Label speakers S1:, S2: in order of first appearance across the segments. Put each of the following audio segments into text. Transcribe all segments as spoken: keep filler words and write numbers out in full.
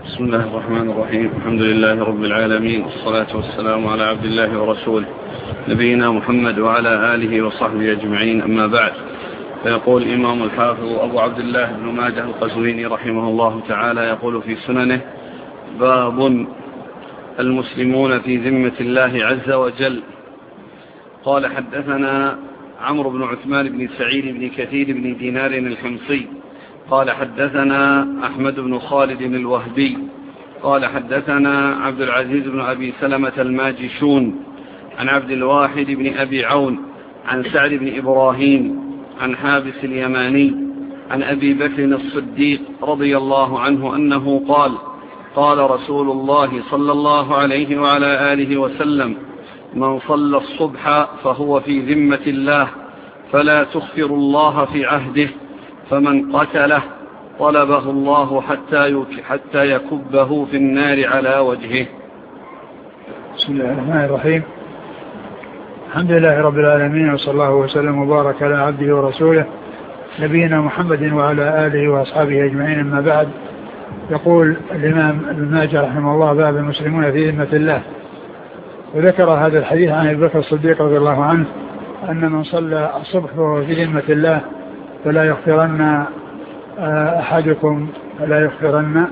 S1: بسم الله الرحمن الرحيم. الحمد لله رب العالمين، والصلاة والسلام على عبد الله ورسوله نبينا محمد وعلى آله وصحبه أجمعين، أما بعد. فيقول الإمام الحافظ أبو عبد الله بن ماجه القزويني رحمه الله تعالى يقول في سننه: باب المسلمون في ذمة الله عز وجل. قال: حدثنا عمرو بن عثمان بن سعيد بن كثير بن دينار الحمصي قال: حدثنا أحمد بن خالد الوهبي قال: حدثنا عبد العزيز بن أبي سلمة الماجشون عن عبد الواحد بن أبي عون عن سعد بن إبراهيم عن حابس اليماني عن أبي بكر الصديق رضي الله عنه أنه قال: قال رسول الله صلى الله عليه وعلى آله وسلم: من صلى الصبح فهو في ذمة الله، فلا تخفر الله في عهده، فمن قتله طلبه الله حتى حتى يكبه في النار على وجهه.
S2: بسم الله الرحمن الرحيم. الحمد لله رب العالمين، وصلى الله وسلم وبارك على عبده ورسوله نبينا محمد وعلى آله وأصحابه أجمعين، أما بعد. يقول الإمام ابن ماجه رحمه الله: باب المسلمون في ذمة الله. وذكر هذا الحديث عن أبي بكر الصديق رضي الله عنه أن من صلى الصبح وهو في ذمة الله فلا يغفرن أحدكم فلا يغفرن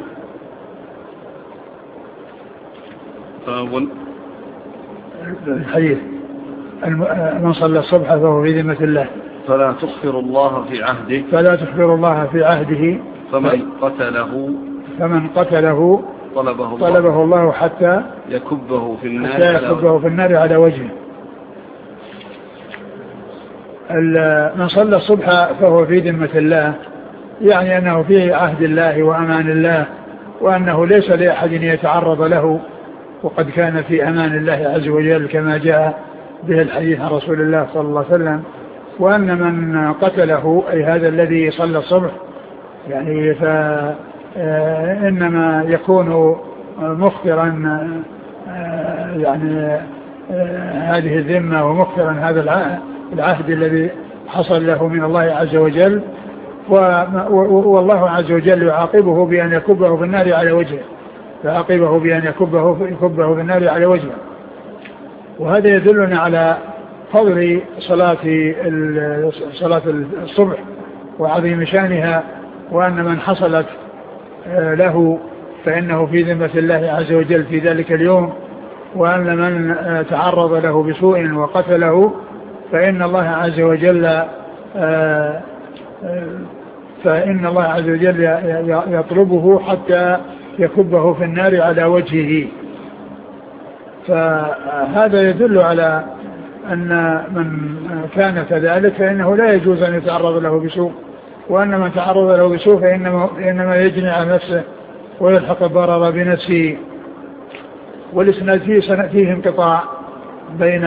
S2: الحديث من صلى الصبح فهو في ذمة الله
S1: فلا تخفر الله في عهده
S2: فلا تخفر الله في عهده
S1: فمن قتله
S2: فمن قتله
S1: طلبه الله,
S2: طلبه الله حتى
S1: يكبه في النار
S2: حتى يكبه في النار على وجهه. من صلى الصبح فهو في ذمة الله، يعني أنه في عهد الله وأمان الله، وأنه ليس لأحد يتعرض له، وقد كان في أمان الله عز وجل كما جاء به الحديث عن رسول الله صلى الله عليه وسلم. وأن من قتله أي هذا الذي صلى الصبح يعني فإنما يكون مخفرا يعني هذه الذمة ومخفرا هذا العهد الذي حصل له من الله عز وجل، والله عز وجل يعاقبه بأن يكبه في النار على وجهه يعاقبه بأن يكبه يكبه في النار على وجهه. وهذا يدلنا على فضل صلاة صلاة الصبح وعظيم شانها، وأن من حصلت له فإنه في ذمة الله عز وجل في ذلك اليوم، وأن من تعرض له بسوء وقتله فإن الله عز وجل فإن الله عز وجل يطلبه حتى يكبه في النار على وجهه. فهذا يدل على أن من كان كذلك فإنه لا يجوز أن يتعرض له بسوء، وأن من تعرض له بسوء فإنما يجني على نفسه ويلحق الضرر بنفسه. والإسناد فيه فيه انقطاع بين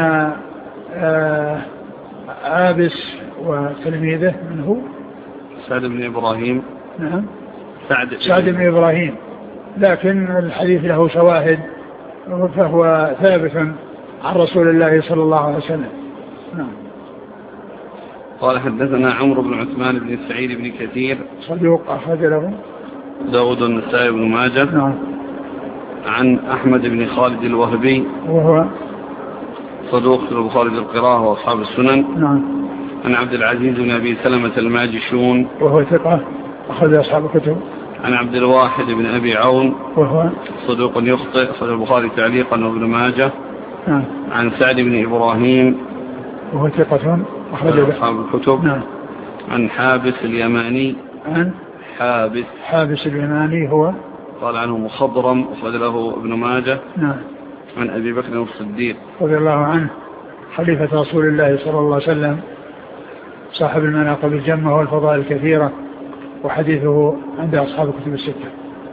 S2: عابس وتلميذه من هو
S1: سعد بن إبراهيم.
S2: نعم
S1: سعد,
S2: سعد بن إبراهيم، لكن الحديث له شواهد فهو ثابت عن رسول الله صلى الله عليه وسلم. نعم.
S1: قال: حدثنا عمرو بن عثمان بن سعيد بن كثير
S2: صدوق أخرج له
S1: داود النسائي بن ماجه.
S2: نعم.
S1: عن أحمد بن خالد الوهبي
S2: وهو
S1: صدوق في البخاري القراءة وأصحاب السنن.
S2: نعم.
S1: عن عبد العزيز بن أبي سلمة الماجشون
S2: وهو ثقة أخرج أصحاب الكتب.
S1: عن عبد الواحد بن أبي عون
S2: وهو
S1: صدوق يخطئ أخرج البخاري تعليقا وابن ماجه.
S2: نعم.
S1: عن سعد بن إبراهيم
S2: وهو ثقة أخرج
S1: أصحاب الكتب.
S2: نعم.
S1: عن حابس اليماني
S2: عن
S1: حابس
S2: حابس اليماني هو
S1: قال عنه مخضرم أخرج له ابن ماجه.
S2: نعم.
S1: عن أبي بكر الصديق
S2: رضي الله عنه خليفة رسول الله صلى الله عليه وسلم صاحب المناقب الجمة والفضائل الكثيرة، وحديثه عند أصحاب الكتب الستة.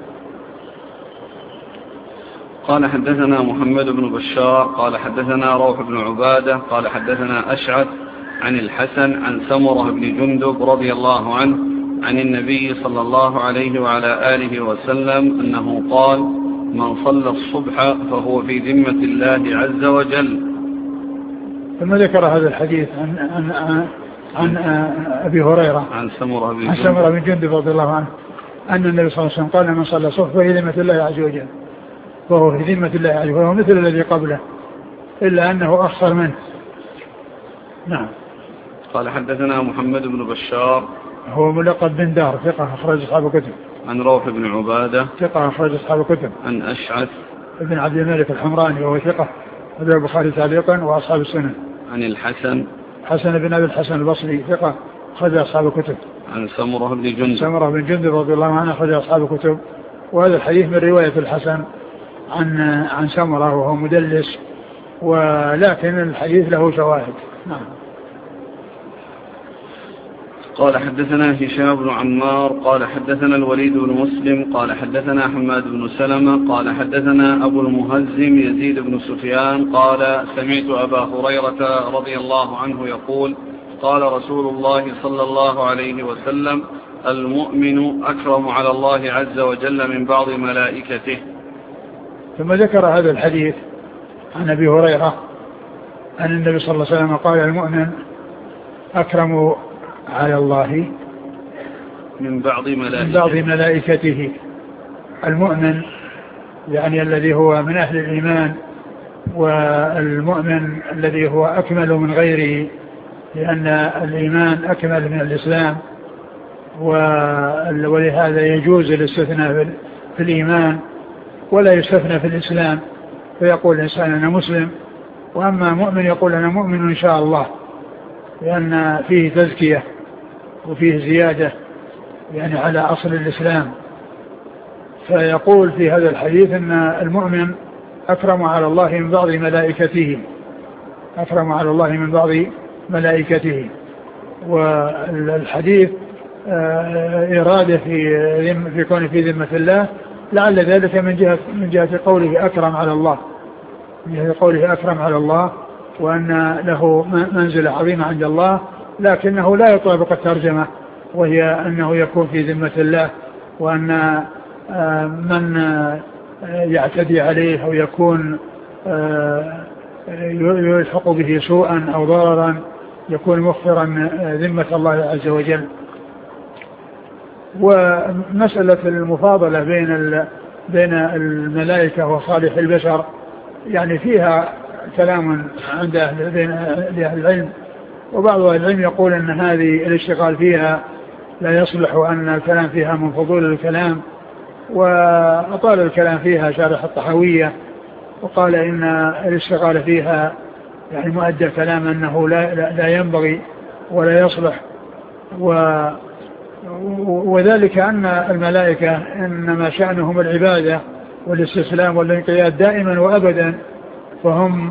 S1: قال: حدثنا محمد بن بشار قال: حدثنا روح بن عبادة قال: حدثنا أشعث عن الحسن عن سمرة بن جندب رضي الله عنه عن النبي صلى الله عليه وعلى آله وسلم أنه قال: من صلى الصبح فهو في ذمة الله عز وجل.
S2: ثم ذكر هذا الحديث عن, عن, عن, عن أبي هريرة
S1: عن سمرة بن
S2: عن سمرة بن جندب رضي الله عنه أن النبي صلى الله عليه وسلم قال من صلى الصبح فهي ذمة الله عز وجل، وهو في ذمة الله عز وجل، وهو مثل الذي قبله إلا أنه أخطر منه. نعم.
S1: قال حدثنا محمد بن بشار
S2: هو ملقب بن دار ثقة أخرج أصحاب الكتب.
S1: عن روح بن عبادة
S2: ثقة أخرج أصحاب الكتب.
S1: عن أشعث
S2: ابن عبد الملك الحمراني وهو ثقة أخرج البخاري تعليقا وأصحاب السنن.
S1: عن الحسن
S2: حسن بن أبي الحسن البصري ثقة أخرج أصحاب الكتب.
S1: عن سمرة بن جندب
S2: سمرة بن جندب رضي الله عنه أخرج أصحاب الكتب. وهذا الحديث من رواية الحسن عن عن سمرة وهو مدلس، ولكن الحديث له شواهد. نعم.
S1: قال حدثنا هشام بن عمار قال حدثنا الوليد بن مسلم قال حدثنا حماد بن سلمة قال حدثنا أبو المهزم يزيد بن سفيان قال سمعت أبا هريرة رضي الله عنه يقول قال رسول الله صلى الله عليه وسلم المؤمن أكرم على الله عز وجل من بعض ملائكته.
S2: ثم ذكر هذا الحديث عن أبي هريرة أن النبي صلى الله عليه وسلم قال المؤمن أكرم على الله
S1: من بعض ملائكته,
S2: من بعض ملائكته. المؤمن يعني الذي هو من أهل الإيمان، والمؤمن الذي هو أكمل من غيره، لأن الإيمان أكمل من الإسلام، ولهذا يجوز الاستثناء في الإيمان ولا يستثنى في الإسلام، فيقول الإنسان أنا مسلم، وأما مؤمن يقول أنا مؤمن إن شاء الله، لأن فيه تزكية وفيه زيادة يعني على أصل الإسلام. فيقول في هذا الحديث أن المؤمن أكرم على الله من بعض ملائكته، أكرم على الله من بعض ملائكته. والحديث إرادة في في كونه في ذمة الله، لعل ذلك من جهة من جهة قوله أكرم على الله، من جهة قوله أكرم على الله، وأن له منزلة عظيمة عند الله، لكنه لا يطابق الترجمة، وهي أنه يكون في ذمة الله، وأن من يعتدي عليه أو يكون يلحق به سوءا أو ضررا يكون مغفرا ذمة الله عز وجل. ومسألة المفاضلة بين بين الملائكة وصالح البشر يعني فيها كلام عند أهل العلم، وبعض أهل العلم يقول أن هذه الاشتغال فيها لا يصلح، أن الكلام فيها من فضول الكلام، وأطال الكلام فيها شارح الطحاوية وقال إن الاشتغال فيها يعني مؤدى الكلام أنه لا, لا ينبغي ولا يصلح، و وذلك أن الملائكة إنما شأنهم العبادة والاستسلام والانقياد دائما وأبدا، فهم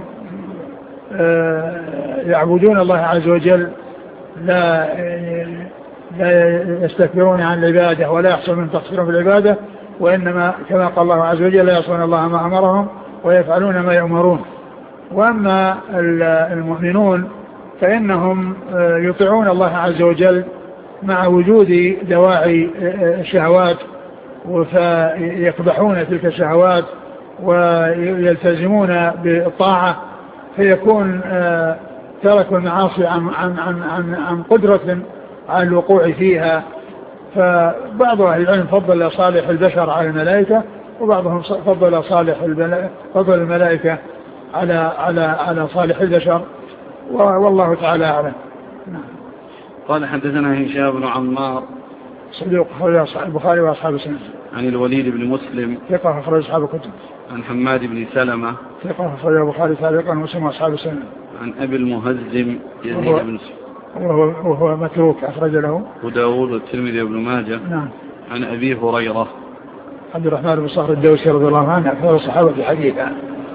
S2: يعبدون الله عز وجل، لا لا يستكبرون عن العبادة ولا يحصل من تقصيرهم في العبادة، وإنما كما قال الله عز وجل لا يعصون الله ما أمرهم ويفعلون ما يؤمرون. وأما المؤمنون فإنهم يطيعون الله عز وجل مع وجود دواعي الشهوات، فيقبحون تلك الشهوات ويلتزمون بالطاعة، فيكون تركوا المعاصي عن, عن, عن, عن, عن قدرة على الوقوع فيها. فبعض أهل العلم فضل صالح البشر على الملائكة، وبعضهم فضل صالح فضل الملائكة على على على صالح البشر، والله تعالى أعلم.
S1: قال حدثنا هشام بن عمار
S2: صديق أخرج البخاري وأصحاب السنن.
S1: عن الوليد بن مسلم
S2: ثقة أخرج أصحاب الكتب.
S1: عن حماد بن سلمة
S2: ثقة أخرج البخاري تعليقا ومسلم وأصحاب السنن.
S1: عن أبي المهزم يزيد
S2: وهو
S1: بن
S2: وهو, وهو متروك أخرج له
S1: وداود والترمذي وابن ماجه.
S2: نعم.
S1: عن أبي هريرة
S2: عبد الرحمن بن صخر الدوسي رضي الله عنه أكثر الصحابة حديثا.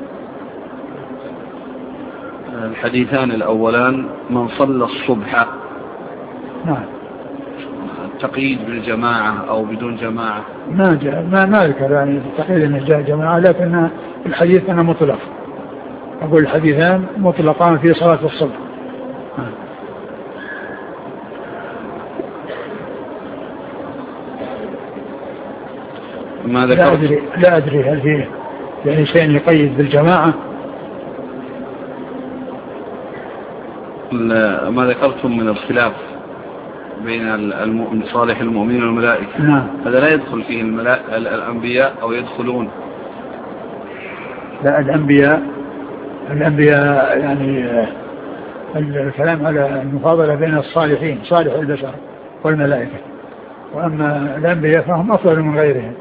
S1: الحديثان الأولان من صلى الصبح،
S2: نعم،
S1: التقييد بالجماعة أو بدون جماعة
S2: ما جاء ما ما ذكر يعني التقييد أنه جاء جماعة، لكن الحديث أنا مطلق، أقول الحديثان مطلقان في صلاة الصبح.
S1: ما
S2: لا أدري لا أدري هل فيه يعني شيء يقيد بالجماعة.
S1: ما ذكرتم من الخلاف بين الم... صالح المؤمنين والملائكة.
S2: نعم.
S1: هذا لا يدخل فيه الملا... الأنبياء أو يدخلون؟
S2: لا، الأنبياء الأنبياء يعني الكلام على المفاضلة بين الصالحين صالح البشر والملائكة، وأما الأنبياء فهم أفضل من غيرهم.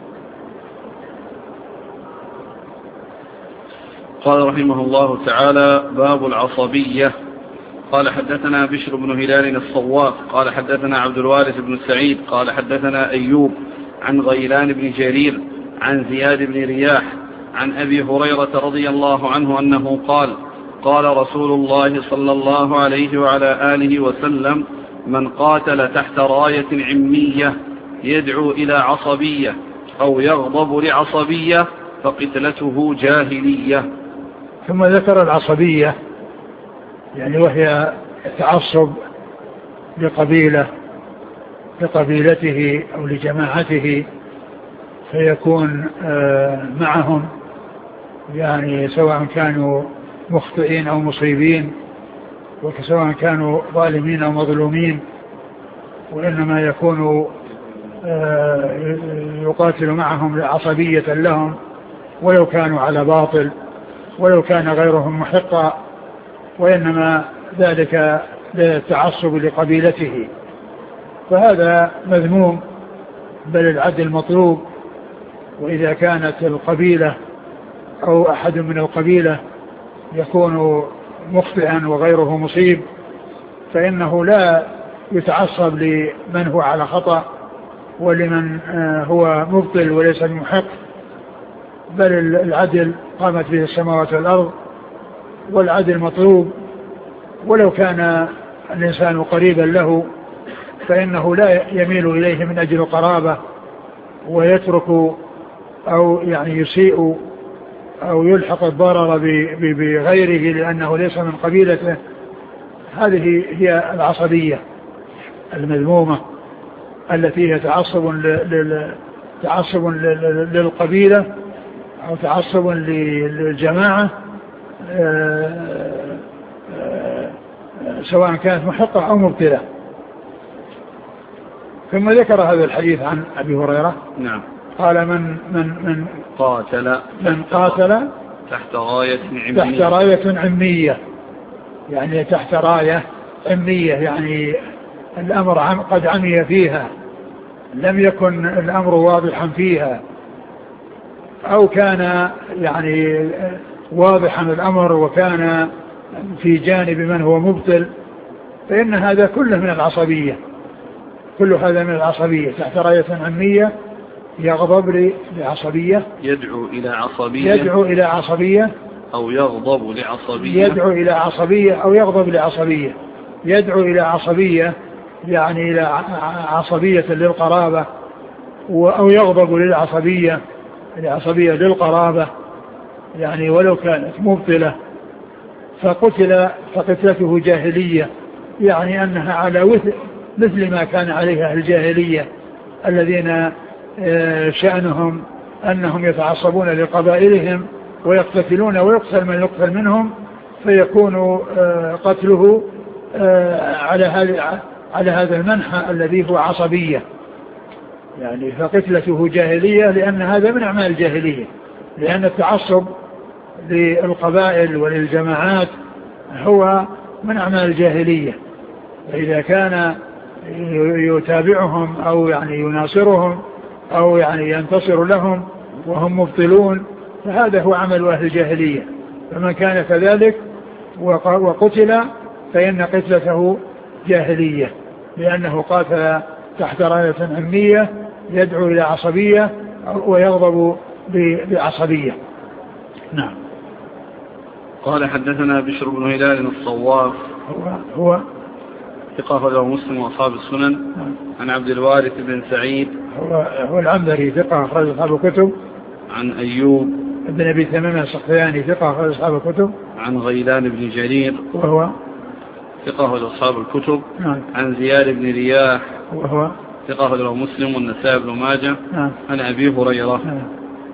S1: قال رحمه الله تعالى: باب العصبية. قال حدثنا بشر بن هلال الصواف قال حدثنا عبد الوارث بن سعيد قال حدثنا أيوب عن غيلان بن جرير عن زياد بن رياح عن أبي هريرة رضي الله عنه أنه قال: قال رسول الله صلى الله عليه وعلى آله وسلم: من قاتل تحت راية عمية يدعو إلى عصبية أو يغضب لعصبية فقتلته جاهلية.
S2: ثم ذكر العصبية، يعني وهي تعصب لقبيلة لقبيلته أو لجماعته، فيكون معهم يعني سواء كانوا مخطئين أو مصيبين، وسواء كانوا ظالمين أو مظلومين، وإنما يكون يقاتل معهم عصبية لهم ولو كانوا على باطل ولو كان غيرهم محقا، وإنما ذلك للتعصب لقبيلته، فهذا مذموم بل العدل مطلوب. وإذا كانت القبيلة أو أحد من القبيلة يكون مخطئا وغيره مصيب فإنه لا يتعصب لمن هو على خطأ ولمن هو مبطل وليس المحق، بل العدل قامت به السماوات والأرض، والعدل مطلوب. ولو كان الإنسان قريبا له فإنه لا يميل إليه من أجل قرابة ويترك أو يعني يسيء أو يلحق الضرر بغيره لأنه ليس من قبيلته. هذه هي العصبية المذمومة التي هي تعصب تعصب للقبيلة أو تعصب للجماعة سواء كانت محقة أو مبتلة. ثم ذكر هذا الحديث عن أبي هريرة.
S1: نعم.
S2: قال من من من
S1: قاتل
S2: من قاتل
S1: تحت راية عمية
S2: تحت راية عمية، يعني تحت راية عمية يعني الأمر قد عمي فيها، لم يكن الأمر واضحا فيها، أو كان يعني واضحا الأمر وكان في جانب من هو مبطل، فإن هذا كله من العصبية، كل هذا من العصبية. تحت راية عمية يغضب لعصبية،
S1: يدعو إلى عصبية
S2: يدعو إلى عصبية
S1: أو يغضب لعصبية،
S2: يدعو إلى عصبية أو يغضب لعصبية. يدعو إلى عصبية يعني إلى عصبية للقرابة، أو يغضب للعصبية العصبية للقرابة يعني ولو كانت مبطلة، فقتل فقتلته جاهلية، يعني أنها على مثل ما كان عليها الجاهلية الذين شأنهم أنهم يتعصبون لقبائلهم ويقتتلون ويقتل من يقتل منهم، فيكون قتله على هذا على هذا المنحى الذي هو عصبية، يعني فقتلته جاهلية لأن هذا من أعمال الجاهلية، لأن التعصب للقبائل وللجماعات هو من أعمال الجاهلية. فإذا كان يتابعهم أو يعني يناصرهم أو يعني ينتصر لهم وهم مبطلون فهذا هو عمل أهل الجاهلية. فمن كان كذلك وقتل فإن قتلته جاهلية، لأنه قاتل تحت راية عمية يدعو إلى عصبية ويغضب بعصبية. نعم.
S1: قال حدثنا بشر بن هلال الصواف
S2: هو هو
S1: ثقة له مسلم وأصحاب السنن. عن عبد الوارث بن سعيد
S2: هو هو العنبري ثقة أخرج أصحاب الكتب.
S1: عن أيوب
S2: ابن أبي تميم السختياني ثقة أخرج أصحاب الكتب.
S1: عن غيلان بن جرير
S2: وهو
S1: ثقة له أصحاب الكتب.
S2: نعم.
S1: عن زياد بن رياح
S2: وهو
S1: ثقة له مسلم والنسائي بن ماجه.
S2: نعم.
S1: عن أبي هريرة.
S2: نعم.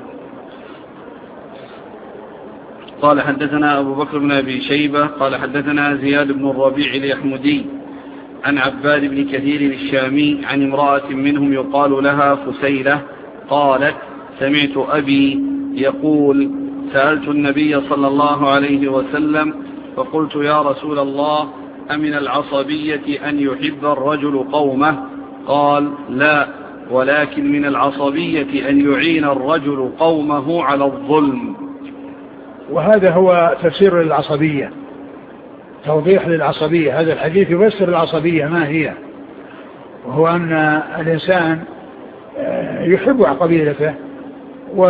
S1: قال حدثنا أبو بكر بن أبي شيبة قال حدثنا زياد بن الربيع اليحمدي عن عباد بن كثير الشامي عن امرأة منهم يقال لها فسيلة قالت سمعت أبي يقول سألت النبي صلى الله عليه وسلم فقلت يا رسول الله أمن العصبية أن يحب الرجل قومه؟ قال لا، ولكن من العصبية أن يعين الرجل قومه على الظلم.
S2: وهذا هو تفسير للعصبية، توضيح للعصبية. هذا الحديث يفسر العصبية ما هي، وهو أن الإنسان يحب قبيلته و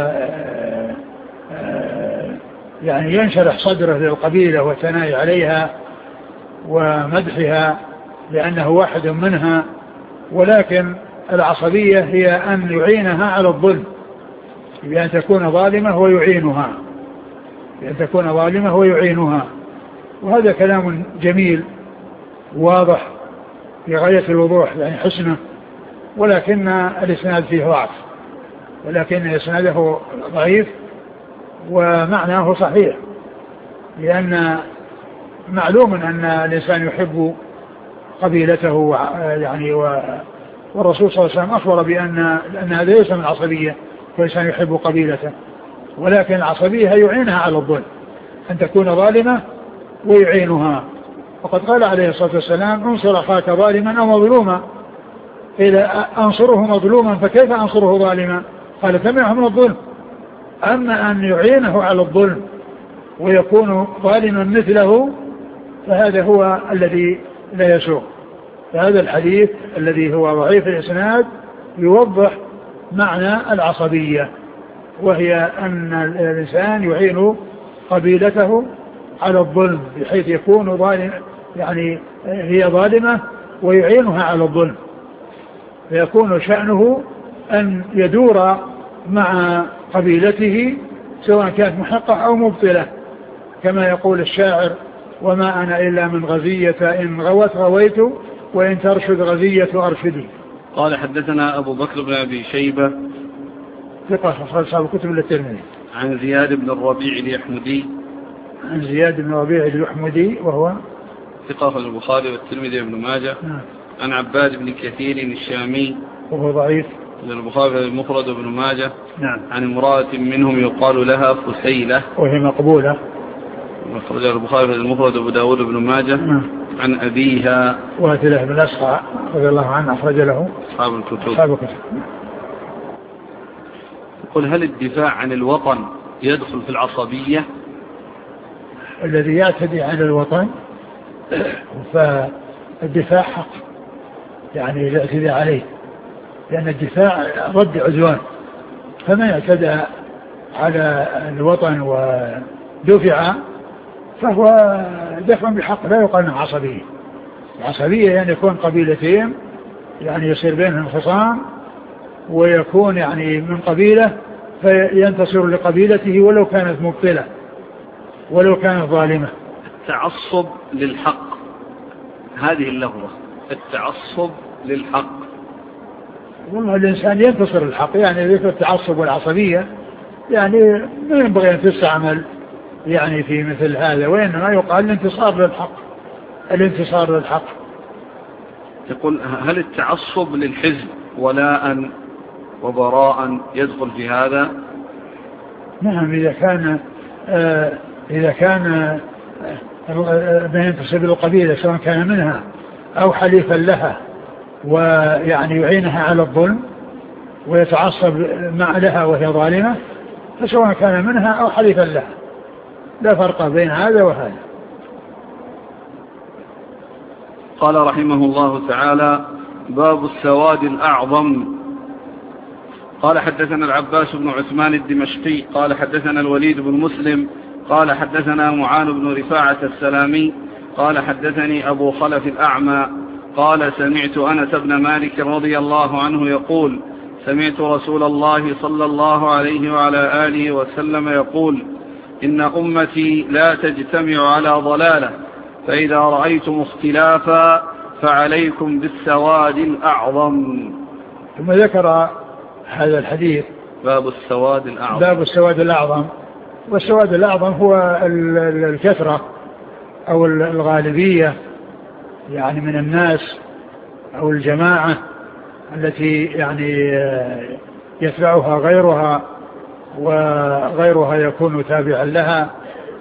S2: يعني ينشرح صدره للقبيلة والثناء عليها ومدحها لأنه واحد منها، ولكن العصبية هي أن يعينها على الظلم، بأن تكون ظالمة ويعينها، بأن تكون ظالمة ويعينها. وهذا كلام جميل واضح بغاية الوضوح، يعني حسنه، ولكن الإسناد فيه ضعف، ولكن إسناده ضعيف ومعناه صحيح، لأن معلوم أن الإنسان يحب قبيلته يعني، والرسول صلى الله عليه وسلم أخبر بأن أن هذا ليس من العصبية، والإنسان يحب قبيلته، ولكن العصبية يعينها على الظلم، أن تكون ظالمة ويعينها. وقد قال عليه الصلاة والسلام انصر أخاك ظالما أو مظلوما، إذا أنصره مظلوما فكيف أنصره ظالما؟ قال تمنعه من الظلم. أما أن يعينه على الظلم ويكون ظالما مثله فهذا هو الذي لا يسوق. فهذا الحديث الذي هو ضعيف الإسناد يوضح معنى العصبية، وهي أن الإنسان يعين قبيلته على الظلم بحيث يكون ظالم، يعني هي ظالمة ويعينها على الظلم، فيكون شأنه أن يدور مع قبيلته سواء كانت محقة أو مبطلة، كما يقول الشاعر وما أنا إلا من غزية إن غوت غويت وإن ترشد غزية أرشدي.
S1: قال حدثنا أبو بكر بن أبي شيبة
S2: ثقة أخرج أصحاب الكتب للترمذي.
S1: عن زياد بن الربيع اليحمدي
S2: عن زياد بن الربيع اليحمدي وهو
S1: ثقة في البخاري والترمذي وابن ماجه.
S2: نعم.
S1: عن عباد بن كثير الشامي وهو
S2: ضعيف
S1: في البخاري المفرد وابن ماجه.
S2: نعم.
S1: عن امرأة منهم يقال لها فسيلة
S2: وهي مقبولة،
S1: أخرج البخاري المفرد وابو داود وابن ماجه.
S2: نعم.
S1: عن أبيها
S2: واثلة بن أسقع رضي الله عنه أخرج له
S1: أصحاب الكتب.
S2: أصحاب الكتب.
S1: يقول هل الدفاع عن الوطن يدخل في العصبية؟
S2: الذي يعتدي عن الوطن فالدفاع حق، يعني يعتدي عليه، لأن الدفاع ضد عدوان، فمن اعتدى على الوطن ودفع فهو دفع بحق، لا يقال انه عصبية. العصبية يعني يكون قبيلتين يعني يصير بينهم خصام، ويكون يعني من قبيلة فينتصر لقبيلته ولو كانت مبطلة ولو كانت ظالمة.
S1: التعصب للحق، هذه اللفظة التعصب للحق.
S2: والله الإنسان ينتصر الحق، يعني ذكر التعصب والعصبية يعني ما ينبغي أن تستعمل يعني في مثل هذا، وإنما يقال الانتصار للحق، الانتصار للحق.
S1: يقول هل التعصب للحزب ولاء وبراء يدخل في هذا؟
S2: نعم، إذا كان آه إذا كان آه ينتصر للقبيلة سواء كان منها أو حليفا لها، ويعني يعينها على الظلم ويتعصب مع لها وهي ظالمة، فسواء كان منها أو حليفا لها لا فرق بين هذا وهذا.
S1: قال رحمه الله تعالى باب السواد الأعظم. قال حدثنا العباس بن عثمان الدمشقي قال حدثنا الوليد بن مسلم قال حدثنا معان بن رفاعة السلامي قال حدثني أبو خلف الأعمى قال سمعت أنس بن مالك رضي الله عنه يقول سمعت رسول الله صلى الله عليه وعلى آله وسلم يقول إن أمتي لا تجتمع على ضلالة، فإذا رأيتم اختلافا فعليكم بالسواد الأعظم.
S2: ثم ذكر هذا الحديث
S1: باب السواد الأعظم.
S2: باب السواد الأعظم، والسواد الأعظم هو الكثرة أو الغالبية يعني من الناس أو الجماعة التي يعني يتبعها غيرها وغيرها يكون تابعا لها.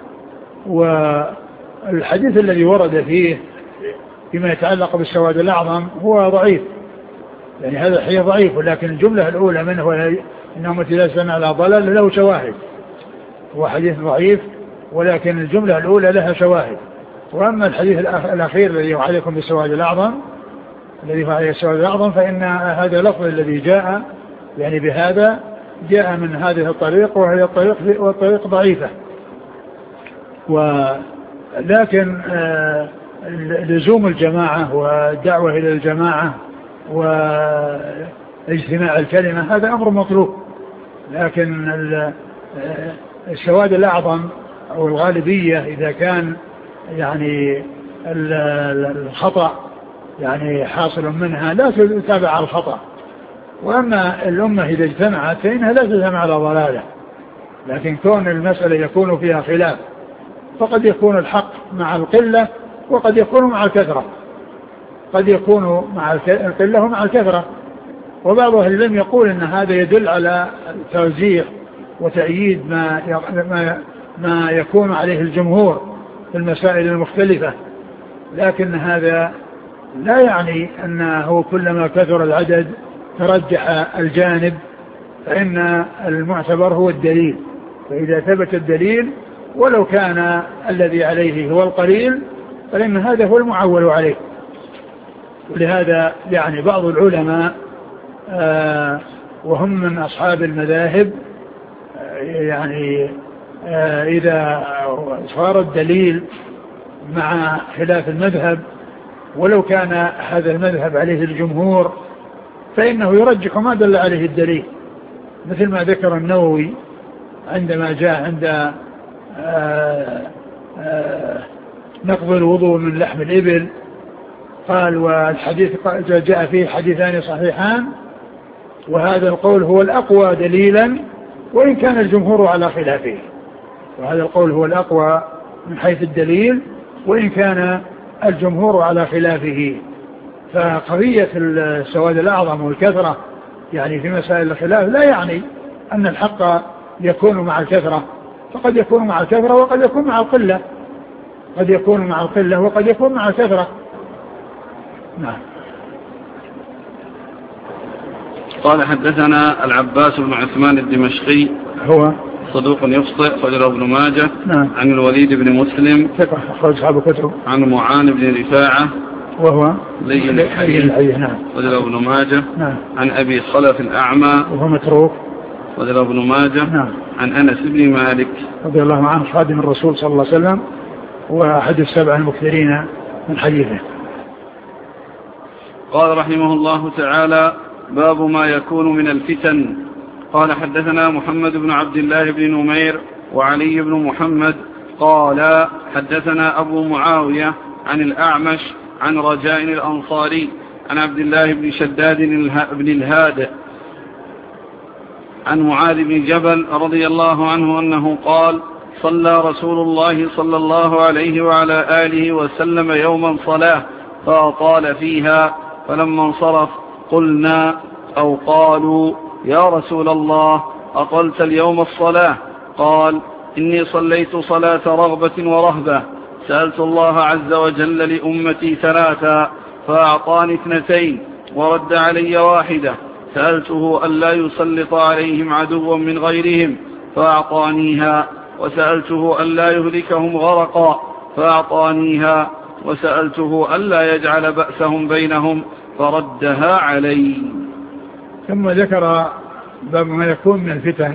S2: والحديث الذي ورد فيه فيما يتعلق بالسواد الأعظم هو ضعيف، يعني هذا الحديث ضعيف، ولكن الجملة الأولى منه إنهم إذا على ضلال له شواهد، هو حديث ضعيف ولكن الجملة الأولى لها شواهد. وأما الحديث الأخير الذي عليكم بالسواد الأعظم الذي فعله السواد الأعظم فإن هذا اللفظ الذي جاء يعني بهذا جاء من هذه الطريق، وهي الطريق والطريق ضعيفة. ولكن لزوم الجماعة والدعوة إلى الجماعة واجتماع الكلمة هذا أمر مطلوب، لكن السواد الأعظم أو الغالبية إذا كان يعني الخطأ يعني حاصل منها لا تتابع على الخطأ. وأما الأمة إذا اجتمعت فإنها لا تجتمع على ضلالة، لكن كون المسألة يكون فيها خلاف فقد يكون الحق مع القلة وقد يكون مع الكثرة، قد يكون مع القلة ومع الكثرة. وبعض أهل العلم يقول أن هذا يدل على توزيع وتأييد ما ما يكون عليه الجمهور في المسائل المختلفة، لكن هذا لا يعني أنه كلما كثر العدد ترجح الجانب، فإن المعتبر هو الدليل، فإذا ثبت الدليل ولو كان الذي عليه هو القليل فإن هذا هو المعول عليه. ولهذا يعني بعض العلماء آه وهم من أصحاب المذاهب آه يعني آه إذا صار الدليل مع خلاف المذهب ولو كان هذا المذهب عليه الجمهور فإنه يرجح ما دل عليه الدليل، مثل ما ذكر النووي عندما جاء عند آه آه نقض الوضوء من لحم الإبل قال والحديث جاء فيه حديثان صحيحان وهذا القول هو الأقوى دليلا وإن كان الجمهور على خلافه، وهذا القول هو الأقوى من حيث الدليل وإن كان الجمهور على خلافه. فقضية السواد الأعظم والكثرة يعني في مسائل الخلاف لا يعني أن الحق يكون مع الكثرة، فقد يكون مع الكثرة وقد يكون مع القلة، قد يكون مع القلة وقد يكون مع الكثرة. نعم.
S1: قال حدثنا العباس بن عثمان الدمشقي هو صدوق يخطئ خرجه ابن ماجه.
S2: نعم.
S1: عن الوليد بن مسلم
S2: ثقة أخرج أصحاب الكتب.
S1: عن معان بن رفاعة
S2: وهو
S1: لين الحديث
S2: نعم
S1: خرجه ابن ماجه.
S2: نعم.
S1: عن أبي خلف الأعمى
S2: وهو متروك
S1: خرجه ابن ماجه.
S2: نعم.
S1: عن أنس بن مالك
S2: رضي الله عنه خادم الرسول صلى الله عليه وسلم وأحد السبع المكثرين من حديثه.
S1: قال رحمه الله تعالى باب ما يكون من الفتن. قال حدثنا محمد بن عبد الله بن نمير وعلي بن محمد قال حدثنا أبو معاوية عن الأعمش عن رجاء الأنصاري عن عبد الله بن شداد بن الهاد عن معاذ بن جبل رضي الله عنه أنه قال صلى رسول الله صلى الله عليه وعلى آله وسلم يوما صلاة فأطال فيها، فلما انصرف قلنا أو قالوا يا رسول الله أطلت اليوم الصلاة؟ قال إني صليت صلاة رغبة ورهبة، سألت الله عز وجل لأمتي ثلاثا فأعطاني اثنتين ورد علي واحدة، سألته ألا يسلط عليهم عدوا من غيرهم فأعطانيها، وسألته ألا يهلكهم غرقا فأعطانيها، وسألته ألا يجعل بأسهم بينهم فردها علي.
S2: ثم ذكر باب ما يكون من الفتن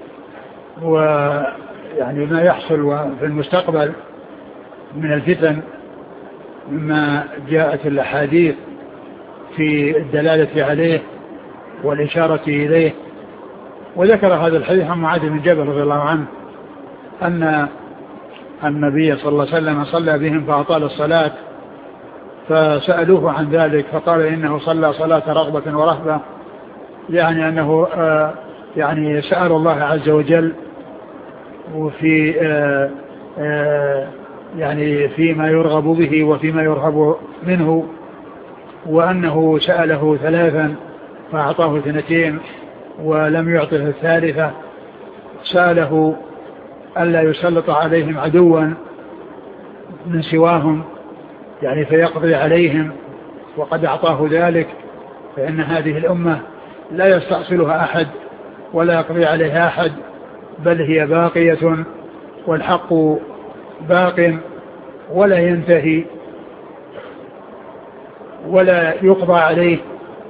S2: ويعني ما يحصل في المستقبل من الفتن مما جاءت الأحاديث في الدلالة عليه والإشارة إليه. وذكر هذا الحديث عن معاذ بن جبل رضي الله عنه أن النبي صلى الله عليه وسلم صلى بهم فأطال الصلاة فسألوه عن ذلك فقال إنه صلى صلاة رغبة ورهبة، يعني أنه آه يعني سأل الله عز وجل وفي آه آه يعني فيما يرغب به وفيما يرهب منه، وأنه سأله ثلاثا فأعطاه اثنتين ولم يعطه الثالثة، سأله ألا يسلط عليهم عدوا من سواهم يعني فيقضي عليهم وقد أعطاه ذلك، فإن هذه الأمة لا يستأصلها أحد ولا يقضي عليها أحد، بل هي باقية والحق باق ولا ينتهي ولا يقضى عليه.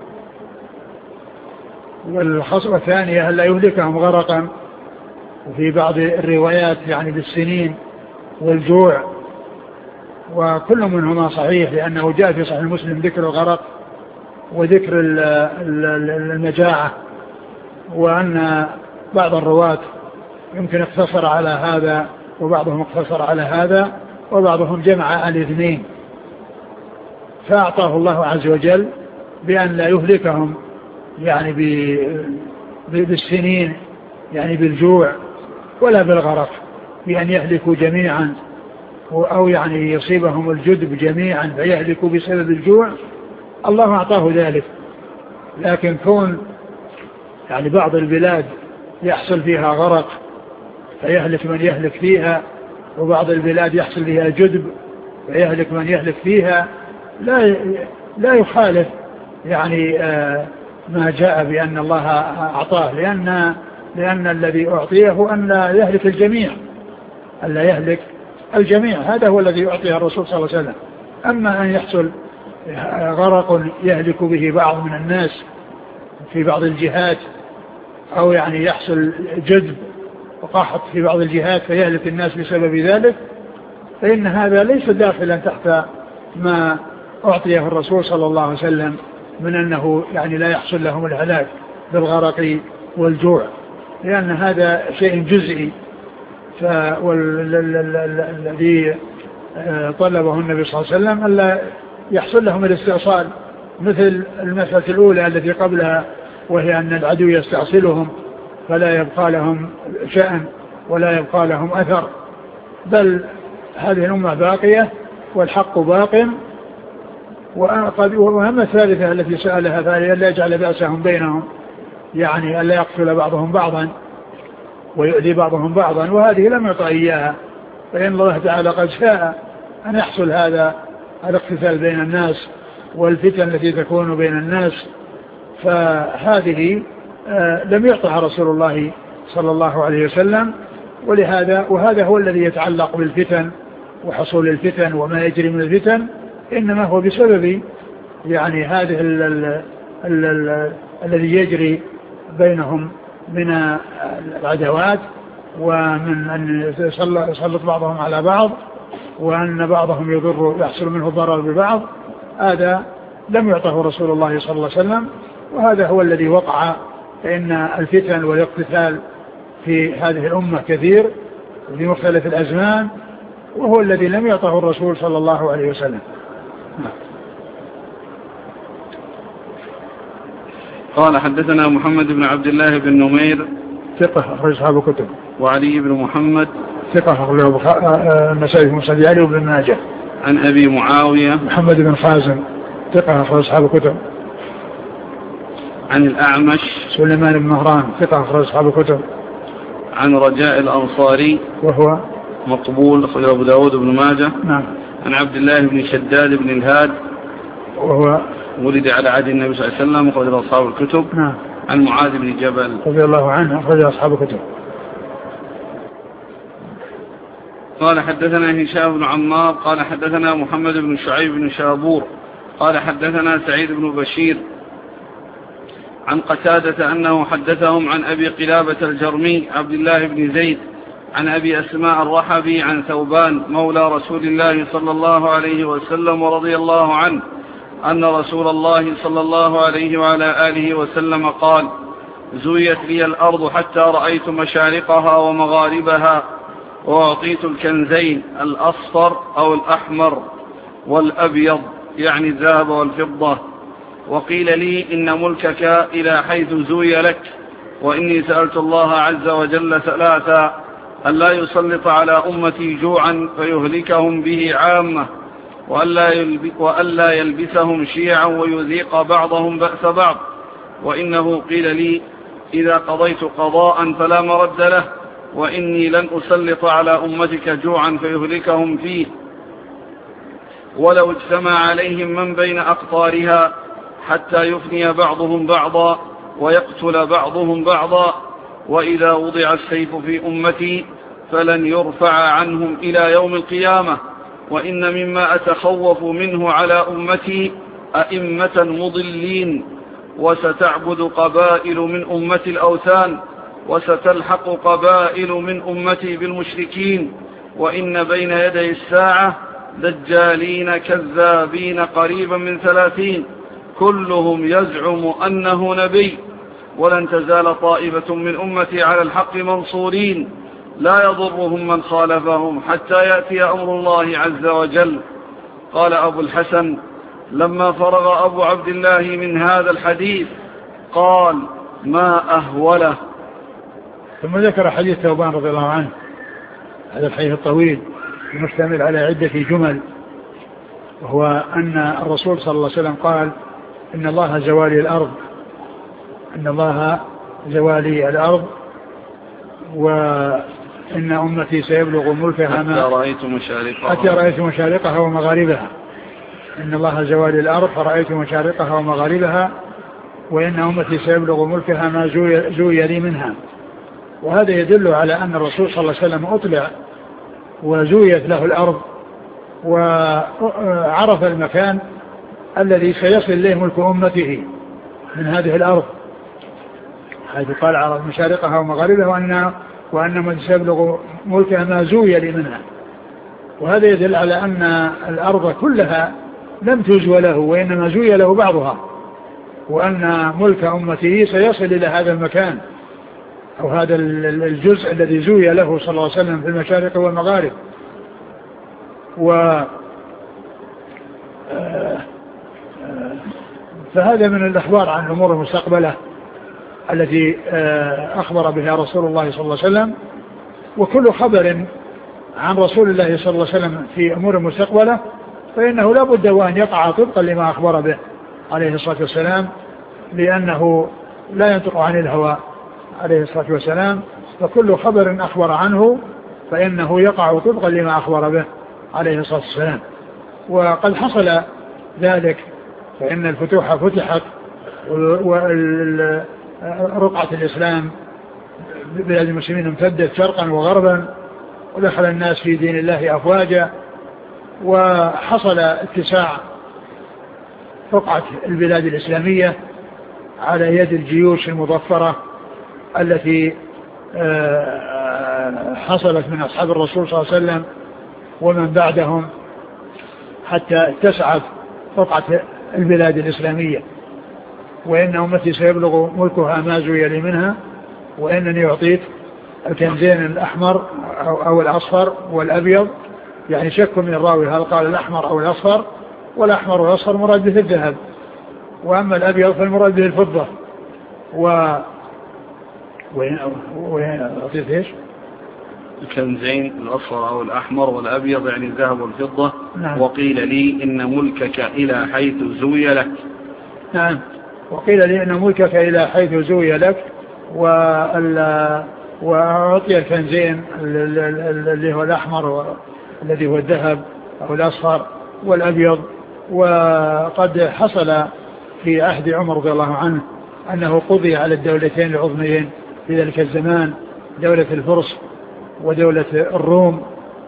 S2: والخصوة الثانية ألا يهلكهم غرقا، وفي بعض الروايات يعني بالسنين والجوع، وكل منهما صحيح لأنه جاء في صحيح مسلم ذكر الغرق وذكر المجاعة، وأن بعض الرواة يمكن اقتصر على هذا وبعضهم اقتصر على هذا وبعضهم جمع الاثنين، فأعطاه الله عز وجل بأن لا يهلكهم يعني بالسنين يعني بالجوع ولا بالغرق، بأن يهلكوا جميعا أو يعني يصيبهم الجدب جميعا فيهلكوا بسبب الجوع. الله أعطاه ذلك، لكن كون يعني بعض البلاد يحصل فيها غرق فيهلك من يهلك فيها، وبعض البلاد يحصل فيها جدب فيهلك من يهلك فيها، لا لا يخالف يعني آه ما جاء بأن الله أعطاه، لأن لأن الذي أعطيه أن لا يهلك الجميع، أن لا يهلك الجميع، هذا هو الذي أعطيه الرسول صلى الله عليه وسلم. أما أن يحصل غرق يهلك به بعض من الناس في بعض الجهات، أو يعني يحصل جدب وقحط في بعض الجهات فيهلك الناس بسبب ذلك، فإن هذا ليس داخلا تحت ما أعطيه الرسول صلى الله عليه وسلم من أنه يعني لا يحصل لهم الهلاك بالغرق والجوع، لأن هذا شيء جزئي. فالذي طلبه النبي صلى الله عليه وسلم ألا يحصل لهم الاستئصال مثل المسألة الأولى التي قبلها، وهي أن العدو يستأصلهم فلا يبقى لهم شأن ولا يبقى لهم أثر، بل هذه الأمة باقية والحق باق. وأما الثالثة التي سألها فهي ألا يجعل بأسهم بينهم، يعني ألا يقتل بعضهم بعضا ويؤذي بعضهم بعضا، وهذه لم يعطى إياها، فإن الله تعالى قد شاء أن يحصل هذا الاقتتال بين الناس والفتن التي تكون بين الناس، فهذه آه لم يعطها رسول الله صلى الله عليه وسلم. ولهذا وهذا هو الذي يتعلق بالفتن وحصول الفتن وما يجري من الفتن، إنما هو بسبب يعني هذه ال ال ال ال الذي يجري بينهم من العداوات، ومن أن يسلط بعضهم على بعض، وأن بعضهم يضر يحصل منه ضرر ببعض، هذا لم يعطه رسول الله صلى الله عليه وسلم، وهذا هو الذي وقع. فإن الفتن والاقتتال في هذه الأمة كثير في مختلف الأزمان، وهو الذي لم يعطه الرسول صلى الله عليه وسلم.
S1: قال حدثنا محمد بن عبد الله بن نمير
S2: ثقة أخرج أصحاب الكتب،
S1: وعلي بن محمد
S2: ثقة أخرج النسائي في مسند علي وابن ماجه،
S1: عن أبي معاوية
S2: محمد بن خازم ثقة أخرج أصحاب الكتب،
S1: عن الأعمش
S2: سليمان بن مهران ثقة أخرج أصحاب الكتب،
S1: عن رجاء الأنصاري وهو مقبول أخرج أبو داود بن ماجه.
S2: نعم.
S1: عن عبد الله بن شداد بن الهاد
S2: وهو
S1: ولد على عهد النبي صلى الله عليه وسلم أخرج أصحاب الكتب.
S2: نعم.
S1: عن معاذ بن جبل
S2: رضي الله عنه أخرج أصحاب الكتب.
S1: قال حدثنا هشام بن عمار قال حدثنا محمد بن شعيب بن شابور قال حدثنا سعيد بن بشير عن قتادة أنه حدثهم عن أبي قلابة الجرمي عبد الله بن زيد عن أبي أسماء الرحبي عن ثوبان مولى رسول الله صلى الله عليه وسلم ورضي الله عنه أن رسول الله صلى الله عليه وعلى آله وسلم قال: زويت لي الأرض حتى رأيت مشارقها ومغاربها، وأعطيت الكنزين الأصفر أو الأحمر والأبيض يعني الذهب والفضة، وقيل لي إن ملكك إلى حيث زوي لك، وإني سألت الله عز وجل ثلاثا ألا يسلط على أمتي جوعا فيهلكهم به عامة، وألا يلبسهم شيعا ويذيق بعضهم بأس بعض. وإنه قيل لي إذا قضيت قضاء فلا مرد له، وإني لن أسلط على أمتك جوعا فيهلكهم فيه، ولو اجتمع عليهم من بين أقطارها حتى يفني بعضهم بعضا ويقتل بعضهم بعضا. وإذا وضع السيف في أمتي فلن يرفع عنهم إلى يوم القيامة. وإن مما أتخوف منه على أمتي أئمة مضلين، وستعبد قبائل من أمتي الأوثان، وستلحق قبائل من أمتي بالمشركين. وإن بين يدي الساعة دجالين كذابين قريبا من ثلاثين، كلهم يزعم أنه نبي. ولن تزال طائفة من أمتي على الحق منصورين، لا يضرهم من خالفهم حتى يأتي أمر الله عز وجل. قال أبو الحسن لما فرغ أبو عبد الله من هذا الحديث قال ما أهوله.
S2: ثم ذكر حديث ثوبان رضي الله عنه، هذا الحديث الطويل المشتمل على عدة جمل، وهو أن الرسول صلى الله عليه وسلم قال إن الله زوالي الأرض إن الله زوالي الأرض وإن أمتي سيبلغ ملكها ما
S1: حتى رأيت مشارقها
S2: حتى رأيت مشارقها ومغاربها. إن الله زوالي الأرض فرأيت مشارقها ومغاربها، وإن أمتي سيبلغ ملكها ما زوي لي منها. وهذا يدل على أن الرسول صلى الله عليه وسلم أطلع وزويت له الأرض، وعرف المكان الذي سيصل إليه ملك أمته من هذه الأرض، حيث قال عرف مشارقها ومغاربها وأن وأن من سيبلغ ملكها ما زوي لي منها. وهذا يدل على أن الأرض كلها لم تزوى له، وإنما زوي له بعضها، وأن ملك أمته سيصل إلى هذا المكان أو هذا الجزء الذي زوي له صلى الله عليه وسلم في المشارق والمغارب. و فهذا من الأخبار عن الأمور المستقبلة التي أخبر بها رسول الله صلى الله عليه وسلم. وكل خبر عن رسول الله صلى الله عليه وسلم في أمور مستقبلة فإنه لا بد وأن يقع طبقا لما أخبر به عليه الصلاة والسلام، لأنه لا ينطق عن الهوى عليه الصلاة والسلام، فكل خبر أخبر عنه فإنه يقع طبقا لما أخبر به عليه الصلاة والسلام. وقد حصل ذلك، فإن الفتوح فتحت ورقعة الإسلام بلاد المسلمين امتدت شرقا وغربا، ودخل الناس في دين الله أفواجا، وحصل اتساع رقعة البلاد الإسلامية على يد الجيوش المظفرة التي حصلت من أصحاب الرسول صلى الله عليه وسلم ومن بعدهم، حتى اتسعت رقعة البلاد الإسلامية. وإن أمتي سيبلغ ملكها ما زوي لي منها، وإنني أعطيت الكنزين الأحمر أو الأصفر والأبيض، يعني شك من الراوي هل قال الأحمر أو الأصفر، والأحمر والأصفر مراد به الذهب، وأما الأبيض فالمراد به الفضة. و وين أعطيت إيش؟
S1: الكنزين الأصفر أو الأحمر والأبيض يعني الذهب والفضة.
S2: نعم.
S1: وقيل لي إن ملكك إلى حيث زوي لك.
S2: نعم. وقيل لي إن ملكك إلى حيث زوي لك. وأعطي الكنزين اللي هو الأحمر الذي هو الذهب أو الأصفر والأبيض. وقد حصل في عهد عمر رضي الله عنه أنه قضي على الدولتين العظميين في ذلك الزمان، دولة الفرس ودولة الروم،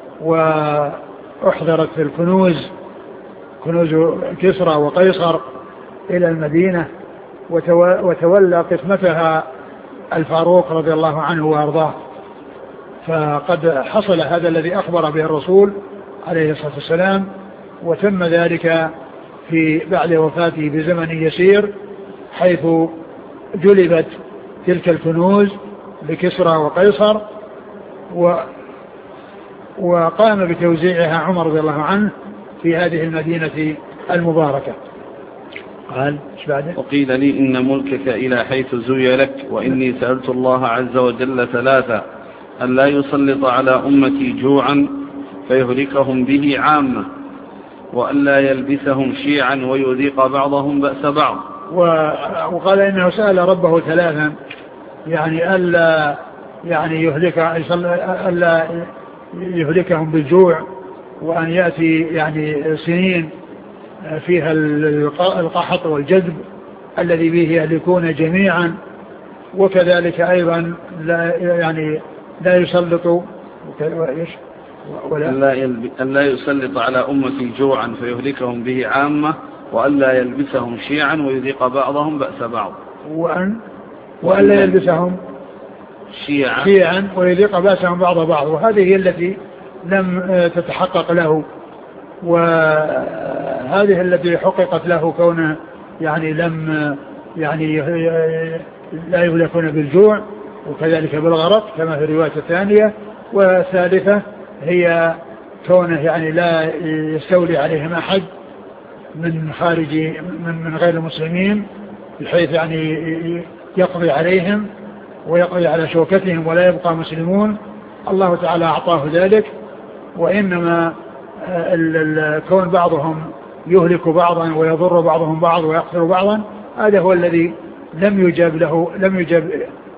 S2: وأحضرت في الكنوز كنوز كسرى وقيصر إلى المدينة، وتولى قسمتها الفاروق رضي الله عنه وأرضاه. فقد حصل هذا الذي أخبر به الرسول عليه الصلاة والسلام، وتم ذلك في بعد وفاته بزمن يسير، حيث جلبت تلك الكنوز لكسرى وقيصر، و وقام بتوزيعها عمر رضي الله عنه في هذه المدينة المباركة. قال ايش بعده؟
S1: وقيل لي إن ملكك إلى حيث زوي لك، وإني سألت الله عز وجل ثلاثة أن لا يسلط على أمتي جوعا فيهلكهم به عامة وأن لا يلبسهم شيعا ويذيق بعضهم بأس بعض.
S2: وقال إنه سأل ربه ثلاثا يعني ألا يعني يهلك ألا يهلكهم بالجوع وأن يأتي يعني سنين فيها القحط والجذب الذي به يهلكون جميعا، وكذلك أيضا لا يعني لا يسلط
S1: ولا أن لا يسلط على أمتي جوعا فيهلكهم به عامة وأن لا يلبسهم شيعا ويذيق بعضهم بأس بعض.
S2: وأن وأن لا يلبسهم
S1: شيعا
S2: شيعا ويذيق بأسهم بعض بعض، وهذه هي التي لم تتحقق له، وهذه التي حققت له كونه يعني لم يعني لا يهلكون بالجوع وكذلك بالغرق كما في الرواية الثانية. والثالثة هي كونه يعني لا يستولي عليهم أحد من خارج من, من غير المسلمين بحيث يعني يقضي عليهم ويقضي على شوكتهم ولا يبقى مسلمون. الله تعالى أعطاه ذلك، وإنما كون بعضهم يهلك بعضا ويضر بعضهم بعض ويقتل بعضا هذا هو الذي لم يجاب له لم يجاب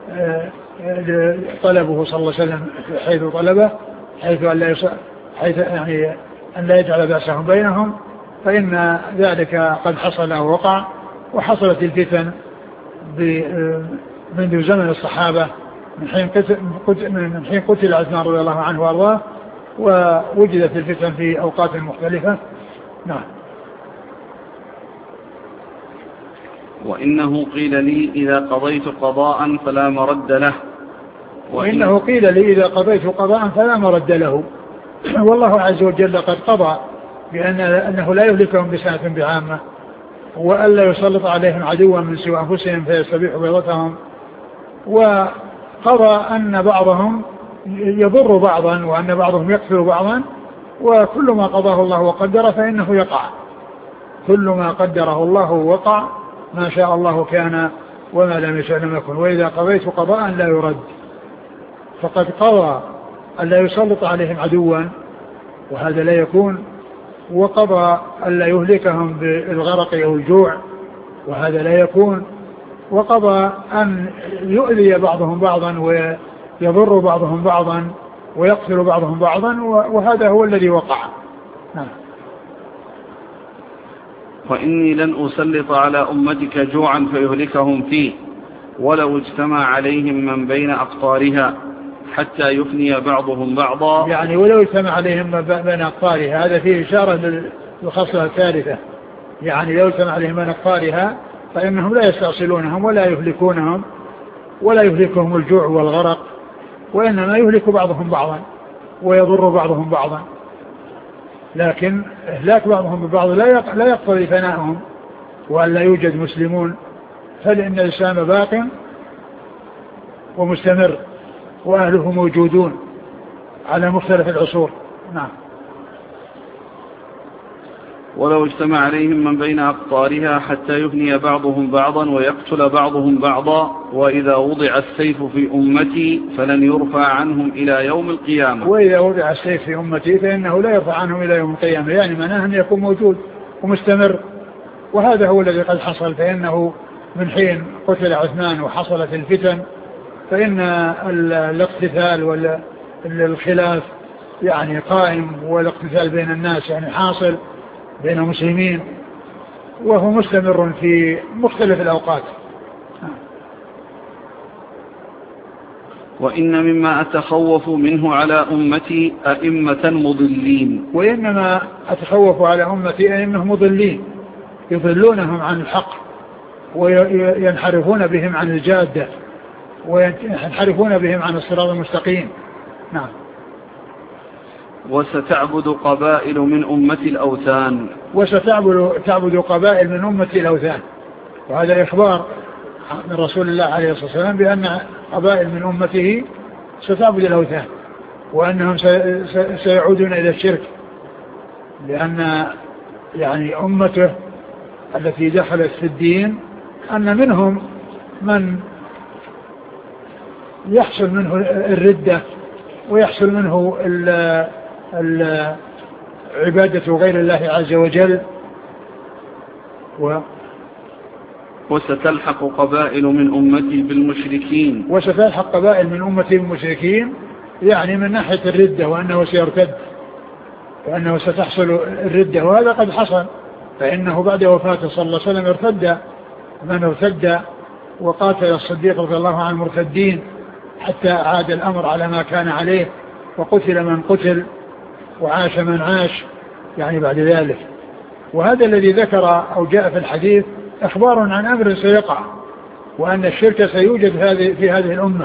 S2: طلبه صلى الله عليه وسلم حيث طلبه حيث أن لا حيث يعني أن لا يجعل بأسهم بينهم، فإن ذلك قد حصل ووقع. وحصلت الفتن منذ زمن الصحابة من حين قتل من حين قتل عثمان رضي الله عنه وارضاه، ووجدت الفتن في أوقات مختلفة. نعم.
S1: وإنه قيل لي إذا قضيت قضاء فلا مرد له
S2: وإنه قيل لي إذا قضيت قضاء فلا مرد له والله عز وجل قد قضى بأن أنه لا يهلكهم بساعة بعامة وألا يسلط عليهم عدوا من سوى أنفسهم فيستبيح بيضتهم، وقضى أن بعضهم يضر بعضا وأن بعضهم يكفر بعضا، وكل ما قضاه الله وقدر فإنه يقع، كل ما قدره الله وقع، ما شاء الله كان وما لم يشاء لم يكن. وإذا قضيت قضاء لا يرد فقد قضى ألا يسلط عليهم عدوا وهذا لا يكون، وقضى ألا يهلكهم بالغرق أو الجوع وهذا لا يكون، وقضى أن يؤذي بعضهم بعضا ويضر بعضهم بعضا ويقتل بعضهم بعضا، وهذا هو الذي وقع. نعم.
S1: وإني لن أسلط على أمتك جوعا فيهلكهم فيه ولو اجتمع عليهم من بين أقطارها حتى يفني بعضهم بعضا.
S2: يعني ولو اجتمع عليهم من بين أقطارها هذا فيه إشارة للخصلة الثالثة، يعني لو اجتمع عليهم من أقطارها فإنهم لا يستأصلونهم ولا يهلكونهم ولا يهلكهم الجوع والغرق، وإنما يهلك بعضهم بعضا ويضر بعضهم بعضا، لكن إهلاك بعضهم ببعض لا يقتضي فناءهم وأن لا يوجد مسلمون، فلأن الإسلام باق ومستمر وأهله موجودون على مختلف العصور. نعم.
S1: ولو اجتمع عليهم من بين أقطارها حتى يفني بعضهم بعضا ويقتل بعضهم بعضا وإذا وضع السيف في أمتي فلن يرفع عنهم إلى يوم القيامة.
S2: وإذا وضع السيف في أمتي فإنه لا يرفع عنهم إلى يوم القيامة، يعني معناه أن يكون موجود ومستمر، وهذا هو الذي قد حصل. فإنه من حين قتل عثمان وحصلت الفتن فإن الاقتتال والخلاف يعني قائم، والاقتتال بين الناس يعني حاصل بين المسلمين وهو مستمر في مختلف الأوقات.
S1: وإن مما أتخوف منه على أمتي أئمة مضلين.
S2: وإنما أتخوف على أمتي أئمة مضلين يضلونهم عن الحق وينحرفون بهم عن الجادة وينحرفون بهم عن الصراط المستقيم. نعم.
S1: وستعبد قبائل من أمتي الأوثان.
S2: وستعبد تعبد قبائل من أمتي الأوثان، وهذا إخبار من رسول الله عليه الصلاة والسلام بأن قبائل من أمته ستعبد الأوثان وأنهم سيعودون إلى الشرك، لأن يعني أمته التي دخلت في الدين أن منهم من يحصل منه الردة ويحصل منه ال ال عبادة غير الله عز وجل. و
S1: وستلحق قبائل من أمتي بالمشركين
S2: وستلحق قبائل من أمتي بالمشركين، يعني من ناحية الردة وأنه سيرتد، وأنه ستحصل الردة، وهذا قد حصل، فإنه بعد وفاته صلى الله عليه وسلم ارتد من ارتد، وقاتل الصديق رضي الله عنه المرتدين حتى عاد الأمر على ما كان عليه، وقتل من قتل وعاش من عاش يعني بعد ذلك. وهذا الذي ذكر أو جاء في الحديث إخبار عن أمر سيقع، وأن الشرك سيوجد في هذه الأمة.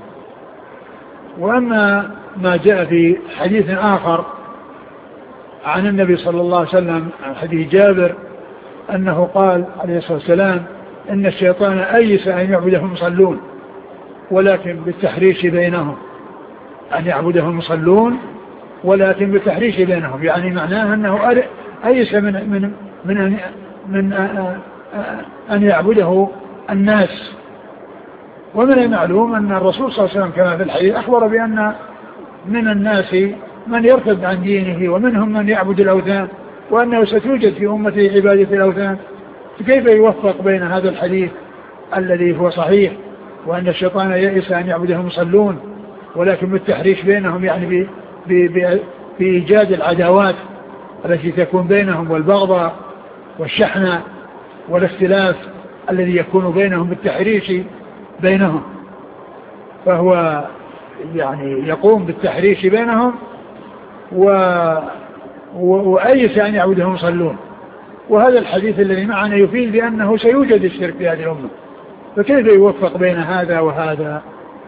S2: وأما ما جاء في حديث آخر عن النبي صلى الله عليه وسلم عن حديث جابر أنه قال عليه الصلاة والسلام إن الشيطان أيس أن يعبده المصلون ولكن بالتحريش بينهم، أن يعبده المصلون ولكن بالتحريش بينهم، يعني معناه أنه أيس من من من أن, من أن يعبده الناس. ومن المعلوم أن الرسول صلى الله عليه وسلم كما في الحديث أخبر بأن من الناس من يرتد عن دينه ومنهم من يعبد الأوثان، وأنه ستوجد في أمته عبادة الأوثان. كيف يوفق بين هذا الحديث الذي هو صحيح وأن الشيطان يئس أن يعبده المصلون ولكن بالتحريش بينهم، يعني بإيجاد العداوات التي تكون بينهم والبغضاء والشحنة والاختلاف الذي يكون بينهم بالتحريش بينهم، فهو يعني يقوم بالتحريش بينهم و... وأيس أن يعبدهم يصلون. وهذا الحديث الذي معنا يفيد بأنه سيوجد الشرك في هذه الأمة، فكيف يوفق بين هذا وهذا؟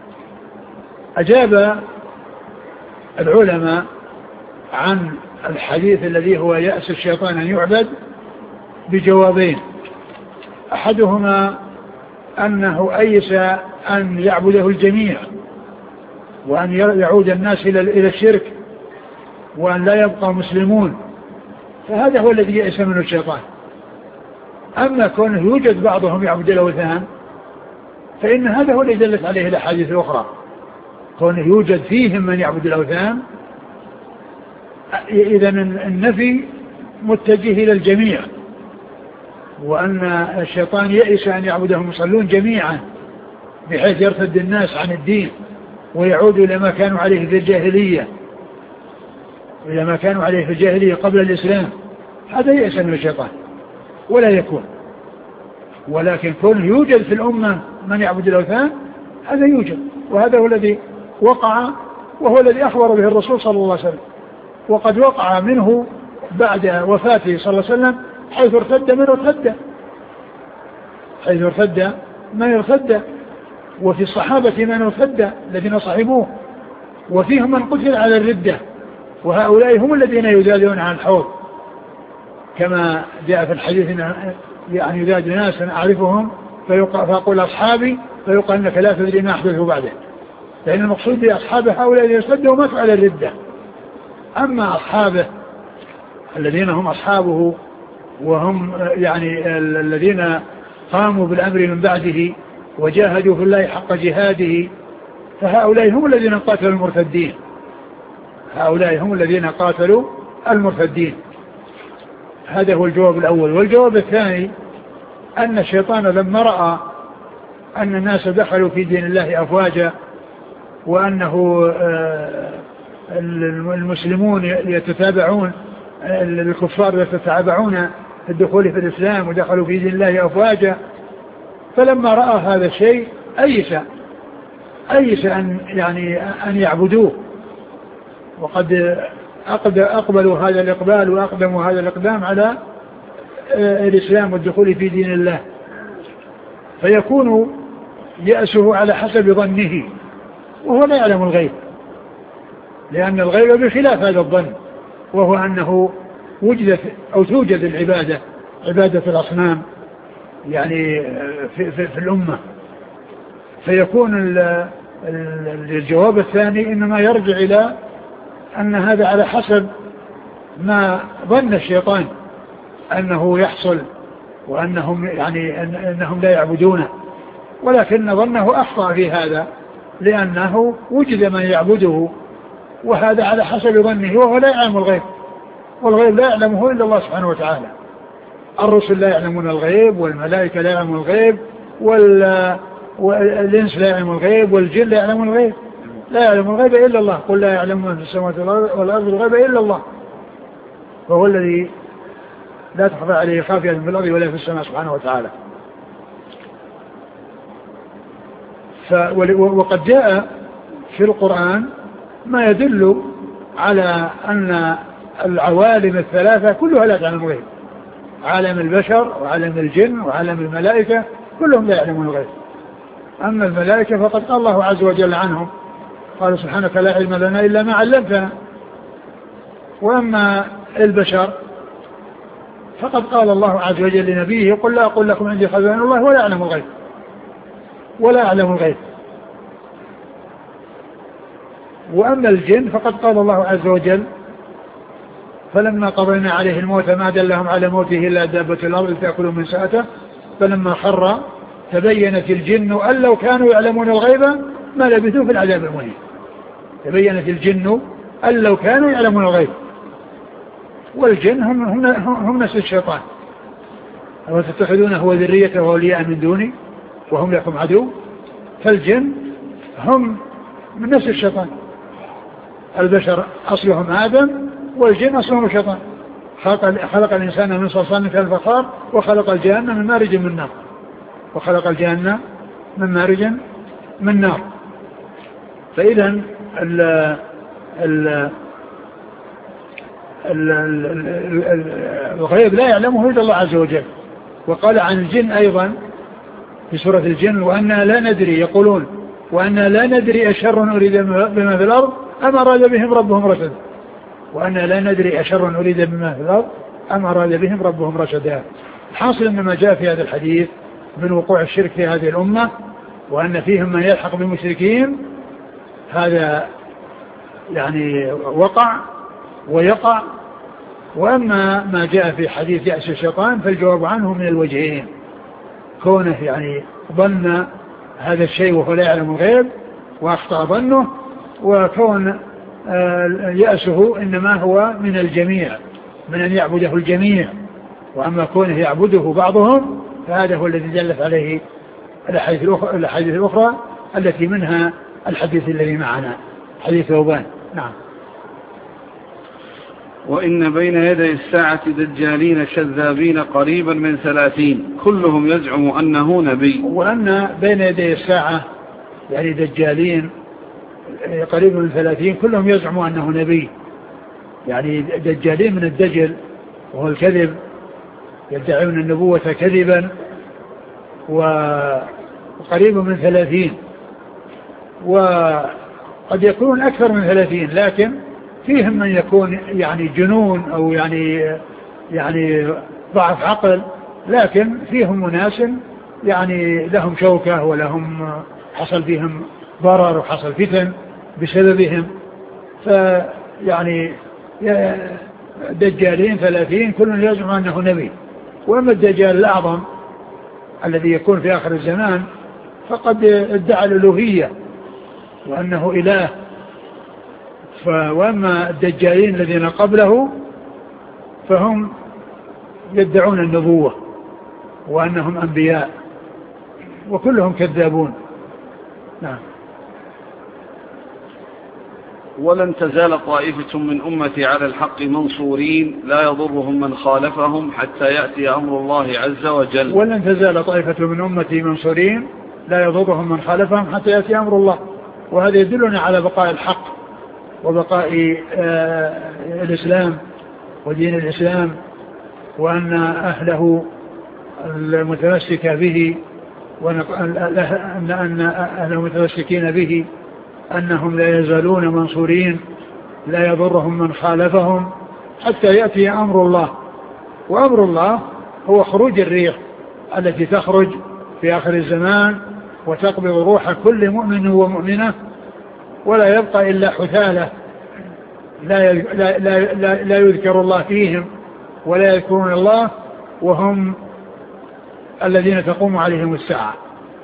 S2: أجاب العلماء عن الحديث الذي هو يأس الشيطان أن يعبد بجوابين. أحدهما أنه أيس أن يعبده الجميع وأن يعود الناس إلى الشرك وأن لا يبقى مسلمون، فهذا هو الذي يأس منه الشيطان. أما كونه يوجد بعضهم يعبد الأوثان فإن هذا هو الذي دلت عليه الأحاديث الأخرى، كونه يوجد فيهم من يعبد الأوثان، إذا النفي متجه إلى الجميع، وأن الشيطان يئس أن يعبدهم المصلون جميعا بحيث يرتد الناس عن الدين ويعودوا إلى ما كانوا عليه في الجاهلية إلى ما كانوا عليه في الجاهلية قبل الإسلام. هذا يئس من الشيطان ولا يكون. ولكن كون يوجد في الأمة من يعبد الأوثان هذا يوجد، وهذا هو الذي وقع وهو الذي أخبر به الرسول صلى الله عليه وسلم. وقد وقع منه بعد وفاته صلى الله عليه وسلم حيث ارتد من ارتد حيث ارتد من ارتد وفي الصحابة من ارتد الذين صحبوه، وفيهم من قتل على الردة، وهؤلاء هم الذين يزادون عن الحوض كما جاء في الحديث يعني يزاد ناس أعرفهم فيقول أصحابي فيقال أنك لا تدري ما أحدثه بعده، لأن المقصود بأصحاب هؤلاء الذين ارتدوا ماتوا على الردة. أما أصحابه الذين هم أصحابه وهم يعني الذين قاموا بالأمر من بعده وجاهدوا في الله حق جهاده، فهؤلاء هم الذين قاتلوا المرتدين هؤلاء هم الذين قاتلوا المرتدين. هذا هو الجواب الأول. والجواب الثاني أن الشيطان لما رأى أن الناس دخلوا في دين الله أفواجا وأنه المسلمون يتتابعون الكفار يتتابعون الدخول في الإسلام ودخلوا في دين الله أفواجا، فلما رأى هذا الشيء أيس أيس أن يعني أن يعبدوه، وقد أقبلوا هذا الإقبال وأقدموا هذا الإقدام على الإسلام والدخول في دين الله، فيكون يأسه على حسب ظنه وهو لا يعلم الغيب، لأن الغيب بخلاف هذا الظن، وهو أنه وجدت أو توجد العبادة عبادة الأصنام يعني في, في, في الأمة. فيكون الجواب الثاني إنما يرجع إلى أن هذا على حسب ما ظن الشيطان أنه يحصل وأنهم يعني أنهم لا يعبدونه، ولكن ظنه أخطأ في هذا، لأنه وجد من يعبده وهذا على حسب ظنه وهو لا يعلم الغيب، والغيب لا يعلمه إلا الله سبحانه وتعالى. الرسل لا يعلمون الغيب، والملائكة لا يعلمون الغيب، والإنس لا يعلمون الغيب، والجن لا يعلمون الغيب، لا يعلم الغيب إلا الله. قل لا يعلم من في السماوات والأرض الغيب إلا الله، وهو الذي لا تخفى عليه خافية في الأرض ولا في السماء سبحانه وتعالى. وقد جاء في القرآن ما يدل على أن العوالم الثلاثة كلها لا تعلم الغيب، عالم البشر وعالم الجن وعالم الملائكة كلهم لا يعلمون الغيب. أما الملائكة فقد قال الله عز وجل عنهم، قال سبحانك لا علم لنا إلا ما علمتنا. وأما البشر فقد قال الله عز وجل لنبيه قل لا أقول لكم عندي خزائن الله ولا أعلم الغيب ولا أعلم الغيب. وأما الجن فقد قال الله عز وجل فلما قضينا عليه الموت ما دلهم على موته إلا دابة الأرض تأكل من سأته فلما خر تبينت الجن أن لو كانوا يعلمون الغيب ما لبثوا في العذاب المهين. تبينت الجن أن لو كانوا يعلمون الغيب. والجن هم, هم, هم نفس الشيطان، وتتخذونه وذريته أولياء من دوني وهم لكم عدو. فالجن هم من نفس الشيطان، البشر أصلهم آدم والجن أصلهم الشيطان. خلق, خلق الإنسان من صلصال كالفخار وخلق الجان من مارج من نار وخلق الجان من مارج من نار. فإذا ال ال الغيب لا يعلمه إلا الله عز وجل. وقال عن الجن أيضا في سورة الجن وأننا لا ندري، يقولون وأننا لا ندري أشر أريد بما في الأرض أم أراد بهم ربهم رشدا. وأننا لا ندري أشر أريد بما في الأرض أم أراد بهم ربهم رشدا. حاصل أنما جاء في هذا الحديث من وقوع الشرك في هذه الأمة وأن فيهم من يلحق بالمشركين، هذا يعني وقع ويقع. وأما ما جاء في حديث يأس الشيطان فالجواب عنه من الوجهين، كونه يعني ظن هذا الشيء وهو لا يعلم الغيب وأخطأ ظنه، وكون يأسه إنما هو من الجميع، من أن يعبده الجميع. وأما كونه يعبده بعضهم فهذا هو الذي دلت عليه الأحاديث الأخرى التي منها الحديث الذي معنا حديث ثوبان. نعم.
S1: وإن بين يدي الساعة دجالين شذابين قريبا من ثلاثين كلهم يزعم أنه نبي.
S2: وأن بين يدي الساعة يعني دجالين قريبا من ثلاثين كلهم يزعم أنه نبي، يعني دجالين من الدجل وهو الكذب، يدعون النبوة كذبا، وقريب من ثلاثين، وقد يكون أكثر من ثلاثين، لكن فيهم من يكون يعني جنون أو يعني يعني ضعف عقل، لكن فيهم ناس يعني لهم شوكة ولهم حصل فيهم ضرر وحصل فتن بسببهم. فيعني دجالين ثلاثين كل يزعم أنه نبي. وأما الدجال الأعظم الذي يكون في آخر الزمان فقد ادعى الألوهية وأنه إله. وأما الدجالين الذين قبله فهم يدعون النبوة وأنهم أنبياء، وكلهم كذابون. نعم.
S1: ولن تزال طائفة من أمتي على الحق منصورين لا يضرهم من خالفهم حتى يأتي أمر الله عز وجل.
S2: ولن تزال طائفة من أمتي منصورين لا يضرهم من خالفهم حتى يأتي أمر الله. وهذا يدلنا على بقاء الحق وبقاء آه الإسلام ودين الإسلام، وأن أهله المتمسك به وأن أن أهله المتمسكين به أنهم لا يزالون منصورين لا يضرهم من خالفهم حتى يأتي أمر الله. وأمر الله هو خروج الريح التي تخرج في آخر الزمان وتقبض روح كل مؤمن ومؤمنة، ولا يبقى إلا حثالة لا, لا, لا, لا, لا يذكر الله فيهم ولا يذكرون الله، وهم الذين تقوم عليهم الساعة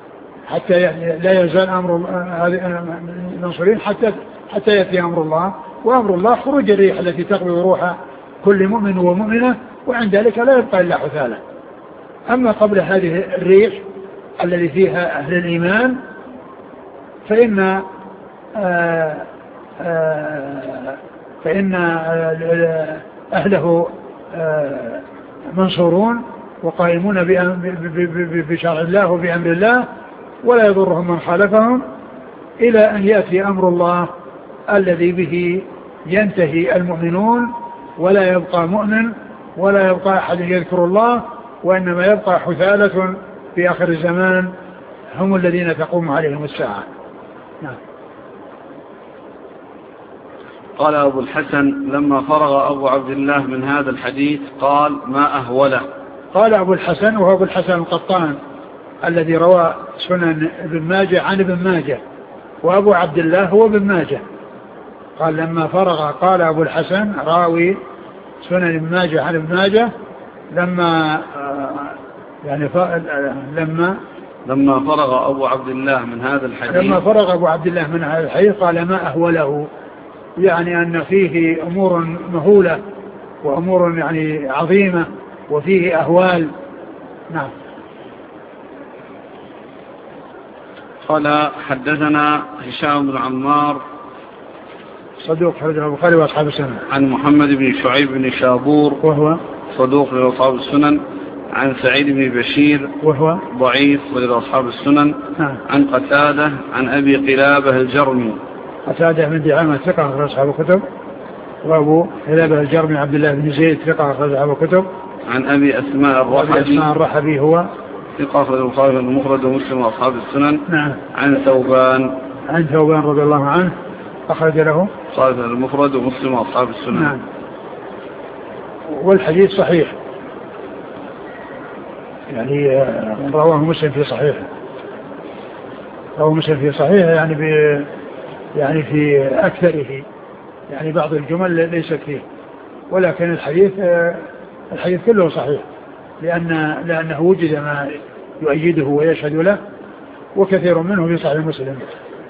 S2: حتى لا يزال أمر المنصورين حتى, حتى يأتي أمر الله وأمر الله خروج الريح التي تقبض روح كل مؤمن ومؤمنة، وعند ذلك لا يبقى إلا حثالة. أما قبل هذه الريح الذي فيها أهل الإيمان فإن آآ آآ فإن أهله منصورون وقائمون بشرع الله وبأمر الله، ولا يضرهم من خالفهم إلى أن يأتي أمر الله الذي به ينتهي المؤمنون ولا يبقى مؤمن ولا يبقى أحد يذكر الله، وإنما يبقى حثالة في آخر الزمان هم الذين تقوم عليهم الساعة. نعم.
S1: قال أبو الحسن لما فرغ أبو عبد الله من هذا الحديث قال ما أهوله.
S2: قال أبو الحسن وهو أبو الحسن القطان الذي روى سنن ابن ماجه عن ابن ماجه، وأبو عبد الله هو ابن ماجه. قال لما فرغ، قال أبو الحسن راوي سنن ابن ماجه عن ابن ماجه لما يعني لما
S1: لما فرغ أبو عبد الله من هذا الحديث
S2: لما فرغ أبو عبد الله من هذا الحديث قال ما أهوله، يعني أن فيه أمور مهولة وأمور يعني عظيمة وفيه أهوال. نعم.
S1: قال حدثنا هشام بن عمار
S2: صدوق حدث البخاري وأصحاب السنن،
S1: عن محمد بن شعيب بن شابور وهو
S2: صدوق
S1: لأصحاب السنن، عن سعيد بن بشير وهو ضعيف ولأصحاب السنن. نعم. عن قتادة عن أبي قلابة الجرمي.
S2: قتادة من دعامة ثقة أخرج أصحاب الكتب، وأبو قلابة الجرمي عبد الله بن زيد ثقة أخرج أصحاب الكتب.
S1: عن أبي أسماء الرحبي
S2: أسماء الرحبي هو
S1: ثقة أخرج البخاري المفرد ومسلم وأصحاب السنن.
S2: نعم.
S1: عن ثوبان
S2: عن ثوبان رضي الله عنه أخرج له
S1: البخاري المفرد ومسلم وأصحاب السنن.
S2: نعم. والحديث صحيح، يعني رواه مسلم في صحيحه، رواه مسلم في صحيحه يعني ب يعني في أكثره، يعني بعض الجمل ليست فيه، ولكن الحديث الحديث كله صحيح، لأن لأنه وجد ما يؤيده ويشهد له، وكثير منه في صحيح مسلم.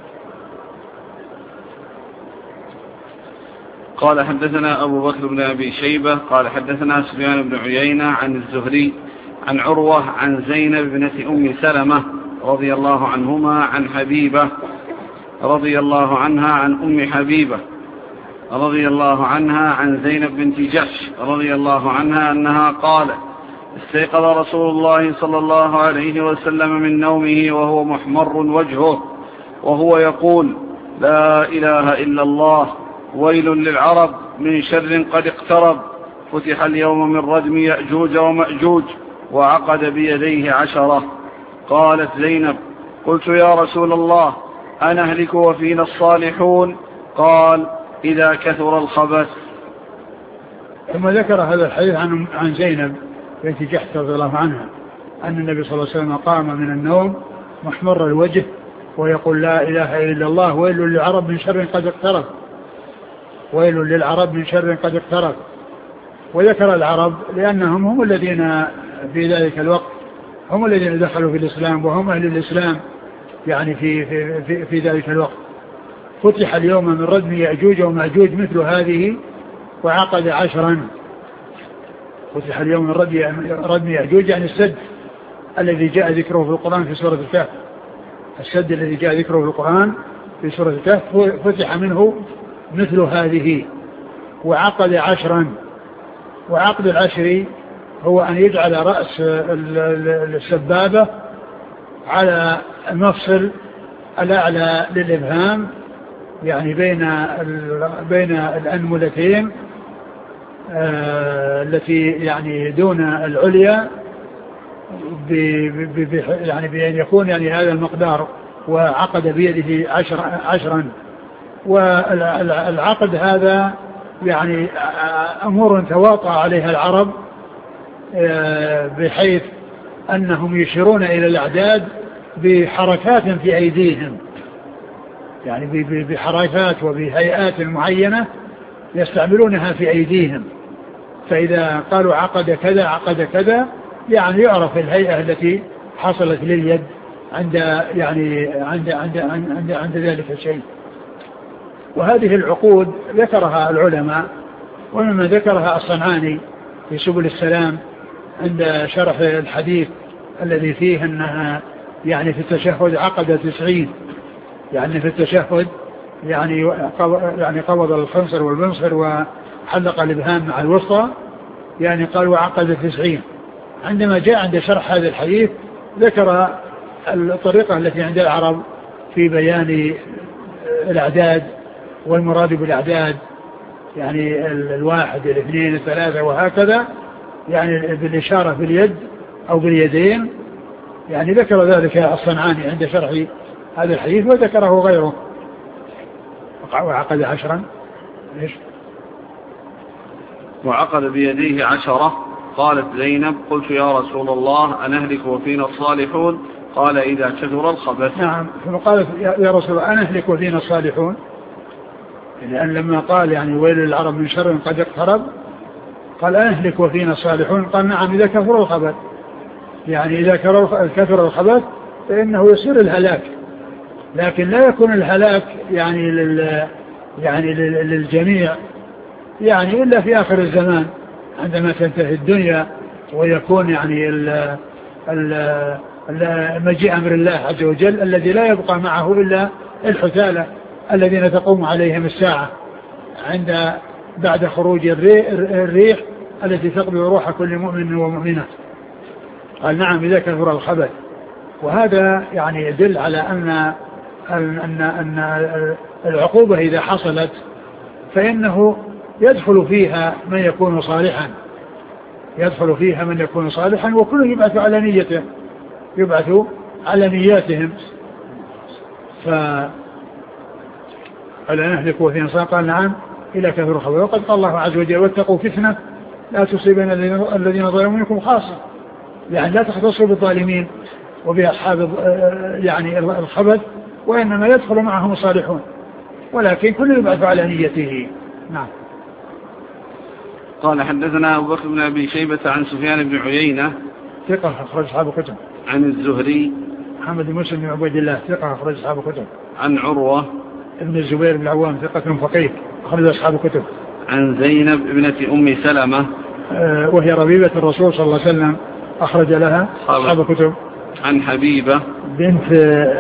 S1: قال حدثنا أبو بكر بن أبي شيبة قال حدثنا سفيان بن عيينة عن الزهري عن عروة عن زينب بنت أم سلمة رضي الله عنهما عن حبيبة رضي الله عنها عن أم حبيبة رضي الله عنها عن زينب بنت جحش رضي الله عنها أنها قالت استيقظ رسول الله صلى الله عليه وسلم من نومه وهو محمر وجهه وهو يقول لا إله إلا الله ويل للعرب من شر قد اقترب فتح اليوم من ردم يأجوج ومأجوج وعقد بيديه عشرة. قالت زينب قلت يا رسول الله أنهلك وفينا الصالحون؟ قال إذا كثر الخبث.
S2: ثم ذكر هذا الحديث عن عن زينب بنت جحش رضي الله عنها أن النبي صلى الله عليه وسلم قام من النوم محمر الوجه ويقول لا إله إلا الله ويل للعرب من شر قد اقترب، ويل للعرب من شر قد اقترب. وذكر العرب لأنهم هم الذين في ذلك الوقت هم الذين دخلوا في الإسلام وهم أهل الإسلام يعني في, في, في, في ذلك الوقت. فتح اليوم من ردم يأجوج ومأجوج مثل هذه وعقد عشرا. فتح اليوم من ردم يأجوج يعني السد الذي جاء ذكره في القرآن في سورة الكهف، السد الذي جاء ذكره في القرآن في سورة الكهف فتح منه مثل هذه وعقد عشرا. وعقد العشر هو أن يجعل رأس السبابة على المفصل الأعلى للإبهام يعني بين بين الأنملتين التي يعني دون العليا يعني بأن يكون يعني هذا المقدار، وعقد بيده عشر عشرا. والعقد هذا يعني أمور تواطأ عليها العرب بحيث أنهم يشيرون إلى الأعداد بحركات في أيديهم، يعني بحركات وبهيئات معينة يستعملونها في أيديهم، فإذا قالوا عقد كذا عقد كذا يعني يعرف الهيئة التي حصلت لليد عند يعني عند عند عند, عند ذلك الشيء. وهذه العقود ذكرها العلماء، ومما ذكرها الصنعاني في سبل السلام عند شرح الحديث الذي فيه أنها يعني في التشهد عقد تسعين، يعني في التشهد يعني يعني قبض الخنصر والبنصر وحلق الإبهام مع الوسطى، يعني قال وعقد تسعين. عندما جاء عند شرح هذا الحديث ذكر الطريقة التي عند العرب في بيان الأعداد والمراد بالأعداد، يعني الواحد الاثنين الثلاثة وهكذا، يعني بالإشارة باليد أو باليدين، يعني ذكر ذلك الصنعاني عند شرح هذا الحديث وذكره غيره. وعقد عشرا إيش؟
S1: وعقد بيديه عشرة. قالت زينب لقلت يا رسول الله أنهلك وفينا الصالحون؟ قال إذا كثر الخبث.
S2: نعم. فقالت يا رسول الله أنهلك وفينا الصالحون، لأن لما قال يعني ويل للعرب من شر قد اقترب، قال أنهلك وفينا الصالحون، قال نعم إذا كثر الخبث، يعني إذا كثر الخبث فإنه يصير الهلاك، لكن لا يكون الهلاك يعني لل يعني للجميع، يعني إلا في آخر الزمان عندما تنتهي الدنيا ويكون يعني ال ال مجيء أمر الله عز وجل الذي لا يبقى معه إلا الحثالة الذين تقوم عليهم الساعة عند بعد خروج الريح التي تقبض روح كل مؤمن ومؤمنة. قال نعم إذا كثر الخبث. وهذا يعني يدل على أن أن أن العقوبة إذا حصلت فإنه يدخل فيها من يكون صالحا، يدخل فيها من يكون صالحا، وكله يبعث على نيته، يبعث على نياتهم. ف ألا نهلك وفينا الصالحين؟ قال نعم إلى كثر الخبث. وقد قال الله عز وجل واتقوا فتنة لا تصيبن الذين ظلموا منكم خاصة، يعني لا تختصوا بالظالمين وبأصحاب يعني الخبث، وإنما يدخل معهم الصالحون، ولكن كل يبعث على نيته. نعم.
S1: قال حدثنا أبو بكر بن أبي شيبة عن سفيان بن عيينة
S2: ثقة أخرج أصحاب الكتب.
S1: عن الزهري
S2: محمد بن مسلم بن عبيد الله ثقة أخرج أصحاب الكتب.
S1: عن عروة
S2: ابن الزبير بن العوام ثقة فقيه أخرج أصحاب الكتب.
S1: عن زينب ابنة أم سلمة
S2: أه وهي ربيبة الرسول صلى الله عليه وسلم أخرج لها أصحاب الكتب.
S1: عن حبيبة
S2: بنت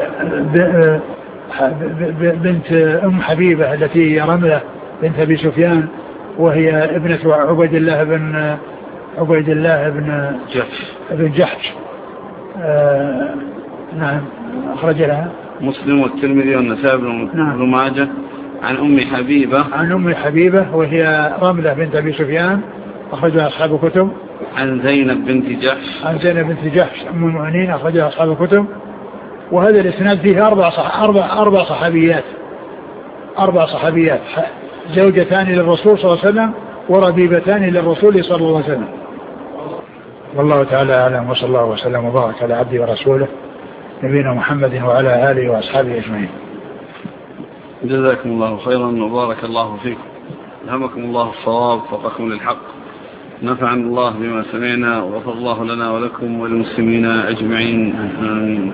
S2: بنت أم حبيبة التي هي رملة بنت أبي سفيان، وهي ابنة عبيد الله بن عبيد الله بن
S1: جحش
S2: بن جحش. آه نعم أخرج لها
S1: مسلم والترمذي والنسائي بن ماجه. عن أم حبيبة
S2: عن أم حبيبة وهي رملة بنت أبي سفيان أخرجها أصحاب الكتب.
S1: عن زينب بنت جحش
S2: عن زينب بنت جحش أم المؤمنين أخرجها أصحاب الكتب. وهذا الإسناد فيه أربع صح أربع أربع صحابيات أربع صحابيات زوجتان للرسول صلى الله عليه وسلم وربيبتان للرسول صلى الله عليه وسلم. والله تعالى أعلم، وصلى الله وسلم وبارك على عبده ورسوله نبينا محمد وعلى آله وأصحابه أجمعين.
S1: جزاكم الله خيرا وبارك الله فيكم، ألهمكم الله الصواب وفقكم للحق، نفعنا الله بما سمعنا وغفر الله لنا ولكم وللمسلمين أجمعين آمين.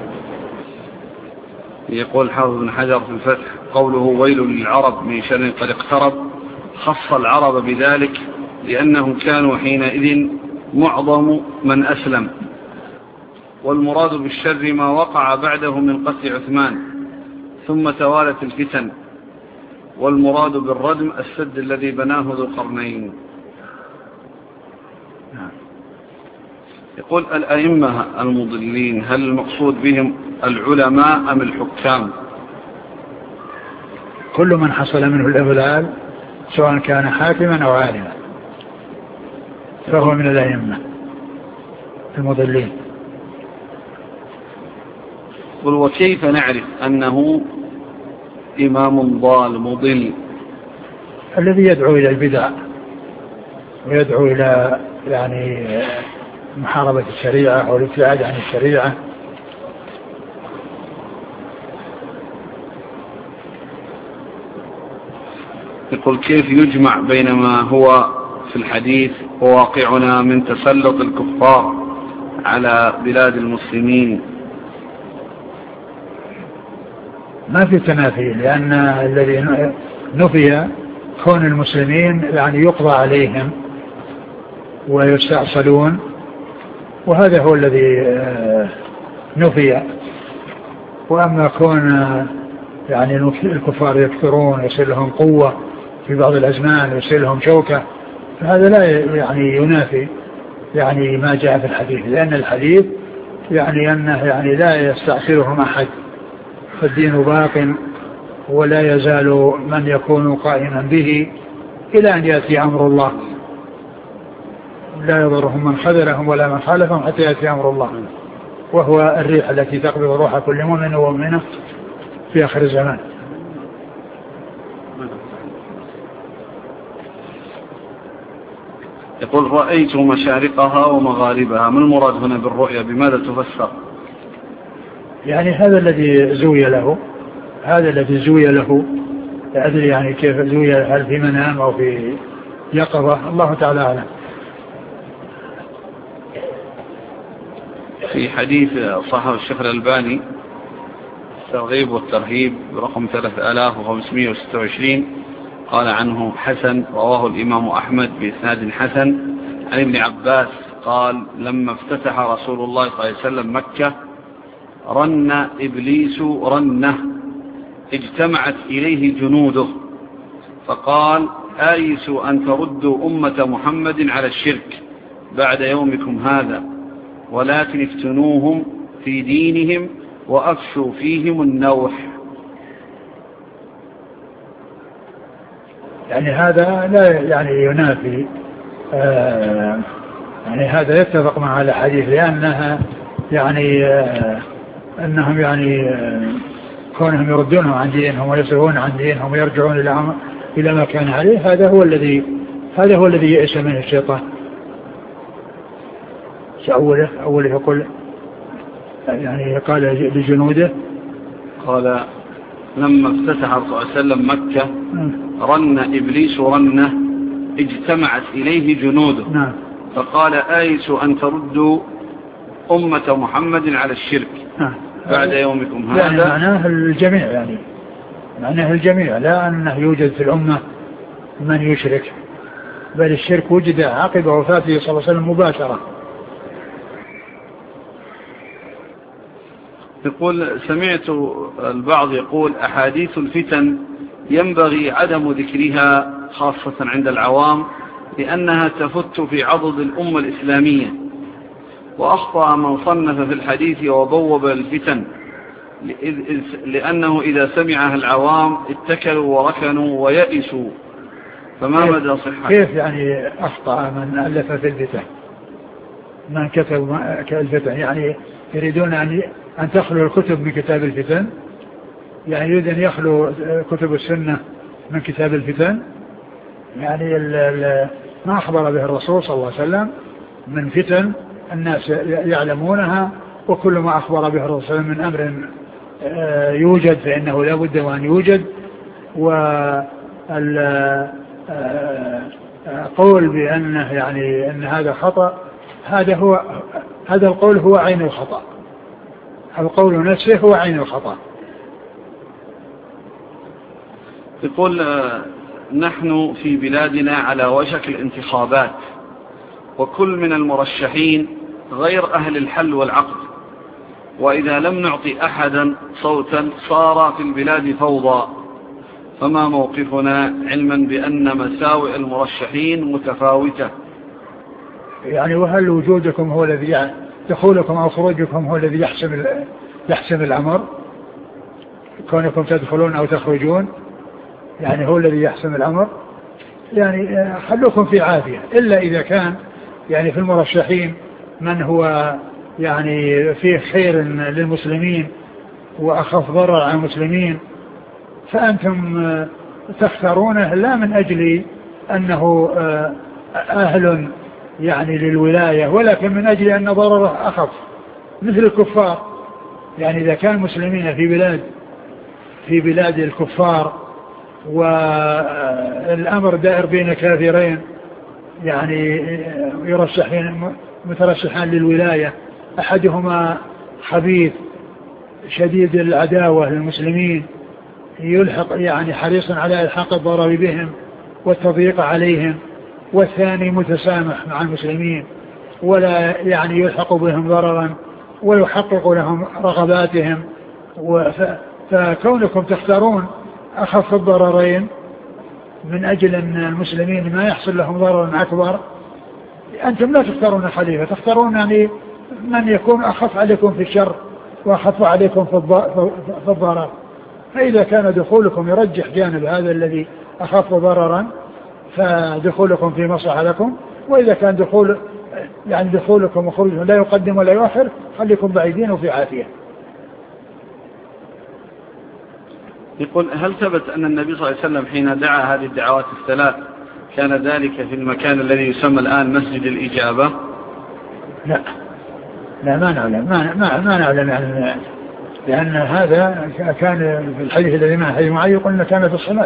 S1: يقول حافظ بن حجر في الفتح قوله ويل للعرب من شر قد اقترب، خص العرب بذلك لأنهم كانوا حينئذ معظم من أسلم، والمراد بالشر ما وقع بعده من قتل عثمان ثم توالت الفتن، والمراد بالردم السد الذي بناه ذو القرنين. يقول الأئمة المضلين هل المقصود بهم العلماء أم الحكام؟
S2: كل من حصل منه الإضلال سواء كان حاكما أو عالما فهو من الأئمة المضلين.
S1: قل وكيف نعرف أنه إمام ضال مضل؟
S2: الذي يدعو إلى البدع ويدعو إلى يعني محاربة الشريعة أو الابتعاد عن الشريعة.
S1: يقول كيف يجمع بين ما هو في الحديث وواقعنا من تسلط الكفار على بلاد المسلمين؟
S2: ما في تنافي، لأن الذي نفي كون المسلمين يعني يقضى عليهم ويستأصلون، وهذا هو الذي نفي. وأما كون يعني الكفار يكثرون ويصير لهم قوة في بعض الأزمان ويصير لهم شوكة، فهذا لا يعني ينافي يعني ما جاء في الحديث، لأن الحديث يعني أنه يعني لا يستأخرهم أحد، فالدين باق ولا يزال من يكون قائما به إلى أن يأتي أمر الله، لا يضرهم من خذلهم ولا من خالفهم حتى يأتي أمر الله، وهو الريح التي تقبض روح كل مؤمن ومؤمنة في آخر الزمان.
S1: يقول: رأيت مشارقها ومغاربها، ما المراد هنا بالرؤية؟ بماذا تفسر؟
S2: يعني هذا الذي زوي له، هذا الذي زوي له، لا أدري يعني كيف زوي، هل في منام أو في يقظة، الله تعالى أعلم.
S1: في حديث صححه الشيخ الألباني الترغيب والترهيب برقم ثلاثة آلاف وخمسمائة وستة وعشرين قال عنه حسن، رواه الإمام أحمد بإسناد حسن عن ابن عباس قال: لما افتتح رسول الله صلى الله عليه وسلم مكة رن إبليس رنه اجتمعت إليه جنوده، فقال: آيس أن تردوا أمة محمد على الشرك بعد يومكم هذا، ولكن افتنوهم في دينهم وأفشوا فيهم النوح.
S2: يعني هذا لا يعني ينافي آه يعني هذا يتفق مع الحديث، لأنها يعني آه أنهم يعني آه كونهم يردونهم عن دينهم ويصرفون عن دينهم ويرجعون إلى إلى ما كان عليه، هذا هو الذي هذا هو الذي يئس منه الشيطان. أوله أوله يقول يعني قال لجنوده،
S1: قال: لما افتتح صلى الله عليه وسلم مكة رن إبليس رنه اجتمعت إليه جنوده،
S2: نعم.
S1: فقال: آيس أن تردوا أمة محمد على الشرك نعم. بعد يومكم هذا.
S2: يعني معناه الجميع، يعني معناه الجميع، لا أنه يوجد في الأمة من يشرك، بل الشرك وجد عقب وفاته صلى الله عليه وسلم مباشرة.
S1: يقول: سمعت البعض يقول: أحاديث الفتن ينبغي عدم ذكرها خاصة عند العوام لأنها تفت في عضد الأمة الإسلامية، وأخطأ من صنف في الحديث وبوب الفتن، لأنه إذا سمعها العوام اتكلوا وركنوا ويئسوا، فما مدى صحة؟
S2: كيف يعني أخطأ من ألف في الفتن، من كتب الفتن؟ يعني يريدون أن أن تخلو الكتب من كتاب الفتن، يعني يريد أن يخلو كتب السنة من كتاب الفتن، يعني ال ال ما أخبر به الرسول صلى الله عليه وسلم من فتن الناس يعلمونها، وكل ما أخبر به الرسول صلى الله عليه وسلم من أمر يوجد فإنه لا بد وأن يوجد. والقول بأنه يعني أن هذا خطأ، هذا هو هذا القول هو عين الخطأ، القول نفسه هو عين الخطأ.
S1: يقول: نحن في بلادنا على وشك الانتخابات، وكل من المرشحين غير أهل الحل والعقد، وإذا لم نعطي أحدا صوتا صار في البلاد فوضى، فما موقفنا علما بأن مساوئ المرشحين متفاوتة؟
S2: يعني وهل وجودكم هو الذي دخولكم أو خروجكم هو الذي يحسم يحسم الأمر؟ كونكم تدخلون أو تخرجون يعني هو الذي يحسم الأمر؟ يعني خلوكم في عافية، إلا إذا كان يعني في المرشحين من هو يعني فيه خير للمسلمين وأخف ضرر على المسلمين، فأنتم تختارونه لا من أجل أنه أهل يعني للولاية، ولكن من أجل أن ضرره أخف، مثل الكفار. يعني إذا كان المسلمين في بلاد في بلاد الكفار والأمر دائر بين كافرين يعني يرشحين مترشحان للولاية، أحدهما خبيث شديد العداوة للمسلمين يلحق يعني حريص على إلحاق الضرر بهم والتضييق عليهم، والثاني متسامح مع المسلمين ولا يعني يلحق بهم ضررا ويحقق لهم رغباتهم. فكونكم تختارون أخف الضررين من أجل أن المسلمين ما يحصل لهم ضرر أكبر، أنتم لا تختارون خليفة، تختارون يعني من يكون أخف عليكم في الشر وأخف عليكم في الضرر. فإذا كان دخولكم يرجح جانب هذا الذي أخف ضررا فدخولكم في مصلحة لكم، وإذا كان دخول يعني دخولكم وخروجكم لا يقدم ولا يؤخر خليكم بعيدين وفي عافية.
S1: يقول هل ثبت أن النبي صلى الله عليه وسلم حين دعا هذه الدعوات الثلاث كان ذلك في المكان الذي يسمى الآن مسجد الإجابة؟
S2: لا لا ما نعلم ما, ما, ما نعلم يعني، لأن هذا كان في الحديث الذي معه حديث معي قلنا كان في الصلاة.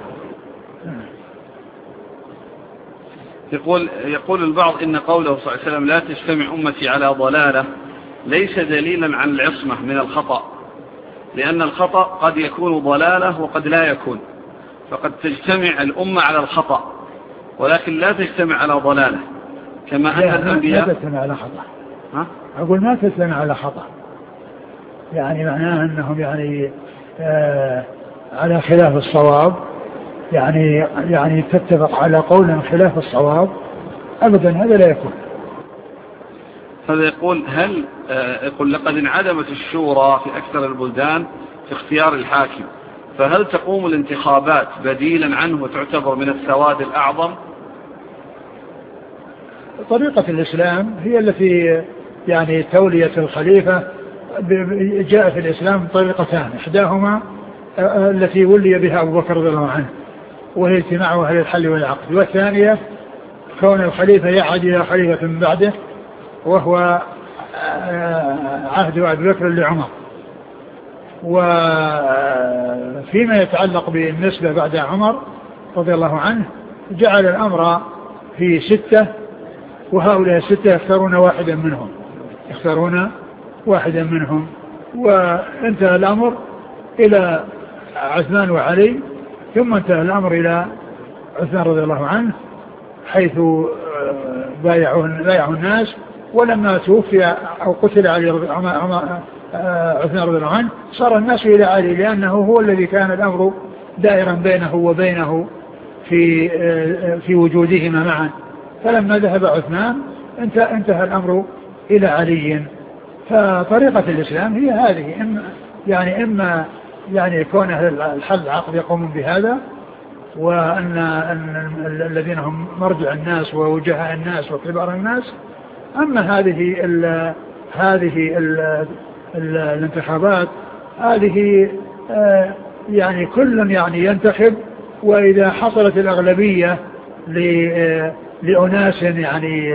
S1: يقول يقول البعض إن قوله صلى الله عليه وسلم لا تجتمع أمتي على ضلالة ليس دليلا عن العصمة من الخطأ، لأن الخطأ قد يكون ضلالة وقد لا يكون، فقد تجتمع الأمة على الخطأ ولكن لا تجتمع على ضلالة، كما أن الأنبياء
S2: لا تجتمع على خطأ.
S1: ها؟
S2: أقول ما تجتمع على خطأ، يعني معناه أنهم يعني آه على خلاف الصواب، يعني يعني تتفق على قول خلاف الصواب أبدا، هذا لا يكون.
S1: هذا يقول هل يقول لقد انعدمت الشورى في أكثر البلدان في اختيار الحاكم، فهل تقوم الانتخابات بديلا عنه وتعتبر من السواد الأعظم؟
S2: طريقة الإسلام هي التي يعني تولية الخليفة جاء في الإسلام طريقتان، إحداهما التي ولي بها أبو بكر رضي الله عنه وهي اجتماع أهل الحل والعقد، والثانية كون الخليفة يعهد إلى خليفة من بعده وهو عهد أبي بكر لعمر. وفيما يتعلق بالنسبة بعد عمر رضي الله عنه جعل الأمر في ستة، وهؤلاء الستة يختارون واحدا منهم يختارون واحدا منهم وانتهى الأمر إلى عثمان وعلي، ثم انتهى الأمر إلى عثمان رضي الله عنه حيث بايعوا بايعوا الناس، ولما توفي أو قتل علي عثمان رضي الله عنه صار الناس إلى علي، لأنه هو الذي كان الأمر دائرا بينه وبينه في في وجودهما معا. فلما ذهب عثمان انتهى الأمر إلى علي. فطريقة الإسلام هي هذه، إما يعني إما يعني يكون أهل الحل عقد يقومون بهذا، وأن الذين هم مرجع الناس ووجهاء الناس وكبار الناس. أما هذه ال هذه ال ال الانتخابات هذه يعني كل يعني ينتخب، وإذا حصلت الأغلبية لأناس يعني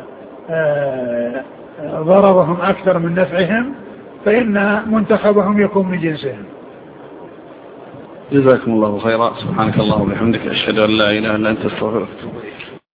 S2: ضررهم أكثر من نفعهم فإن منتخبهم يكون من جنسهم.
S1: جزاكم الله خيرا. سبحانك الله وبحمدك أشهد أن لا إله إلا أنت أستغفرك وأتوب إليك.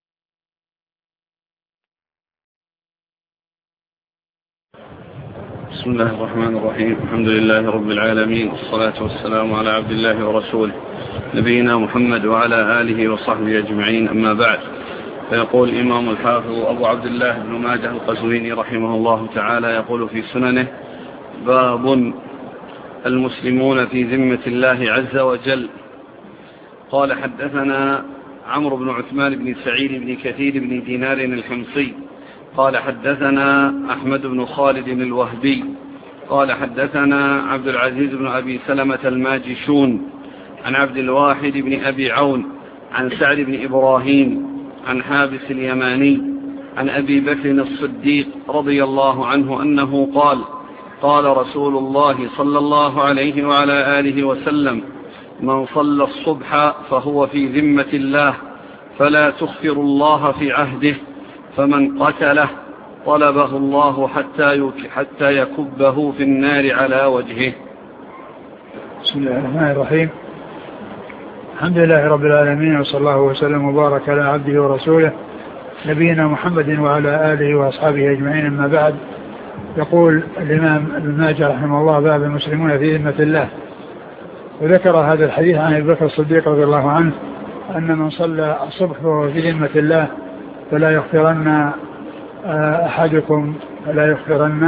S1: بسم الله الرحمن الرحيم. الحمد لله رب العالمين، والصلاة والسلام على عبد الله ورسوله نبينا محمد وعلى آله وصحبه أجمعين، أما بعد. فيقول الإمام الحافظ أبو عبد الله بن ماجه القزويني رحمه الله تعالى يقول في سننه: باب المسلمون في ذمة الله عز وجل. قال: حدثنا عمرو بن عثمان بن سعيد بن كثير بن دينار الحمصي قال: حدثنا أحمد بن خالد الوهبي قال: حدثنا عبد العزيز بن أبي سلمة الماجشون عن عبد الواحد بن أبي عون عن سعد بن إبراهيم عن حابس اليماني عن أبي بكر الصديق رضي الله عنه أنه قال: قال رسول الله صلى الله عليه وعلى آله وسلم: من صلى الصبح فهو في ذمة الله فلا تخفر الله في عهده، فمن قتله طلبه الله حتى حتى يكبه في النار على وجهه.
S2: بسم الله الرحمن الرحيم. الحمد لله رب العالمين، وصلى الله وسلم وبارك على عبده ورسوله نبينا محمد وعلى آله وأصحابه أجمعين، أما بعد. يقول الإمام ابن ماجه رحمه الله: باب المسلمون في ذمة الله. وذكر هذا الحديث عن أبي بكر الصديق رضي الله عنه أن من صلى الصبح فهو في ذمة الله فلا يغفرن أحدكم فلا يغفرن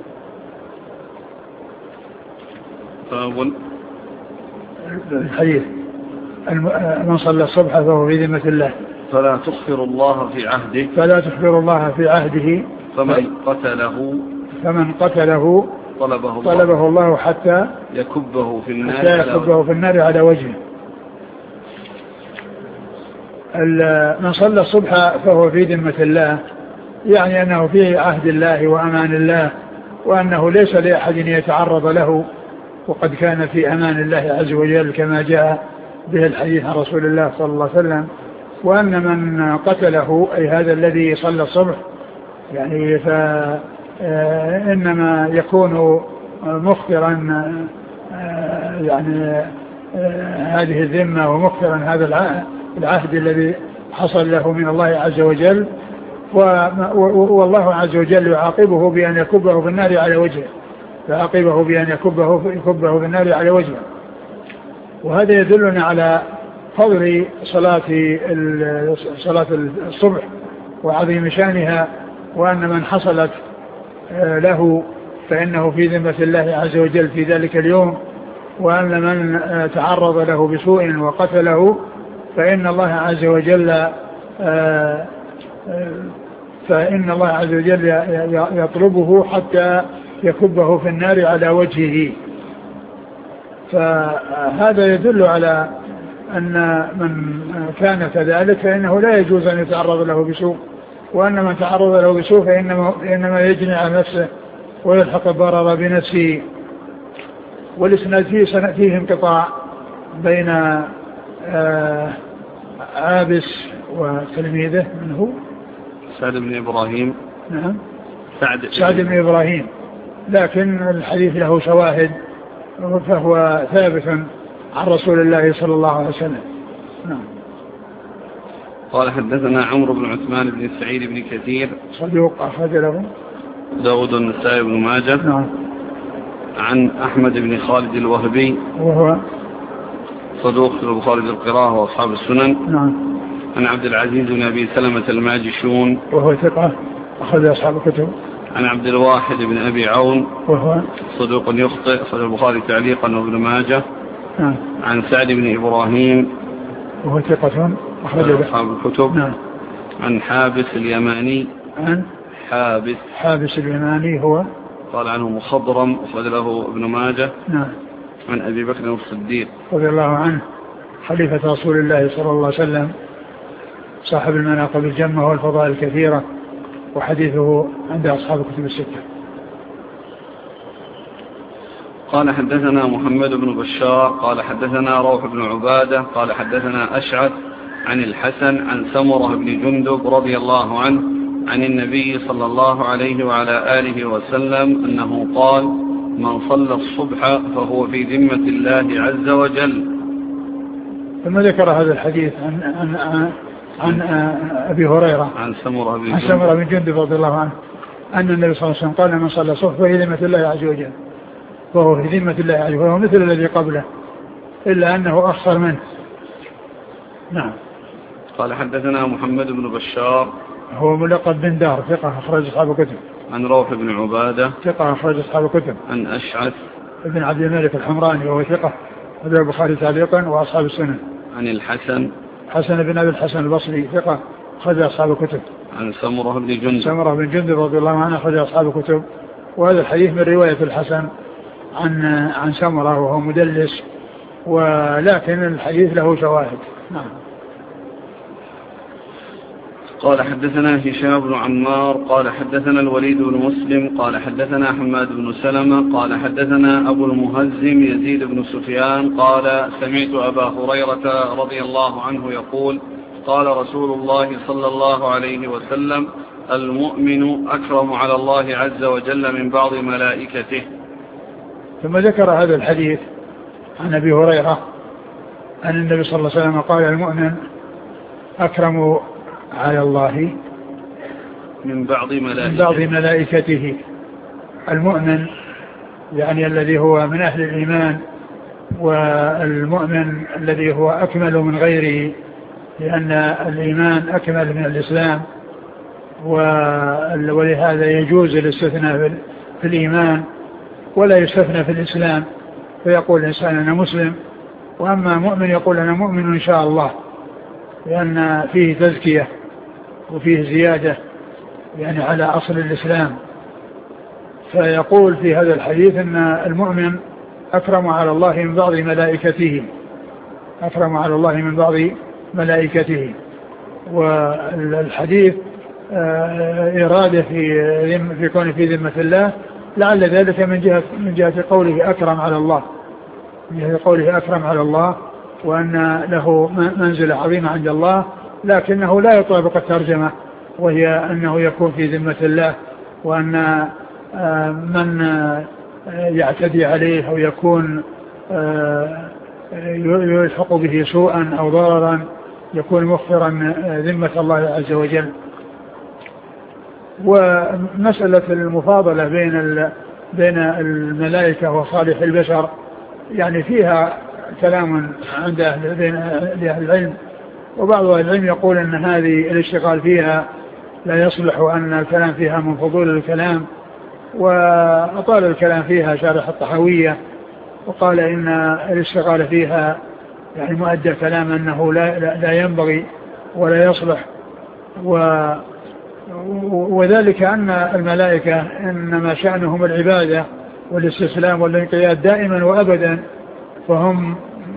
S2: الحديث من صلى الصبح فهو في ذمة الله
S1: فلا تخفر الله في عهده
S2: فلا تخفر الله في عهده
S1: فمن قتله
S2: فمن قتله
S1: طلبه الله,
S2: طلبه الله حتى
S1: يكبه في النار
S2: حتى يكبه في النار على وجهه. من صلى الصبح فهو في ذمة الله يعني أنه في عهد الله وأمان الله وأنه ليس لأحد يتعرض له وقد كان في أمان الله عز وجل كما جاء به الحديث عن رسول الله صلى الله عليه وسلم. وأن من قتله أي هذا الذي صلى الصبح يعني فإنما يكون مخبرا يعني هذه الذمة ومخبرا هذا العهد الذي حصل له من الله عز وجل والله عز وجل يعاقبه بأن يكبه في النار على وجهه يعاقبه بأن يكبه, يكبه في النار على وجهه. وهذا يدلنا على فضل صلاة صلاة الصبح وعظيم شانها وأن من حصلت له فإنه في ذمة الله عز وجل في ذلك اليوم وأن من تعرض له بسوء وقتله فإن الله عز وجل فإن الله عز وجل يطلبه حتى يكبه في النار على وجهه. فهذا يدل على أن من كان كذلك فإنه لا يجوز أن يتعرض له بسوء وأن من تعرض له بسوء فإنما, فإنما يجني على نفسه ويلحق الضرر بنفسه. والإسناد فيه, فيه انقطاع بين آه عابس وتلميذه من هو
S1: سعد بن إبراهيم.
S2: نعم
S1: سعد,
S2: سعد بن إبراهيم لكن الحديث له شواهد فهو ثابت عن رسول الله صلى الله عليه وسلم. نعم.
S1: قال حدثنا عمرو بن عثمان بن سعيد بن كثير
S2: صدوق أخرج له
S1: داود النسائي بن ماجه.
S2: نعم.
S1: عن أحمد بن خالد الوهبي
S2: وهو
S1: صدوق في البخاري القراءة وأصحاب السنن.
S2: نعم.
S1: عن عبد العزيز بن أبي سلمة الماجشون
S2: وهو ثقة أخرج أصحاب الكتب.
S1: عن عبد الواحد بن أبي عون
S2: وهو
S1: صدوق يخطئ في البخاري تعليقا وابن ماجه.
S2: نعم.
S1: عن سعد بن إبراهيم
S2: وهو ثقة أخرج
S1: أصحاب الكتب.
S2: نعم.
S1: عن حابس اليماني
S2: عن
S1: حابس
S2: حابس اليماني هو
S1: قال عنه مخضرم أخرج له ابن ماجه.
S2: نعم.
S1: عن أبي بكر الصديق
S2: رضي الله عنه خليفة رسول الله صلى الله عليه وسلم صاحب المناقب الجمة والفضائل الكثيرة وحديثه عند أصحاب الكتب الستة.
S1: قال حدثنا محمد بن بشار قال حدثنا روح بن عبادة قال حدثنا أشعث عن الحسن عن سمرة بن جندب رضي الله عنه عن النبي صلى الله عليه وعلى آله وسلم أنه قال من صلى الصبح فهو في ذمة الله عز وجل.
S2: ثم ذكر هذا الحديث عن, عن, عن, عن أبي هريرة
S1: عن سمرة بن
S2: عن سمرة بن جندب رضي الله عنه أن النبي صلى الله عليه وسلم قال من صلى الصبح فهو في ذمة الله عز وجل وهو في ذمة الله عز وجل وهو مثل الذي قبله إلا أنه أخصر منه. نعم.
S1: قال حدثنا محمد بن بشار
S2: هو ملقب بن دار ثقة أخرج أصحاب الكتب.
S1: عن روح بن عبادة
S2: ثقة أخرج أصحاب الكتب.
S1: عن أشعث
S2: ابن عبد الملك الحمراني وهو ثقة أخرج البخاري تعليقا وأصحاب السنن.
S1: عن الحسن
S2: حسن بن أبي الحسن البصري ثقة أخرج أصحاب الكتب.
S1: عن سمرة بن جندب
S2: سمرة بن جندب رضي الله عنه أخرج أصحاب الكتب. وهذا الحديث من رواية الحسن عن عن سمرة وهو مدلس ولكن الحديث له شواهد. نعم.
S1: قال حدثنا هشام بن عمار قال حدثنا الوليد بن مسلم قال حدثنا حماد بن سلمة قال حدثنا أبو المهزم يزيد بن سفيان قال سمعت أبا هريرة رضي الله عنه يقول قال رسول الله صلى الله عليه وسلم المؤمن أكرم على الله عز وجل من بعض ملائكته.
S2: ثم ذكر هذا الحديث عن أبي هريرة أن النبي صلى الله عليه وسلم قال المؤمن أكرم على الله
S1: من بعض ملائكته,
S2: من بعض ملائكته. المؤمن يعني الذي هو من أهل الإيمان والمؤمن الذي هو أكمل من غيره، لأن الإيمان أكمل من الإسلام، ولهذا يجوز الاستثناء في الإيمان ولا يستثنى في الإسلام، فيقول الإنسان أنا مسلم، وأما مؤمن يقول أنا مؤمن إن شاء الله، لأن فيه تزكية وفيه زيادة يعني على أصل الإسلام. فيقول في هذا الحديث أن المؤمن أكرم على الله من بعض ملائكته، أكرم على الله من بعض ملائكته. والحديث إرادة في في كون في ذمة الله، لعل ذلك من جهة من جهة قوله أكرم على الله، من جهة قوله أكرم على الله، وأن له منزلة عظيمة عند الله، لكنه لا يطابق الترجمة، وهي أنه يكون في ذمة الله، وأن من يعتدي عليه أو يكون يلحق به سوءا أو ضررا يكون مغفرا ذمة الله عز وجل. ومسألة المفاضلة بين بين الملائكة وصالح البشر يعني فيها كلام عند أهل العلم، وبعض أهل العلم يقول أن هذه الاشتغال فيها لا يصلح، أن الكلام فيها من فضول الكلام، وأطال الكلام فيها شارح الطحاوية وقال إن الاشتغال فيها يعني مؤدى كلام أنه لا, لا ينبغي ولا يصلح، و وذلك أن الملائكة إنما شأنهم العبادة والاستسلام والانقياد دائما وأبدا، فهم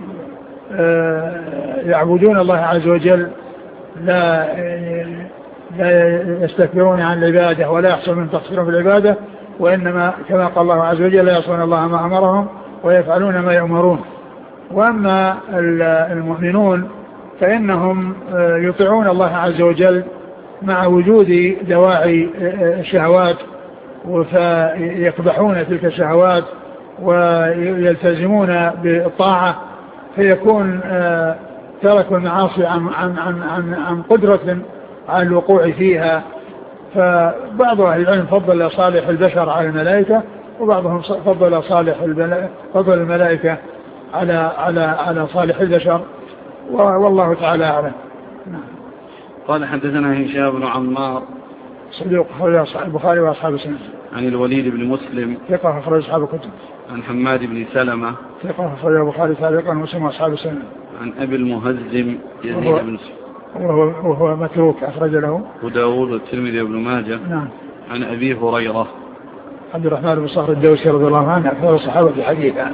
S2: يعبدون الله عز وجل، لا لا يستكبرون عن العبادة ولا يحصل من تقصيرهم في العبادة، وإنما كما قال الله عز وجل لا يعصون الله ما أمرهم ويفعلون ما يؤمرون. وأما المؤمنون فإنهم يطيعون الله عز وجل مع وجود دواعي الشهوات، فيقبحون تلك الشهوات ويلتزمون بالطاعة، فيكون تركوا المعاصي عن, عن, عن, عن, عن قدرة على الوقوع فيها. فبعض أهل العلم فضل صالح البشر على الملائكة، وبعضهم فضل صالح فضل الملائكة على على على صالح البشر، والله تعالى أعلم.
S1: قال حدثنا هشام بن عمار
S2: صديق البخاري وأصحاب السنة.
S1: عن الوليد بن مسلم
S2: ثقة أخرج أصحاب الكتب.
S1: عن حماد بن سلمة
S2: ثقة أخرج البخاري تعليقا ومسلم وأصحاب السنة.
S1: عن أبي المهزم يزيد
S2: وهو
S1: بن
S2: وهو, وهو متروك أخرج له
S1: وداود والترمذي وابن ماجه.
S2: نعم.
S1: عن أبي هريرة
S2: عبد الرحمن بن صخر الدوسي رضي الله عنه أكثر الصحابة حديثا.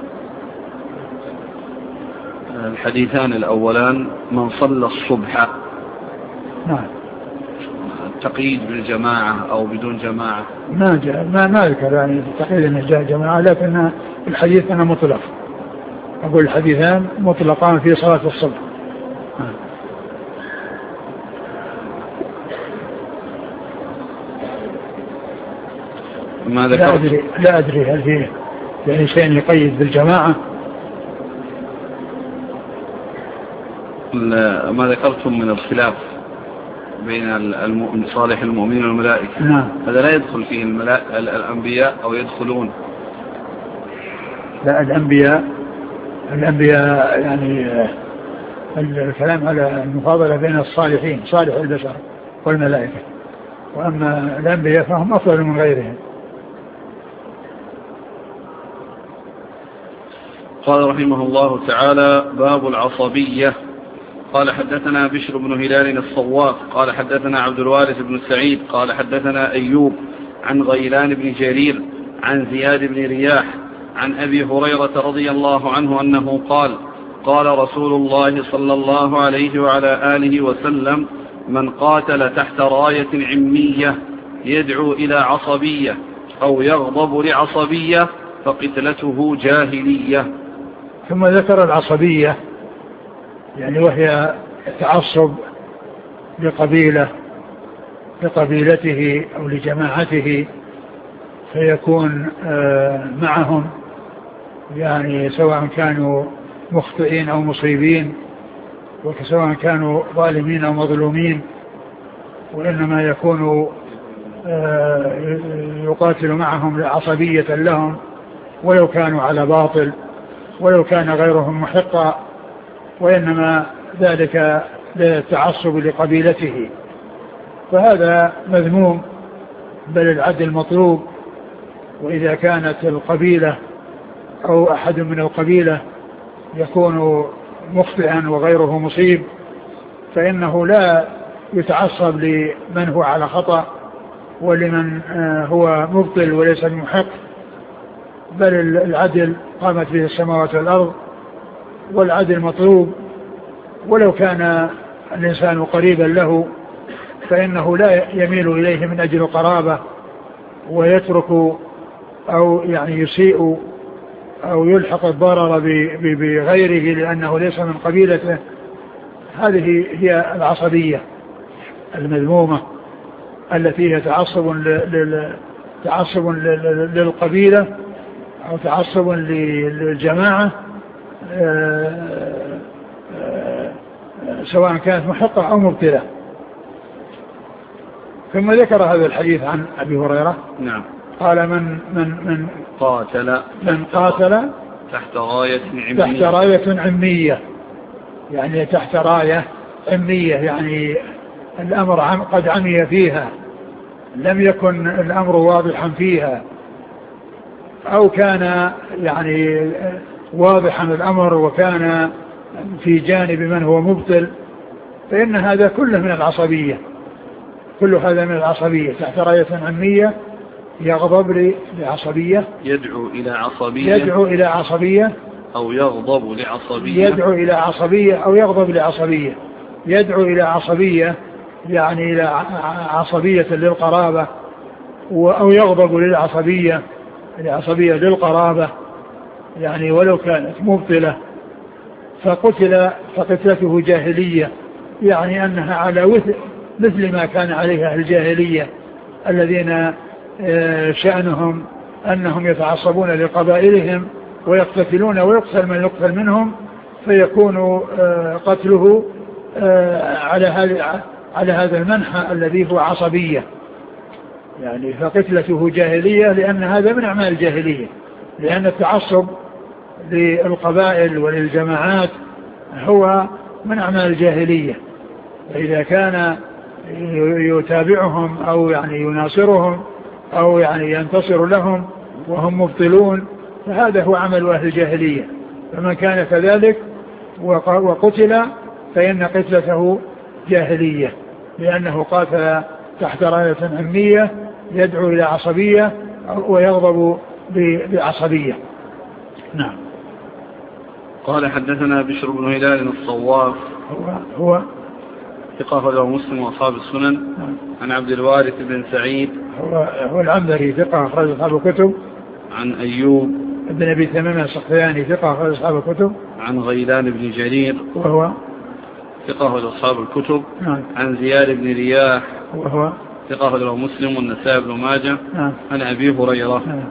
S1: الحديثان الأولان من صلى الصبح،
S2: نعم،
S1: التقييد بالجماعة أو بدون جماعة
S2: ما جاء ما ما ذكر يعني التقييد أن جاء جماعة، لكن الحديث أنا مطلق، أقول الحديثان مطلقان في صلاة الصبح.
S1: ما
S2: لا أدري لا أدري هل فيه يعني شيء يقيد بالجماعة.
S1: ما ذكرتم من الخلاف بين المؤمن صالح المؤمنين والملائكة،
S2: نعم،
S1: هذا لا يدخل فيه الأنبياء أو يدخلون؟
S2: لا، الأنبياء الأنبياء يعني الكلام على المفاضلة بين الصالحين صالح البشر والملائكة، وأما الأنبياء فهم أفضل من غيرهم.
S1: قال رحمه الله تعالى: باب العصبية. قال حدثنا بشر بن هلال الصواف قال حدثنا عبد الوارث بن سعيد قال حدثنا أيوب عن غيلان بن جرير عن زياد بن رياح عن أبي هريرة رضي الله عنه أنه قال: قال رسول الله صلى الله عليه وعلى آله وسلم: من قاتل تحت راية عمية يدعو إلى عصبية أو يغضب لعصبية فقتلته جاهلية.
S2: ثم ذكر العصبية يعني وهي تعصب لقبيلة لقبيلته أو لجماعته، فيكون معهم يعني سواء كانوا مخطئين أو مصيبين، وسواء كانوا ظالمين أو مظلومين، وإنما يكون يقاتل معهم عصبية لهم ولو كانوا على باطل. ولو كان غيرهم محقا، وإنما ذلك للتعصب لقبيلته، فهذا مذموم، بل العدل مطلوب. وإذا كانت القبيلة أو أحد من القبيلة يكون مخطئا وغيره مصيب، فإنه لا يتعصب لمن هو على خطأ ولمن هو مبطل وليس محق، بل العدل قامت به السماوات والأرض، والعدل مطلوب. ولو كان الإنسان قريبا له فإنه لا يميل إليه من أجل قرابة ويترك أو يعني يسيء أو يلحق الضرر بغيره لأنه ليس من قبيلته. هذه هي العصبية المذمومة التي هي تعصب تعصب للقبيلة أو تعصب للجماعة سواء كانت محقة أو مبتلة. ثم ذكر هذا الحديث عن أبي هريرة.
S1: نعم.
S2: قال من من من
S1: قاتل
S2: من قاتل
S1: تحت راية عمية
S2: تحت راية عمية، يعني تحت راية عمية، يعني الأمر عم قد عمي فيها، لم يكن الأمر واضحا فيها، أو كان يعني واضحا الأمر وكان في جانب من هو مبطل، فإن هذا كله من العصبية، كل هذا من العصبية. تحت راية عمية يغضب لعصبية،
S1: يدعو إلى عصبية،
S2: يدعو إلى عصبية
S1: أو يغضب لعصبية،
S2: يدعو إلى عصبية أو يغضب لعصبية. يدعو إلى عصبية يعني إلى عصبية للقرابة، أو يغضب للعصبية، العصبية للقرابة يعني ولو كانت مبطلة. فقتل فقتلته جاهلية، يعني أنها على مثل ما كان عليها الجاهلية الذين شأنهم أنهم يتعصبون لقبائلهم ويقتتلون ويقتل من يقتل منهم، فيكون قتله على هذا على هذا المنحى الذي هو عصبية. يعني فقتلته جاهلية لأن هذا من أعمال الجاهلية، لأن التعصب للقبائل وللجماعات هو من أعمال الجاهلية. فإذا كان يتابعهم أو يعني يناصرهم أو يعني ينتصر لهم وهم مبطلون، فهذا هو عمل أهل الجاهلية. فمن كان كذلك وقتل فإن قتلته جاهلية، لأنه قاتل تحت راية عمية يدعو إلى عصبية ويغضب بعصبية. نعم.
S1: قال حدثنا بشر بن هلال الصواف،
S2: هو هو
S1: ثقة له مسلم وأصحاب السنن.
S2: نعم.
S1: عن عبد الوارث بن سعيد،
S2: هو هو العنبري، ثقة أخرج أصحاب الكتب.
S1: عن أيوب
S2: ابن أبي تميم السختياني، ثقة أخرج أصحاب الكتب.
S1: عن غيلان بن جرير،
S2: وهو
S1: ثقة لأصحاب الكتب.
S2: نعم.
S1: عن زياد بن رياح،
S2: وهو
S1: ثقة له مسلم والنسائي بن ماجه.
S2: نعم.
S1: عن أبي هريرة.
S2: نعم.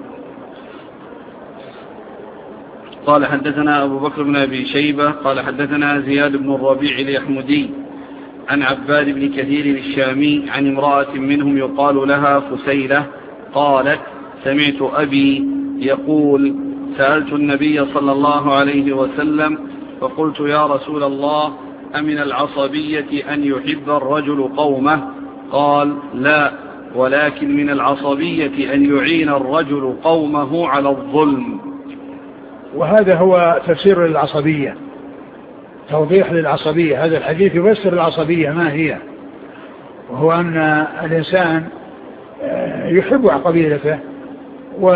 S1: قال حدثنا أبو بكر بن أبي شيبة قال حدثنا زياد بن الربيع اليحمدي عن عباد بن كثير الشامي عن امرأة منهم يقال لها فسيلة قالت سمعت أبي يقول سألت النبي صلى الله عليه وسلم فقلت يا رسول الله أمن العصبية أن يحب الرجل قومه؟ قال لا، ولكن من العصبية أن يعين الرجل قومه على الظلم.
S2: وهذا هو تفسير للعصبية، توضيح للعصبية. هذا الحديث يفسر العصبية ما هي، وهو أن الإنسان يحب قبيلته و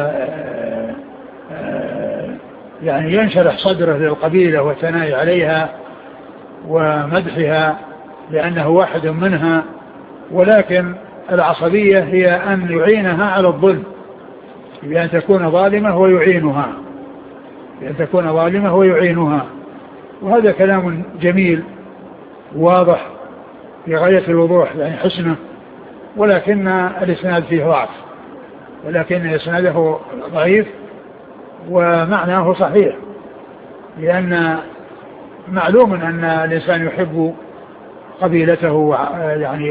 S2: يعني ينشرح صدره للقبيلة والثناء عليها ومدحها لأنه واحد منها، ولكن العصبية هي أن يعينها على الظلم، بأن تكون ظالمة ويعينها، بأن تكون ظالمة ويعينها. وهذا كلام جميل واضح في غاية الوضوح يعني حسنه، ولكن الإسناد فيه ضعف، ولكن إسناده ضعيف ومعناه صحيح، لأن معلوم أن الإنسان يحب قبيلته يعني،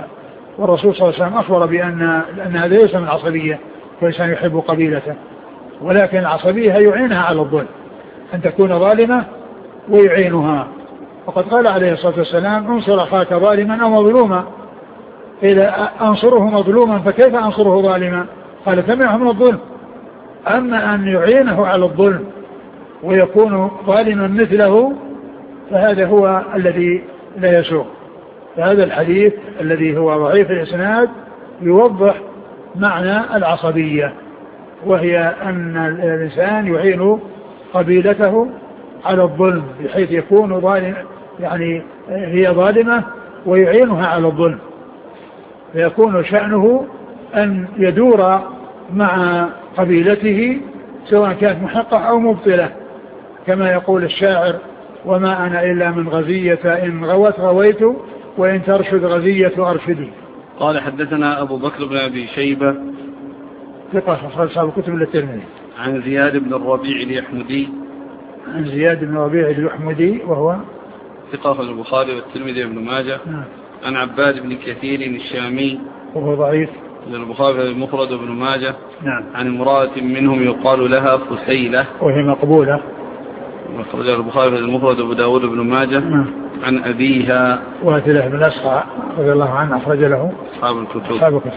S2: والرسول صلى الله عليه وسلم أخبر بأن أن هذا ليس من عصبية، والإنسان يحب قبيلته. ولكن العصبية يعينها على الظلم، أن تكون ظالمة ويعينها. وقد قال عليه الصلاة والسلام انصر أخاك ظالما أو مظلوما، إذا أنصره مظلوما فكيف أنصره ظالما؟ قال تمنعه من الظلم. أما أن يعينه على الظلم ويكون ظالما مثله فهذا هو الذي لا يسوق. فهذا الحديث الذي هو ضعيف الإسناد يوضح معنى العصبية، وهي أن الإنسان يعين قبيلته على الظلم بحيث يكون ظالم، يعني هي ظالمة ويعينها على الظلم، فيكون شأنه أن يدور مع قبيلته سواء كانت محقة أو مبطلة، كما يقول الشاعر وما أنا إلا من غزية إن غوت غويت وإن ترشد غزية أرشدي.
S1: قال حدثنا أبو بكر بن أبي شيبة
S2: ثقة أخرج أصحاب الكتب للترمذي.
S1: عن زياد بن الربيع اليحمدي
S2: عن زياد بن الربيع اليحمدي وهو
S1: ثقة في البخاري والترمذي وابن ماجه.
S2: نعم.
S1: عن عباد بن كثير الشامي وهو
S2: ضعيف
S1: للبخاري المفرد وابن ماجه.
S2: نعم.
S1: عن امرأة منهم يقال لها فسيلة
S2: وهي مقبولة،
S1: أخرج البخاري المفرد وابو داود وابن ماجه.
S2: نعم.
S1: عن أبيها
S2: واتله بن أسقع رضي الله عنه أخرج له
S1: أصحاب الكتب.
S2: أصحاب الكتب.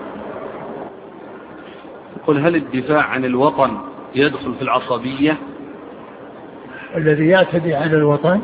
S1: يقول هل الدفاع عن الوطن يدخل في العصبية؟
S2: الذي يعتدي على الوطن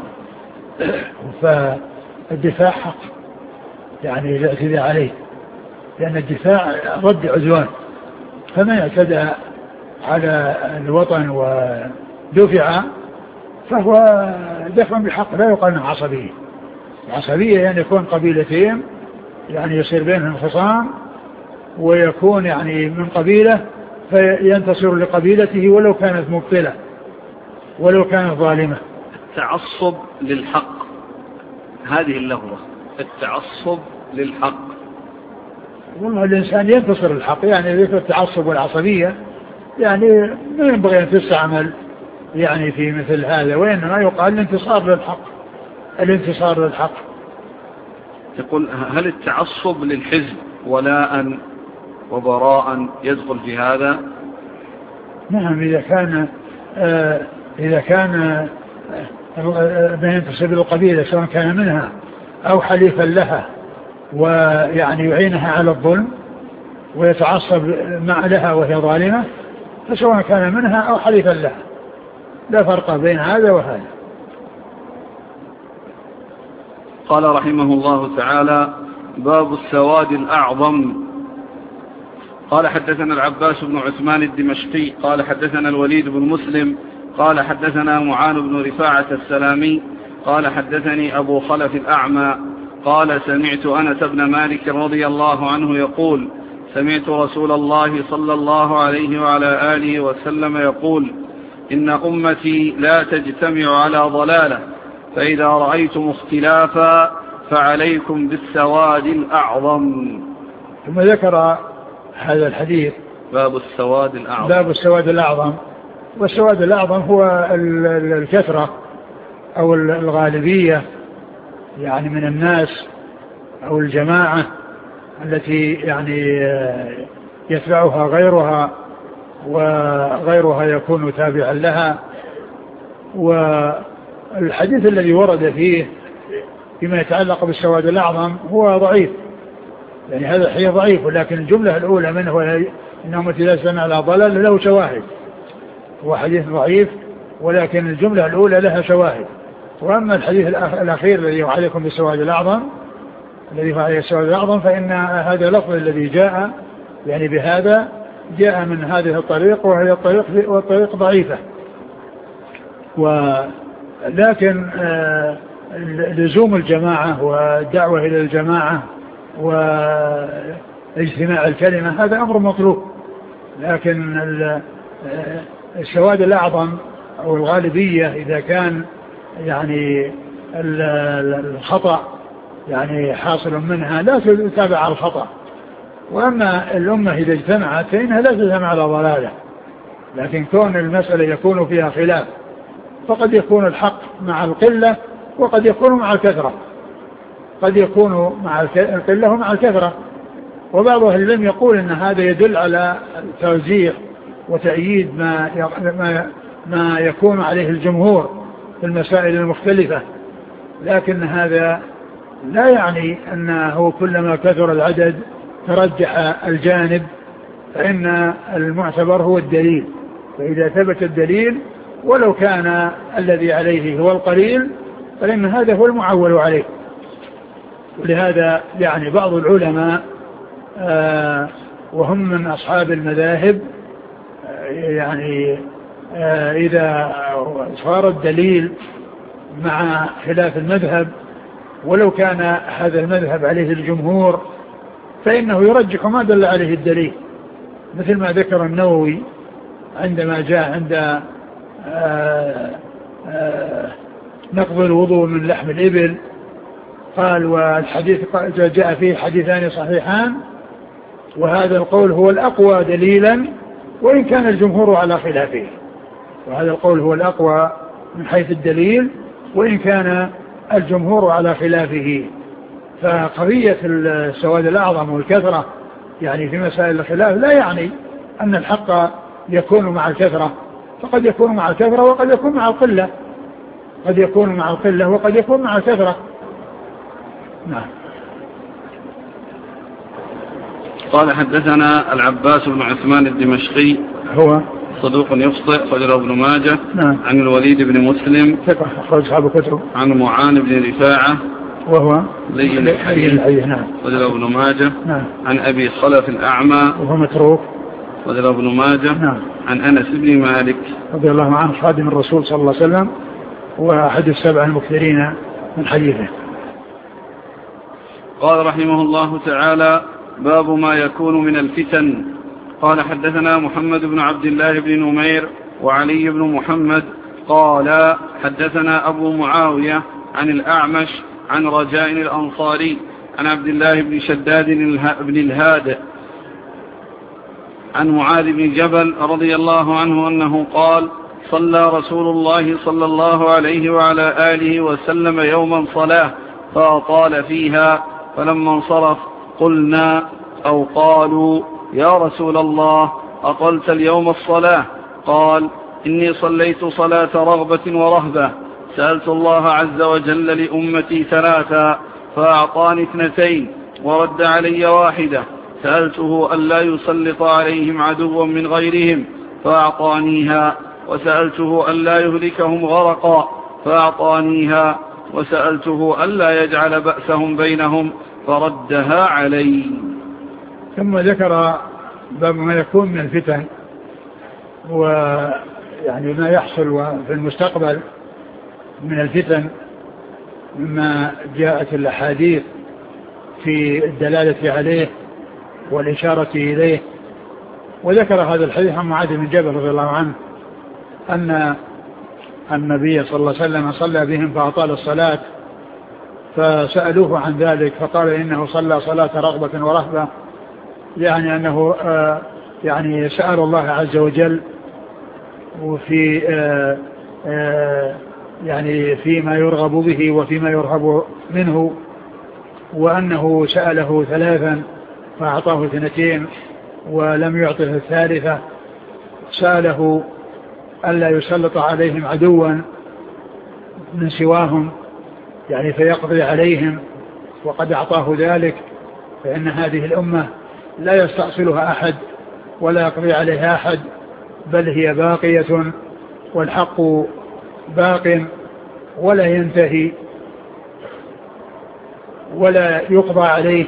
S2: فالدفاع حق، يعني الاعتداء عليه، لأن الدفاع ضد عدوان، فمن اعتدى على الوطن ودفع فهو دفع بحق، لا يقال انه عصبية. العصبية يعني يكون قبيلتين يعني يصير بينهم خصام ويكون يعني من قبيلة فينتصر لقبيلته ولو كانت مبطلة ولو كانت ظالمة.
S1: التعصب للحق، هذه اللغة التعصب للحق.
S2: والله الإنسان ينتصر الحق، يعني ذكر التعصب والعصبية يعني ما ينبغي أن تستعمل يعني في مثل هذا، وإنما يقال الانتصار للحق، الانتصار للحق.
S1: يقول هل التعصب للحزب ولاء وبراء يدخل في هذا؟
S2: نعم، إذا كان آه إذا كان آه من ينتسب للقبيلة سواء كان منها أو حليفا لها ويعني يعينها على الظلم ويتعصب مع لها وهي ظالمة، فسواء كان منها أو حليفا لها لا فرق بين هذا وهذا.
S1: قال رحمه الله تعالى باب السواد الأعظم. قال حدثنا العباس بن عثمان الدمشقي قال حدثنا الوليد بن مسلم قال حدثنا معان بن رفاعة السلامي قال حدثني أبو خلف الأعمى قال سمعت أنس بن مالك رضي الله عنه يقول سمعت رسول الله صلى الله عليه وعلى آله وسلم يقول إن أمتي لا تجتمع على ضلالة، فإذا رأيتم اختلافا فعليكم بالسواد الأعظم.
S2: ثم ذكر هذا الحديث
S1: باب السواد الأعظم.
S2: باب السواد الأعظم، والسواد الأعظم هو الكثرة أو الغالبية يعني من الناس أو الجماعة التي يعني يتبعها غيرها وغيرها يكون تابعا لها. والحديث الذي ورد فيه فيما يتعلق بالسواد الأعظم هو ضعيف، يعني هذا الحديث ضعيف، ولكن الجملة الأولى منه إنهم لا سمع على ضلال له شواهد، هو حديث ضعيف ولكن الجملة الأولى لها شواهد. وأما الحديث الأخير الذي عليكم بالسواد الأعظم الذي فعليه السواد الأعظم فإن هذا اللفظ الذي جاء يعني بهذا جاء من هذه الطريق، وهي الطريق والطريق ضعيفة. ولكن لزوم الجماعة والدعوة إلى الجماعة واجتماع الكلمة هذا أمر مطلوب، لكن السواد الأعظم أو الغالبية إذا كان يعني الخطأ يعني حاصل منها لا تتابع على الخطأ. وأما الأمة إذا اجتمعت فإنها لا تجتمع على ضلالة، لكن كون المسألة يكون فيها خلاف فقد يكون الحق مع القلة وقد يكون مع الكثرة، قد يكون مع القلة ومع الكثرة. وبعض أهل العلم يقول أن هذا يدل على توزيع وتأييد ما ما ما يكون عليه الجمهور في المسائل المختلفة، لكن هذا لا يعني أنه كلما كثر العدد ترجح الجانب، فإن المعتبر هو الدليل، فإذا ثبت الدليل ولو كان الذي عليه هو القليل فإن هذا هو المعول عليه. ولهذا يعني بعض العلماء آه وهم من أصحاب المذاهب آه يعني آه إذا صار الدليل مع خلاف المذهب ولو كان هذا المذهب عليه الجمهور فإنه يرجح ما دل عليه الدليل، مثل ما ذكر النووي عندما جاء عند آه آه نقض الوضوء من لحم الإبل، قال والحديث جاء فيه حديثان صحيحان وهذا القول هو الأقوى دليلا وإن كان الجمهور على خلافه، وهذا القول هو الأقوى من حيث الدليل وإن كان الجمهور على خلافه. فقضية السواد الأعظم والكثرة يعني في مسائل الخلاف لا يعني أن الحق يكون مع الكثرة، فقد يكون مع الكثرة وقد يكون مع القلة، قد يكون مع القلة وقد يكون مع الكثرة. نعم.
S1: قال حدثنا العباس بن عثمان الدمشقي
S2: هو
S1: صدوق يخطئ خرجه ابن ماجه.
S2: نعم.
S1: عن الوليد بن مسلم
S2: ثقة أخرج أصحاب الكتب.
S1: عن معان بن رفاعة
S2: وهو
S1: لين الحديث.
S2: نعم.
S1: خرجه ابن ماجه.
S2: نعم.
S1: عن أبي خلف الأعمى
S2: وهو متروك.
S1: خرجه ابن ماجه.
S2: نعم.
S1: عن أنس بن مالك
S2: رضي الله عنه خادم الرسول صلى الله عليه وسلم وأحد السبع المكثرين من حديثه.
S1: قال رحمه الله تعالى: باب ما يكون من الفتن. قال حدثنا محمد بن عبد الله بن نمير وعلي بن محمد قال حدثنا أبو معاوية عن الأعمش عن رجاء الأنصاري عن عبد الله بن شداد بن الهاد عن معاذ بن جبل رضي الله عنه أنه قال: صلى رسول الله صلى الله عليه وعلى آله وسلم يوما صلاة فأطال فيها، فلما انصرف قلنا أو قالوا: يا رسول الله أطلت اليوم الصلاة؟ قال: إني صليت صلاة رغبة ورهبة، سألت الله عز وجل لأمتي ثلاثا فأعطاني اثنتين ورد علي واحدة، سألته ألا يسلط عليهم عدوا من غيرهم فأعطانيها، وسألته ألا يهلكهم غرقا فأعطانيها، وسألته ألا يجعل بأسهم بينهم فردها علي.
S2: ثم ذكر باب ما يكون من الفتن ويعني ما يحصل في المستقبل من الفتن مما جاءت الأحاديث في الدلالة عليه والإشارة إليه. وذكر هذا الحديث عن معاذ بن جبل رضي الله عنه أن النبي صلى الله عليه وسلم صلى بهم فأطال الصلاة، فسألوه عن ذلك فقال إنه صلى صلاة رغبة ورهبة، يعني أنه آه يعني سأل الله عز وجل وفي آه آه يعني فيما يرغب به وفيما يرهب منه، وأنه سأله ثلاثا فأعطاه اثنتين ولم يعطه الثالثة، سأله ألا يسلط عليهم عدوا من سواهم يعني فيقضي عليهم، وقد أعطاه ذلك، فإن هذه الأمة لا يستأصلها أحد ولا يقضي عليها أحد، بل هي باقية والحق باق ولا ينتهي ولا يقضى عليه.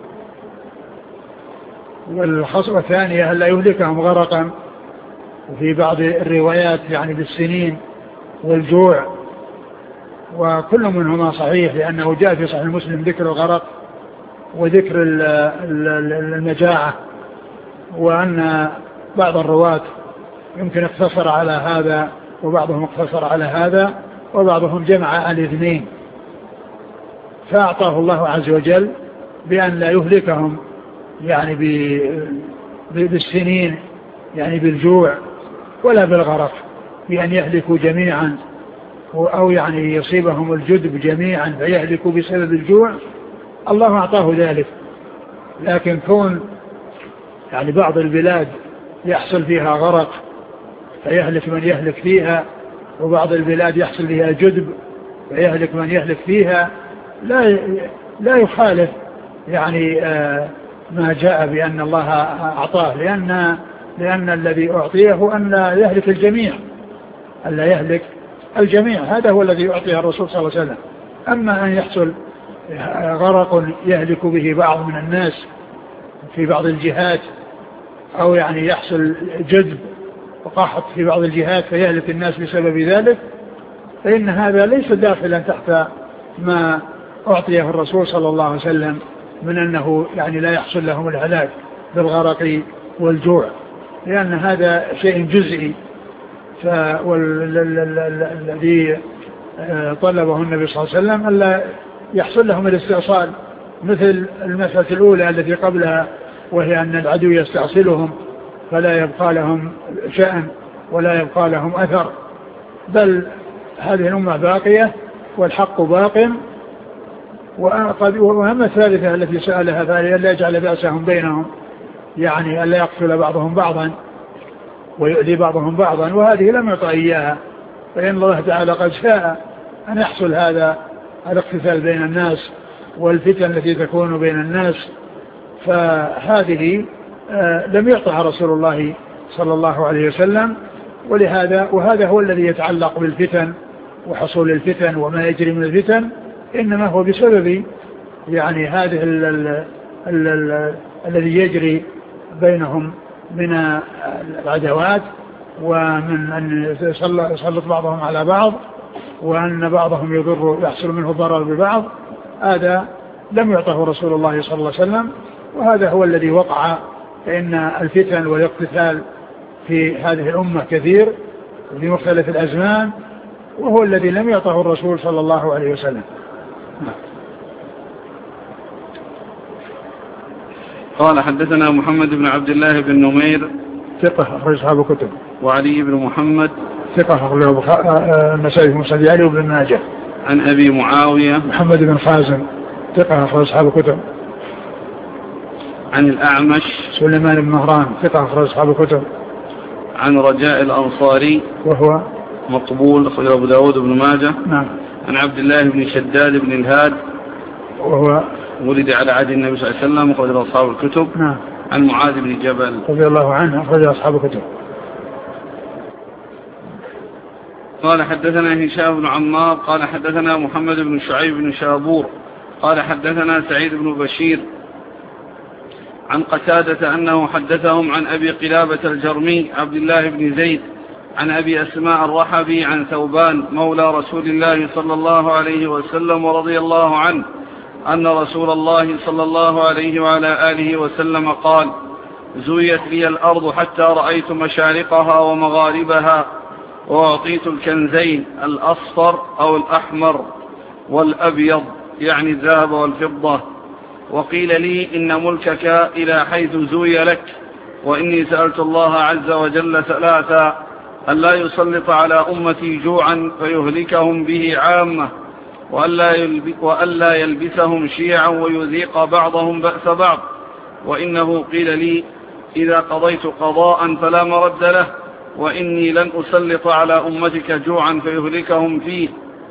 S2: والخصوة الثانية ألا يهلكهم غرقا، وفي بعض الروايات يعني بالسنين والجوع، وكل منهما صحيح لأنه جاء في صحيح مسلم ذكر الغرق وذكر المجاعة، وأن بعض الرواة يمكن اقتصر على هذا وبعضهم اقتصر على هذا وبعضهم جمع الاثنين، فأعطاه الله عز وجل بأن لا يهلكهم يعني بالسنين يعني بالجوع ولا بالغرق، بأن يهلكوا جميعا أو يعني يصيبهم الجدب جميعا فيهلكوا بسبب الجوع، الله أعطاه ذلك. لكن كون يعني بعض البلاد يحصل فيها غرق فيهلك من يهلك فيها، وبعض البلاد يحصل فيها جدب فيهلك من يهلك فيها، لا لا يخالف يعني ما جاء بأن الله أعطاه، لأن لأن الذي أعطيه أن لا يهلك الجميع، أن لا يهلك الجميع، هذا هو الذي أعطيه الرسول صلى الله عليه وسلم. أما أن يحصل غرق يهلك به بعض من الناس في بعض الجهات، أو يعني يحصل جذب وقحط في بعض الجهات فيهلك الناس بسبب ذلك، فإن هذا ليس داخلا تحت ما أعطيه الرسول صلى الله عليه وسلم من أنه يعني لا يحصل لهم الهلاك بالغرق والجوع، لأن هذا شيء جزئي. فالذي طلبه النبي صلى الله عليه وسلم ألا يحصل لهم الاستئصال مثل المسألة الأولى التي قبلها، وهي أن العدو يستأصلهم فلا يبقى لهم شأن ولا يبقى لهم أثر، بل هذه الأمة باقية والحق باق. وأما الثالثة التي سألها فهي لا يجعل بأسهم بينهم، يعني ألا يقتل بعضهم بعضا ويؤذي بعضهم بعضا، وهذه لم يعطى إياها، فإن الله تعالى قد شاء أن يحصل هذا الاقتتال بين الناس والفتن التي تكون بين الناس، فهذه آه لم يعطها رسول الله صلى الله عليه وسلم. ولهذا وهذا هو الذي يتعلق بالفتن وحصول الفتن وما يجري من الفتن، إنما هو بسبب يعني هذه ال ال ال ال الذي يجري بينهم من العدوات، ومن أن يسلط بعضهم على بعض، وأن بعضهم يضر يحصل منه ضرر ببعض، هذا لم يعطه رسول الله صلى الله عليه وسلم، وهذا هو الذي وقع. فإن الفتن والاقتتال في هذه الأمة كثير في مختلف الأزمان، وهو الذي لم يعطه الرسول صلى الله عليه وسلم.
S1: قال حدثنا محمد بن عبد الله بن نمير
S2: ثقة أخرج أصحاب الكتب،
S1: وعلي بن محمد
S2: ثقة أخرج النسائي في مسند علي وابن ماجه،
S1: عن أبي معاوية
S2: محمد بن خازم ثقة أخرج أصحاب الكتب،
S1: عن الأعمش
S2: سليمان بن مهران ثقة أخرج أصحاب الكتب،
S1: عن رجاء الأنصاري وهو مقبول أخرج أبو داود بن ماجه.
S2: نعم.
S1: عن عبد الله بن شداد بن الهاد
S2: وهو
S1: ولد على عهد النبي صلى الله عليه وسلم أخرج أصحاب الكتب.
S2: نعم.
S1: عن معاذ بن جبل
S2: رضي الله عنه أخرج أصحاب الكتب.
S1: قال حدثنا هشام بن عمار قال حدثنا محمد بن شعيب بن شابور قال حدثنا سعيد بن بشير عن قتادة أنه حدثهم عن أبي قلابة الجرمي عبد الله بن زيد عن أبي أسماء الرحبي عن ثوبان مولى رسول الله صلى الله عليه وسلم ورضي الله عنه أن رسول الله صلى الله عليه وعلى آله وسلم قال: زويت لي الأرض حتى رأيت مشارقها ومغاربها، وأعطيت الكنزين الأصفر أو الأحمر والأبيض يعني الذهب والفضة، وقيل لي إن ملكك إلى حيث زوي لك، وإني سألت الله عز وجل ثلاثا: ألا يسلط على أمتي جوعا فيهلكهم به عامة، وألا يلبسهم شيعا ويذيق بعضهم بأس بعض، وإنه قيل لي إذا قضيت قضاء فلا مرد له، وإني لن أسلط على أمتك جوعا فيهلكهم فيه،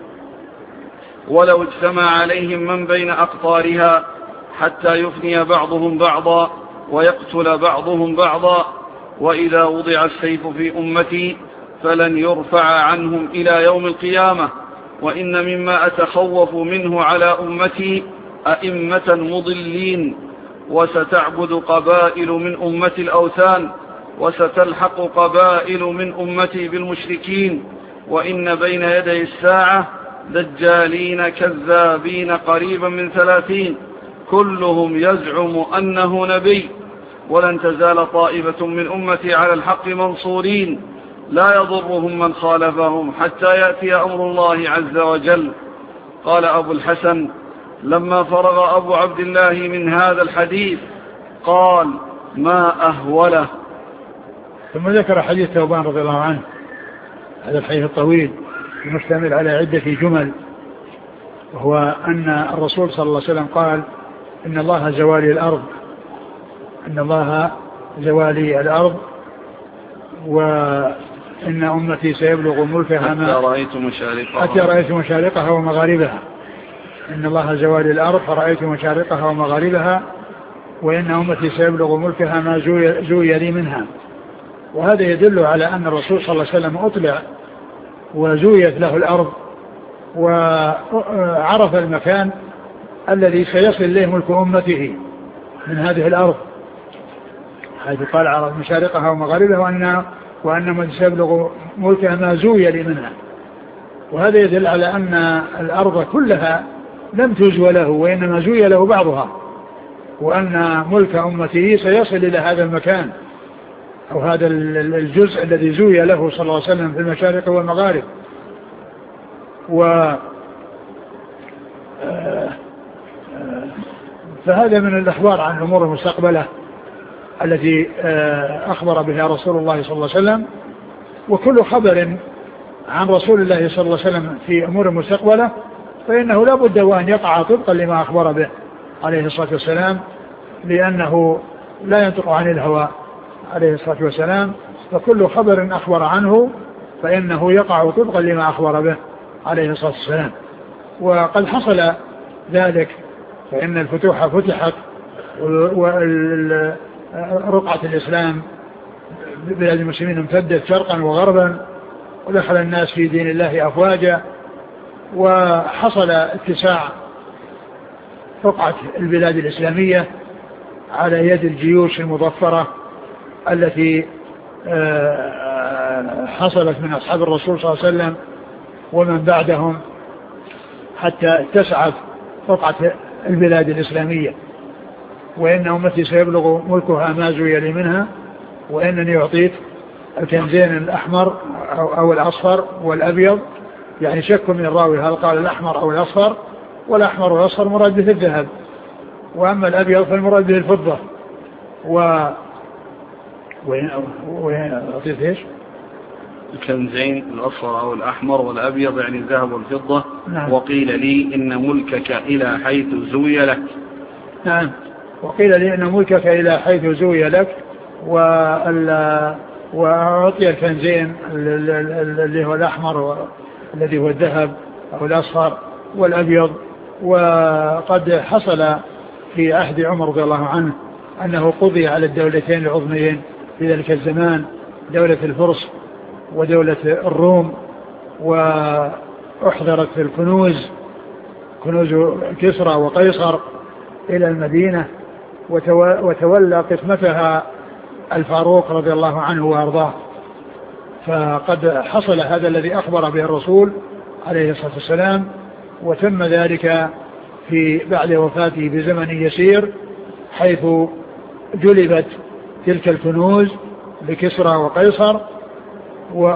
S1: ولو اجتمع عليهم من بين أقطارها حتى يفني بعضهم بعضا ويقتل بعضهم بعضا، وإذا وضع السيف في أمتي فلن يرفع عنهم إلى يوم القيامة، وإن مما أتخوف منه على أمتي أئمة مضلين، وستعبد قبائل من أمتي الأوثان، وستلحق قبائل من أمتي بالمشركين، وإن بين يدي الساعة دجالين كذابين قريبا من ثلاثين كلهم يزعم أنه نبي، ولن تزال طائفة من أمتي على الحق منصورين لا يضرهم من خالفهم حتى يأتي أمر الله عز وجل. قال أبو الحسن: لما فرغ أبو عبد الله من هذا الحديث قال: ما أهوله.
S2: ثم ذكر حديث ثوبان رضي الله عنه، هذا الحديث الطويل المشتمل على عدة جمل، وهو أن الرسول صلى الله عليه وسلم قال: إن الله زوالي الأرض إن الله زوالي الأرض وإن أمتي سيبلغ ملكها ما
S1: حتى رأيت مشارقها
S2: حتى رأيت مشارقها ومغاربها، إن الله زوال الأرض فرأيت مشارقها ومغاربها، وإن أمتي سيبلغ ملكها ما زوي لي منها. وهذا يدل على أن الرسول صلى الله عليه وسلم أطلع وزويت له الأرض وعرف المكان الذي سيصل إليه ملك أمته من هذه الأرض، حيث قال عرف مشارقها ومغاربها وأن وأن من سيبلغ ملكها ما زوي لي منها. وهذا يدل على أن الأرض كلها لم تزوى له وإنما زوي له بعضها، وأن ملك أمته سيصل إلى هذا المكان أو هذا الجزء الذي زوي له صلى الله عليه وسلم في المشارق والمغارب. و فهذا من الأخبار عن الأمور المستقبلة التي أخبر بها رسول الله صلى الله عليه وسلم. وكل خبر عن رسول الله صلى الله عليه وسلم في أمور المستقبلة فإنه لا بد وأن يقع طبقا لما أخبر به عليه الصلاة والسلام، لأنه لا ينطق عن الهوى عليه الصلاة والسلام، فكل خبر أخبر عنه فإنه يقع طبقا لما أخبر به عليه الصلاة والسلام. وقد حصل ذلك، فإن الفتوح فتحت ورقعة الإسلام بلاد المسلمين امتدت شرقا وغربا، ودخل الناس في دين الله أفواجا، وحصل اتساع رقعة البلاد الإسلامية على يد الجيوش المظفرة التي حصلت من أصحاب الرسول صلى الله عليه وسلم ومن بعدهم، حتى اتسعت رقعة البلاد الإسلامية. وإن أمتي سيبلغ ملكها ما زوي لي منها، وإنني أعطيت الكنزين الأحمر أو الأصفر والأبيض، يعني شك من الراوي هل قال الأحمر أو الأصفر، والأحمر والأصفر مراد به الذهب، وأما الأبيض فالمراد به الفضة. و وين أعطيت إيش؟
S1: الكنزين الأصفر أو الأحمر والأبيض يعني الذهب والفضة.
S2: نعم.
S1: وقيل لي إن ملكك إلى حيث زوي لك.
S2: نعم. وقيل لي إن ملكك إلى حيث زوي لك. وأعطي الكنزين اللي هو الأحمر الذي هو الذهب أو الأصفر والأبيض. وقد حصل في عهد عمر رضي الله عنه أنه قضي على الدولتين العظميين في ذلك الزمان، دولة الفرس ودولة الروم، وأحضرت الكنوز كنوز كسرى وقيصر إلى المدينة، وتولى قسمتها الفاروق رضي الله عنه وأرضاه. فقد حصل هذا الذي أخبر به الرسول عليه الصلاة والسلام، وتم ذلك في بعد وفاته بزمن يسير، حيث جلبت تلك الكنوز لكسرى وقيصر، و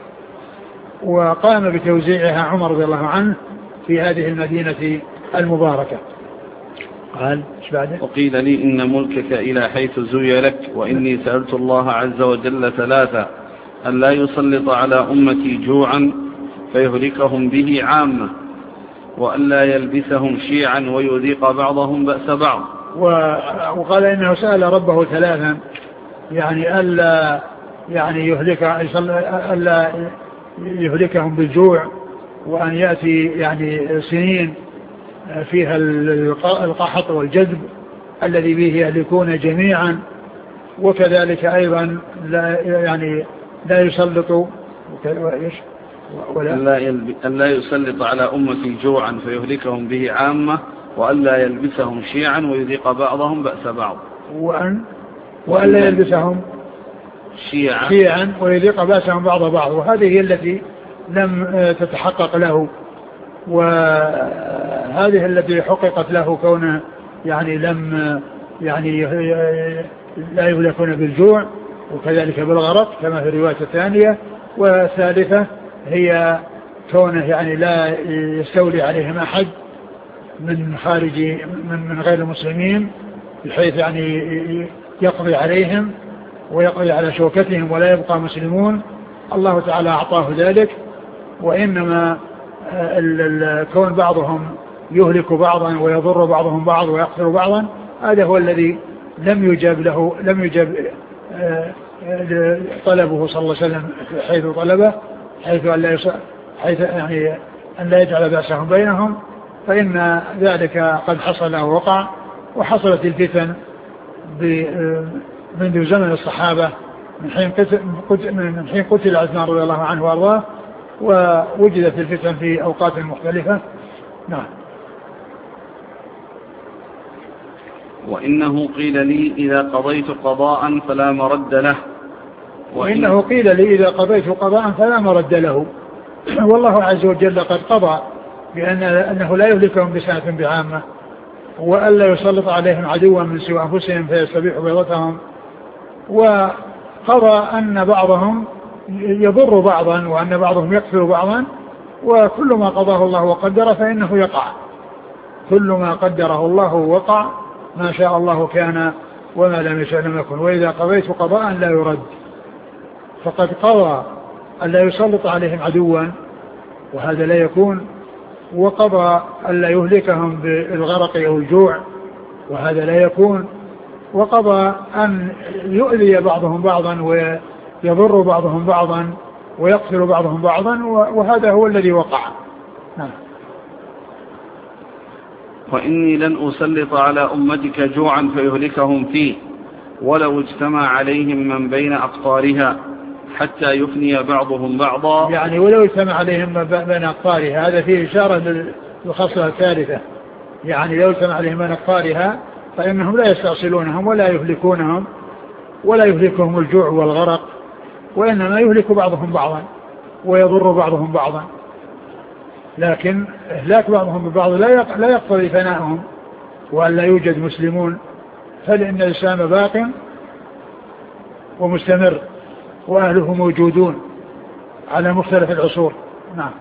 S2: وقام بتوزيعها عمر رضي الله عنه في هذه المدينة المباركة. قال ايش بعده؟
S1: وقيل لي إن ملكك إلى حيث زوي لك، وإني سألت الله عز وجل ثلاثة: أن لا يسلط على أمتي جوعا فيهلكهم به عامة، وأن لا يلبسهم شيعا ويذيق بعضهم بأس بعض.
S2: وقال إنه سأل ربه ثلاثا، يعني ألا يعني يهلك ألا يهلكهم بالجوع، وأن يأتي يعني سنين فيها القحط والجذب الذي به يهلكون جميعا، وكذلك أيضا لا يعني لا يسلط
S1: ولا أن لا يسلط على أمتي جوعا فيهلكهم به عامة، وأن لا يلبسهم شيعا ويذيق بعضهم بأس بعض.
S2: وأن وأن لا يلبسهم
S1: شيعا
S2: شيعا ويذيق بأسهم بعض بعض. وهذه هي التي لم تتحقق له، وهذه التي حققت له كونه يعني لم يعني لا يهلكون بالجوع، وكذلك بالغرق كما في الرواية الثانية. والثالثة هي كونه يعني لا يستولي عليهم أحد من خارج من, من غير المسلمين، بحيث يعني يقضي عليهم ويقضي على شوكتهم ولا يبقى مسلمون. الله تعالى أعطاه ذلك، وإنما كون بعضهم يهلك بعضا ويضر بعضهم بعض ويقتل بعضا، هذا هو الذي لم يجاب له لم يجاب طلبه صلى الله عليه وسلم حيث طلبه، حيث أن لا حيث يعني أن لا يجعل بأسهم بينهم، فإن ذلك قد حصل ووقع. وحصلت الفتن منذ زمن الصحابة من حين قتل, من حين قتل عثمان رضي الله عنه وارضاه، ووجدت الفتن في أوقات مختلفة. نعم.
S1: وإنه قيل لي إذا قضيت قضاء فلا مرد له.
S2: وإنه قيل لي إذا قضيت قضاء فلا مرد له. والله عز وجل قد قضى بأن أنه لا يهلكهم بسنة بعامة، وألا يسلط عليهم عدوا من سوى أنفسهم فيستبيح بيضتهم، وقضى أن بعضهم يضر بعضا وأن بعضهم يكفر بعضا، وكل ما قضاه الله وقدر فإنه يقع، كل ما قدره الله وقع، ما شاء الله كان وما لم يشاء لم يكن. وإذا قضيت قضاء لا يرد، فقد قضى أن لا يسلط عليهم عدوا وهذا لا يكون، وقضى أن لا يهلكهم بالغرق أو الجوع وهذا لا يكون، وقضى أن يؤذي بعضهم بعضا ويضر بعضهم بعضا ويقتل بعضهم بعضا، وهذا هو الذي وقع. نعم.
S1: وإني لن أسلط على أمتك جوعا فيهلكهم فيه ولو اجتمع عليهم من بين أقطارها حتى يفني بعضهم بعضا.
S2: يعني ولو اجتمع عليهم من بين أقطارها، هذا فيه إشارة للخصلة الثالثة، يعني لو اجتمع عليهم من أقطارها فإنهم لا يستأصلونهم ولا يهلكونهم ولا يهلكهم الجوع والغرق، وإنما يهلك بعضهم بعضا ويضر بعضهم بعضا، لكن إهلاك بعضهم ببعض لا يقتضي فناءهم وأن لا يوجد مسلمون، فلأن الإسلام باق ومستمر وأهله موجودون على مختلف العصور. نعم.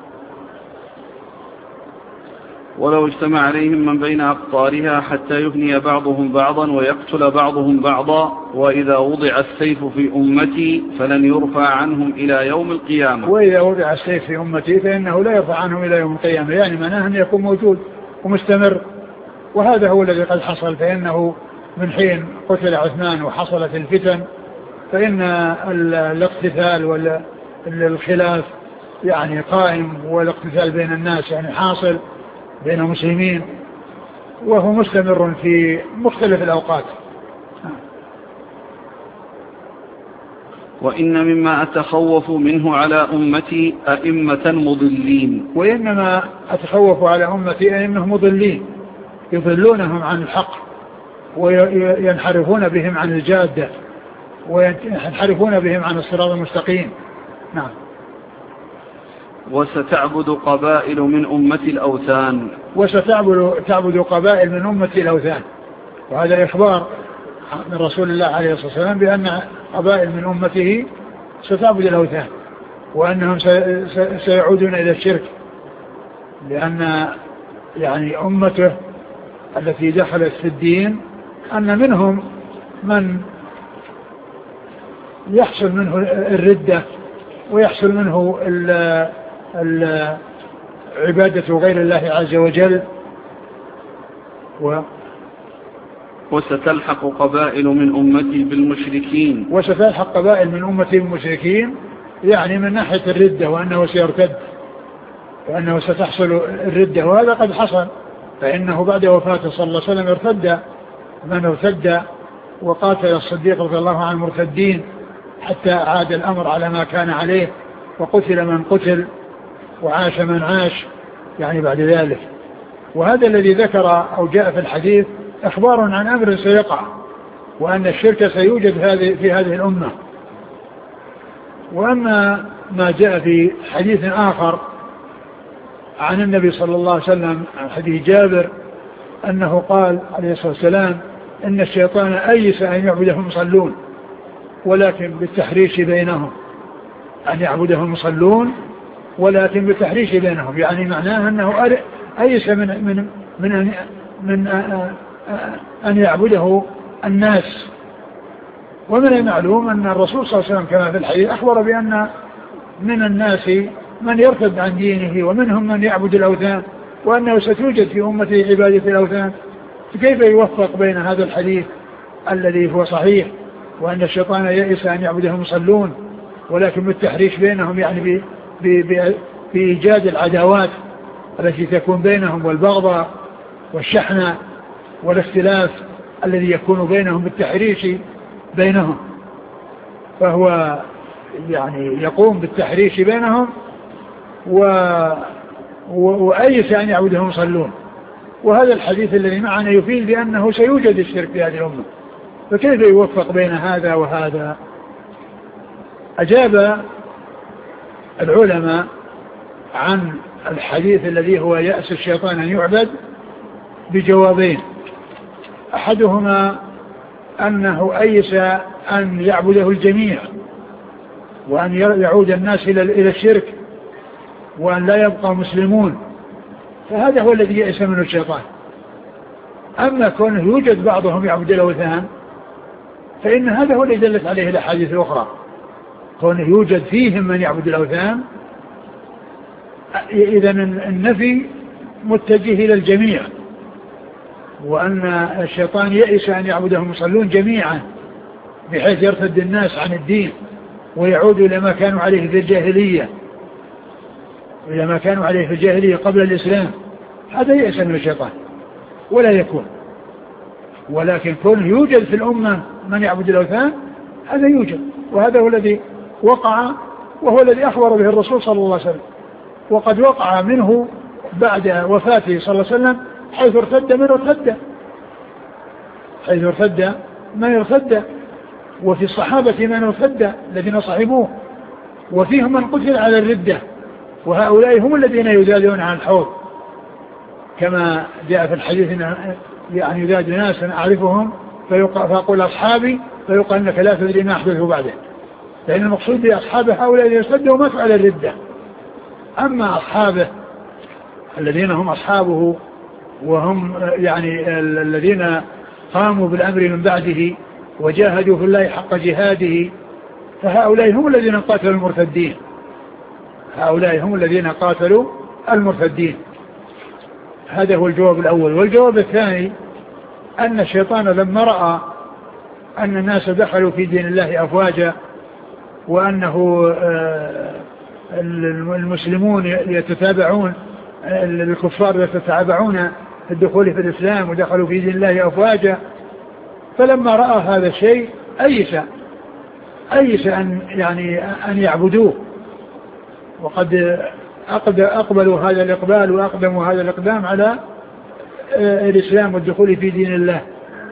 S1: ولو اجتمع عليهم من بين أقطارها حتى يفني بعضهم بعضا ويقتل بعضهم بعضا، وإذا وضع السيف في أمتي فلن يرفع عنهم إلى يوم القيامة.
S2: وإذا وضع السيف في أمتي فإنه لا يرفع عنهم إلى يوم القيامة، يعني معناه أن يكون موجود ومستمر، وهذا هو الذي قد حصل. فإنه من حين قتل عثمان وحصلت الفتن فإن الاقتتال والخلاف يعني قائم، والاقتتال بين الناس يعني حاصل بين المسلمين، وهو مستمر في مختلف الأوقات.
S1: وإن مما أتخوف منه على أمتي أئمة مضلين.
S2: وإنما أتخوف على أمتي أئمة مضلين يضلونهم عن الحق وينحرفون بهم عن الجادة وينحرفون بهم عن الصراط المستقيم. نعم.
S1: وستعبد قبائل من أمتي الأوثان.
S2: وستعبد تعبد قبائل من أمتي الأوثان، وهذا إخبار من رسول الله عليه الصلاة والسلام بأن قبائل من أمته ستعبد الأوثان، وأنهم سيعودون إلى الشرك، لأن يعني أمته التي دخلت في الدين أن منهم من يحصل منه الردة ويحصل منه ال ال عبادة غير الله عز وجل. و
S1: وستلحق قبائل من أمتي بالمشركين.
S2: وستلحق قبائل من أمتي بالمشركين، يعني من ناحية الردة وأنه سيرتد وأنه ستحصل الردة، وهذا قد حصل، فإنه بعد وفاته صلى الله عليه وسلم ارتد من ارتد، وقاتل الصديق رضي الله عنه المرتدين حتى عاد الأمر على ما كان عليه، وقتل من قتل وعاش من عاش يعني بعد ذلك. وهذا الذي ذكر أو جاء في الحديث إخبار عن أمر سيقع، وأن الشرك سيوجد في هذه الأمة. وأما ما جاء في حديث آخر عن النبي صلى الله عليه وسلم عن حديث جابر أنه قال عليه الصلاة والسلام إن الشيطان أيس أن يعبدهم يصلون ولكن بالتحريش بينهم، أن يعبدهم المصلون ولكن بالتحريش بينهم، يعني معناه أنه أيس من من من أن, من أن يعبده الناس. ومن المعلوم أن الرسول صلى الله عليه وسلم كما في الحديث أخبر بأن من الناس من يرتد عن دينه ومنهم من يعبد الأوثان، وأنه ستوجد في أمته عبادة الأوثان. كيف يوفق بين هذا الحديث الذي هو صحيح وأن الشيطان يئس أن يعبدهم يصلون، ولكن بالتحريش بينهم يعني بإيجاد العداوات التي تكون بينهم والبغضاء والشحنة والاختلاف الذي يكون بينهم بالتحريش بينهم، فهو يعني يقوم بالتحريش بينهم و... وأيس أن يعبدهم يصلون. وهذا الحديث الذي معنا يفيد بأنه سيوجد الشرك في هذه الأمة، فكيف يوفق بين هذا وهذا؟ أجاب العلماء عن الحديث الذي هو يأس الشيطان أن يعبد بجوابين. أحدهما أنه أيس أن يعبده الجميع وأن يعود الناس إلى الشرك وأن لا يبقى مسلمون، فهذا هو الذي يأس منه الشيطان. أما كونه يوجد بعضهم يعبد الأوثان فإن هذا هو الذي دلت عليه الأحاديث الأخرى، كونه يوجد فيهم من يعبد الأوثان، إذن النفي متجه إلى الجميع، وأن الشيطان يئس أن يعبدهم يصلون جميعا بحيث يرتد الناس عن الدين ويعودوا إلى ما كانوا عليه في الجاهلية إلى ما كانوا عليه في الجاهلية قبل الإسلام. هذا يئس من الشيطان ولا يكون، ولكن كونه يوجد في الأمة من يعبد الأوثان هذا يوجد، وهذا هو الذي وقع وهو الذي أخبر به الرسول صلى الله عليه وسلم، وقد وقع منه بعد وفاته صلى الله عليه وسلم حيث ارتد من ارتد حيث ارتد من ارتد وفي الصحابة من ارتد الذين صحبوه، وفيهم من قتل على الردة، وهؤلاء هم الذين يذادون عن الحوض كما جاء في الحديث يعني يذاد ناس أعرفهم فيقول أصحابي فيقال أنك لا تدري ما أحدثه بعده، لأن المقصود بأصحاب هؤلاء الذين ارتدوا وماتوا على الردة. أما أصحابه الذين هم أصحابه وهم يعني الذين قاموا بالأمر من بعده وجاهدوا في الله حق جهاده، فهؤلاء هم الذين قاتلوا المرتدين هؤلاء هم الذين قاتلوا المرتدين. هذا هو الجواب الأول. والجواب الثاني أن الشيطان لما رأى أن الناس دخلوا في دين الله أفواجا وأنه المسلمون يتتابعون الكفار يتتابعون الدخول في الإسلام ودخلوا في دين الله أفواجا، فلما رأى هذا الشيء أيس أيس أن يعني أن يعبدوه، وقد أقبلوا هذا الإقبال وأقدموا هذا الإقدام على الإسلام والدخول في دين الله،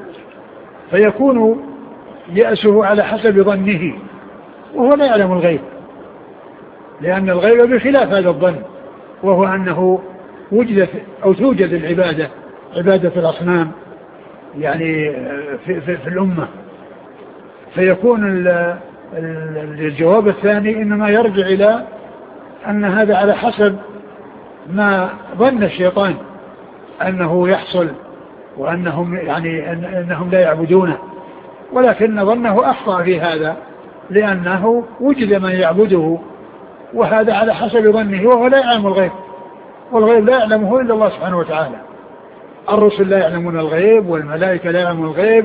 S2: فيكون يأسه على حسب ظنه وهو لا يعلم الغيب، لأن الغيب بخلاف هذا الظن، وهو أنه وجدت أو توجد العبادة عبادة الأصنام يعني في, في, في الأمة. فيكون الجواب الثاني إنما يرجع إلى أن هذا على حسب ما ظن الشيطان أنه يحصل وأنهم يعني أنهم لا يعبدونه، ولكن ظنه أخطأ في هذا لأنه وجد من يعبده، وهذا على حسب ظنه وهو لا يعلم الغيب، والغيب لا يعلمه إلا الله سبحانه وتعالى. الرسل لا يعلمون الغيب، والملائكة لا يعلمون الغيب،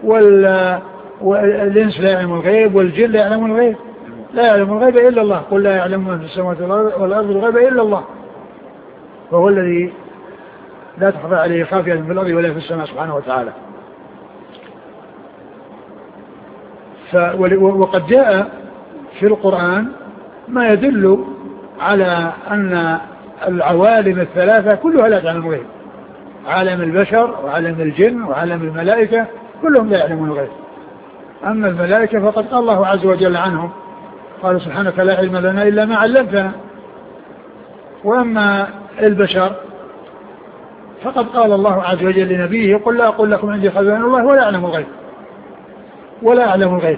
S2: والإنس لا يعلمون الغيب، والجن لا يعلمون الغيب، لا يعلم الغيب إلا الله. قل لا يعلم من في السماوات والأرض الغيب إلا الله، وهو الذي لا تخفى عليه خافية في الأرض ولا في السماء سبحانه وتعالى. وقد جاء في القرآن ما يدل على أن العوالم الثلاثة كلها لا تعلم الغيب، عالم البشر وعالم الجن وعالم الملائكة كلهم لا يعلمون الغيب. أما الملائكة فقد قال الله عز وجل عنهم قالوا سبحانك لا علم لنا إلا ما علمتنا، وأما البشر فقد قال الله عز وجل لنبيه قل لا أقول لكم عندي خزائن الله ولا أعلم الغيب ولا أعلم الغيب.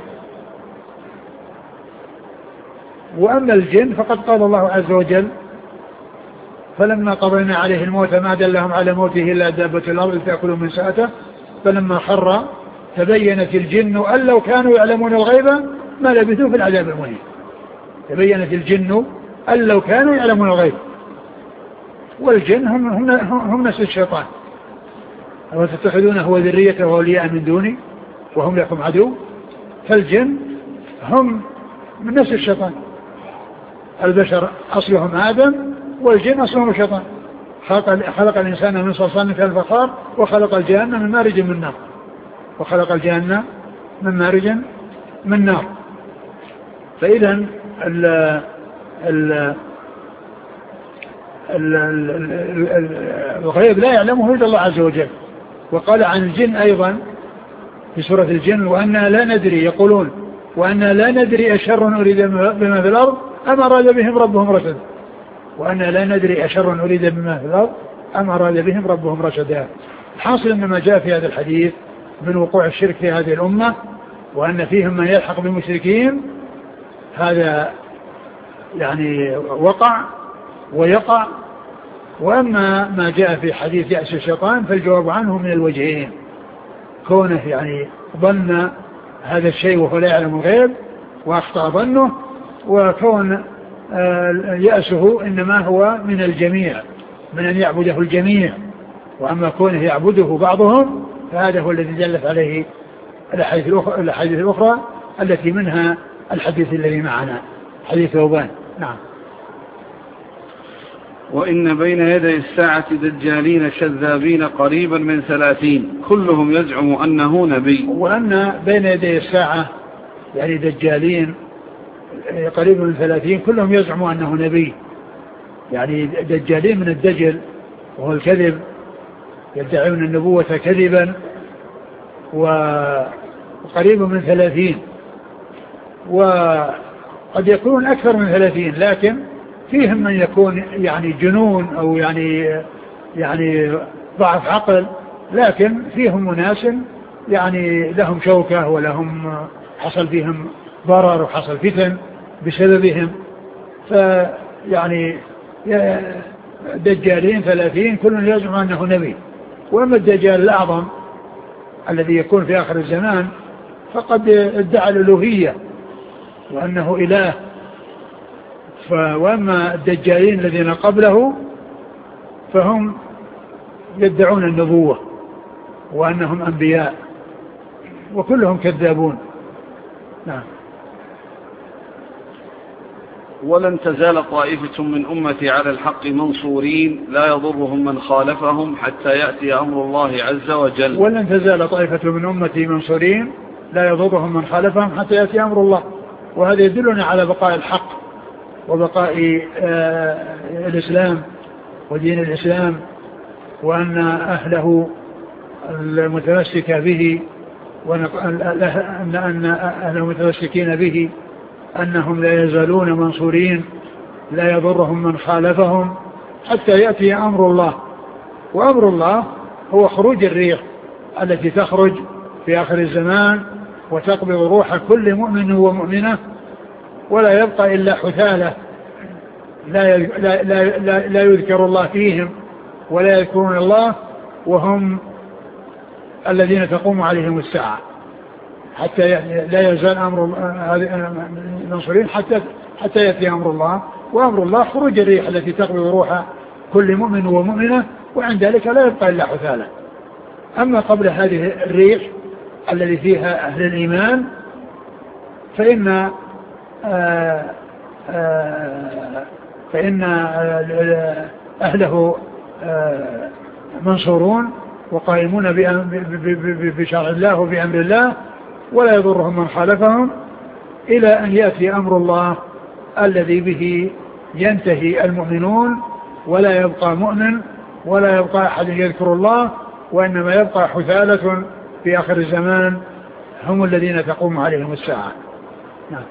S2: وأما الجن فقد قال الله عز وجل فلما قضينا عليه الموت ما دلهم على موته إلا دابة الأرض تأكل من سأته فلما خر تبينت الجن أن لو كانوا يعلمون الغيب ما لبثوا في العذاب المهين. تبينت الجن أن لو كانوا يعلمون الغيب، والجن هم, هم, هم نفس الشيطان. وتتخذونه وذريته أولياء من دوني وهم لكم عدو فالجن هم من نفس الشيطان. البشر أصلهم آدم والجن أصلهم الشيطان. خلق, خلق الإنسان من صلصال كالفخار وخلق الجن من مارج من نار وخلق الجن من مارج من نار. فإذا ال ال الغيب لا يعلمه إلا الله عز وجل. وقال عن الجن أيضا في سورة الجن وأننا لا ندري، يقولون وأننا لا ندري أشر أريد بما في الأرض أم أراد بهم ربهم رشدا، وأننا لا ندري أشر أريد بما في الأرض أم أراد بهم ربهم رشدا. الحاصل أن ما جاء في هذا الحديث من وقوع الشرك في هذه الأمة وأن فيهم من يلحق بالمشركين، هذا يعني وقع ويقع. وأما ما جاء في حديث يأس الشيطان فالجواب عنه من الوجهين، كونه يعني ظن هذا الشيء وهو لا يعلم الغيب وأخطأ ظنه، وكون يأسه إنما هو من الجميع، من أن يعبده الجميع. وأما كونه يعبده بعضهم فهذا هو الذي دلت عليه الأحاديث الأخرى التي منها الحديث الذي معنا حديث ثوبان. نعم.
S1: وإن بين يدي الساعة دجالين شذابين قريبا من ثلاثين كلهم يزعم أنه نبي.
S2: وأن بين يدي الساعة يعني دجالين قريبا من ثلاثين كلهم يزعم أنه نبي، يعني دجالين من الدجل وهو الكذب، يدعون النبوة كذبا، وقريب من ثلاثين، وقد يكون أكثر من ثلاثين، لكن فيهم من يكون يعني جنون أو يعني يعني ضعف عقل، لكن فيهم مناس يعني لهم شوكة ولهم حصل فيهم ضرر وحصل فتن بسببهم، فيعني دجالين ثلاثين كل يزعم أنه نبي. وأما الدجال الأعظم الذي يكون في آخر الزمان فقد ادعى الألوهية وأنه إله. وأما الدجالين الذين قبله فهم يدعون النبوة وأنهم أنبياء، وكلهم كذابون. نعم.
S1: ولن تزال طائفة من أمتي على الحق منصورين لا يضرهم من خالفهم حتى يأتي أمر الله عز وجل.
S2: ولن تزال طائفة من أمتي منصورين لا يضرهم من خالفهم حتى يأتي أمر الله. وهذا يدلنا على بقاء الحق وبقاء آه الإسلام ودين الإسلام، وأن أهله المتمسك به وأن أن أهل المتمسكين به أنهم لا يزالون منصورين لا يضرهم من خالفهم حتى يأتي أمر الله. وأمر الله هو خروج الريح التي تخرج في آخر الزمان وتقبض روح كل مؤمن ومؤمنة، ولا يبقى إلا حثالة لا, لا, لا, لا, لا يذكر الله فيهم ولا يذكرون الله، وهم الذين تقوم عليهم الساعة حتى لا يزال أمر المنصورين حتى, حتى يأتي أمر الله. وأمر الله خروج الريح التي تقبض روح كل مؤمن ومؤمنة، وعند ذلك لا يبقى إلا حثالة. أما قبل هذه الريح الذي فيها أهل الإيمان فإن آآ آآ فإن أهله منصورون وقائمون بشرع الله وبأمر الله ولا يضرهم من خالفهم إلى أن يأتي أمر الله الذي به ينتهي المؤمنون ولا يبقى مؤمن ولا يبقى أحد يذكر الله، وإنما يبقى حثالة في آخر الزمان هم الذين تقوم عليهم الساعة. نعم.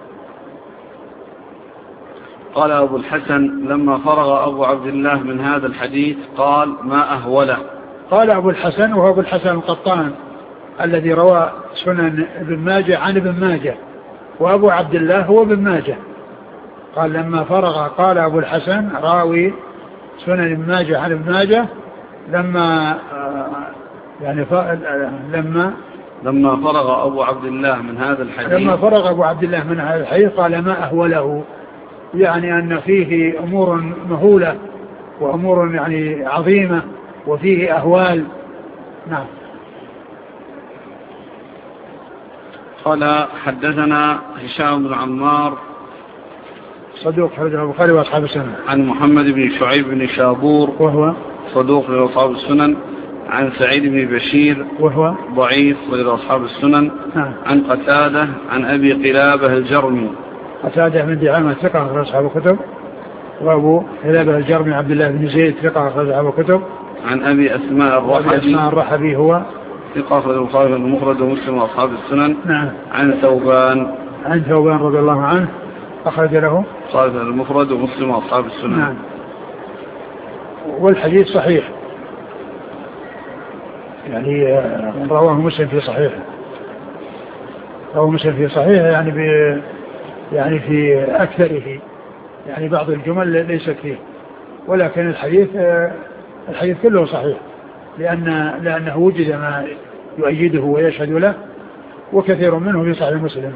S1: قال أبو الحسن لما فرغ أبو عبد الله من هذا الحديث قال ما أهوله.
S2: قال أبو الحسن وهو أبو الحسن القطان الذي روى سنن ابن ماجه عن ابن ماجه، وأبو عبد الله هو ابن ماجه. قال لما فرغ، قال أبو الحسن راوي سنن ابن ماجه عن ابن ماجه لما يعني لما
S1: لما فرغ أبو عبد الله من هذا الحديث
S2: لما فرغ أبو عبد الله من هذا الحديث قال ما أهوله، يعني أن فيه أمور مهولة وأمور يعني عظيمة وفيه أهوال. نعم.
S1: قال حدثنا هشام بن عمار
S2: صدوق أخرجه البخاري وأصحاب السنن.
S1: عن محمد بن شعيب بن شابور وهو
S2: صدوق
S1: لأصحاب السنن. عن سعيد بن بشير
S2: وهو
S1: ضعيف ولأصحاب السنن.
S2: نعم.
S1: عن قتادة عن أبي قلابة الجرمي.
S2: قتادة من دعامة ثقة أخرج أصحاب الكتب. وأبو قلابة الجرمي عبد الله بن زيد ثقة أخرج أصحاب الكتب.
S1: عن أبي أسماء الرحبي.
S2: أبي أسماء الرحبي هو
S1: ثقة أخرج البخاري المفرد ومسلم وأصحاب السنن.
S2: نعم.
S1: عن ثوبان
S2: عن ثوبان رضي الله عنه أخرج له
S1: صحيح المفرد ومسلم وأصحاب السنن.
S2: نعم. والحديث صحيح يعني رواه مسلم في صحيحه. رواه مسلم في صحيحه يعني ب يعني في أكثره، يعني بعض الجمل ليست فيه، ولكن الحديث الحديث كله صحيح لأن لأنه وجد ما يؤيده ويشهد له، وكثير منه في صحيح مسلم.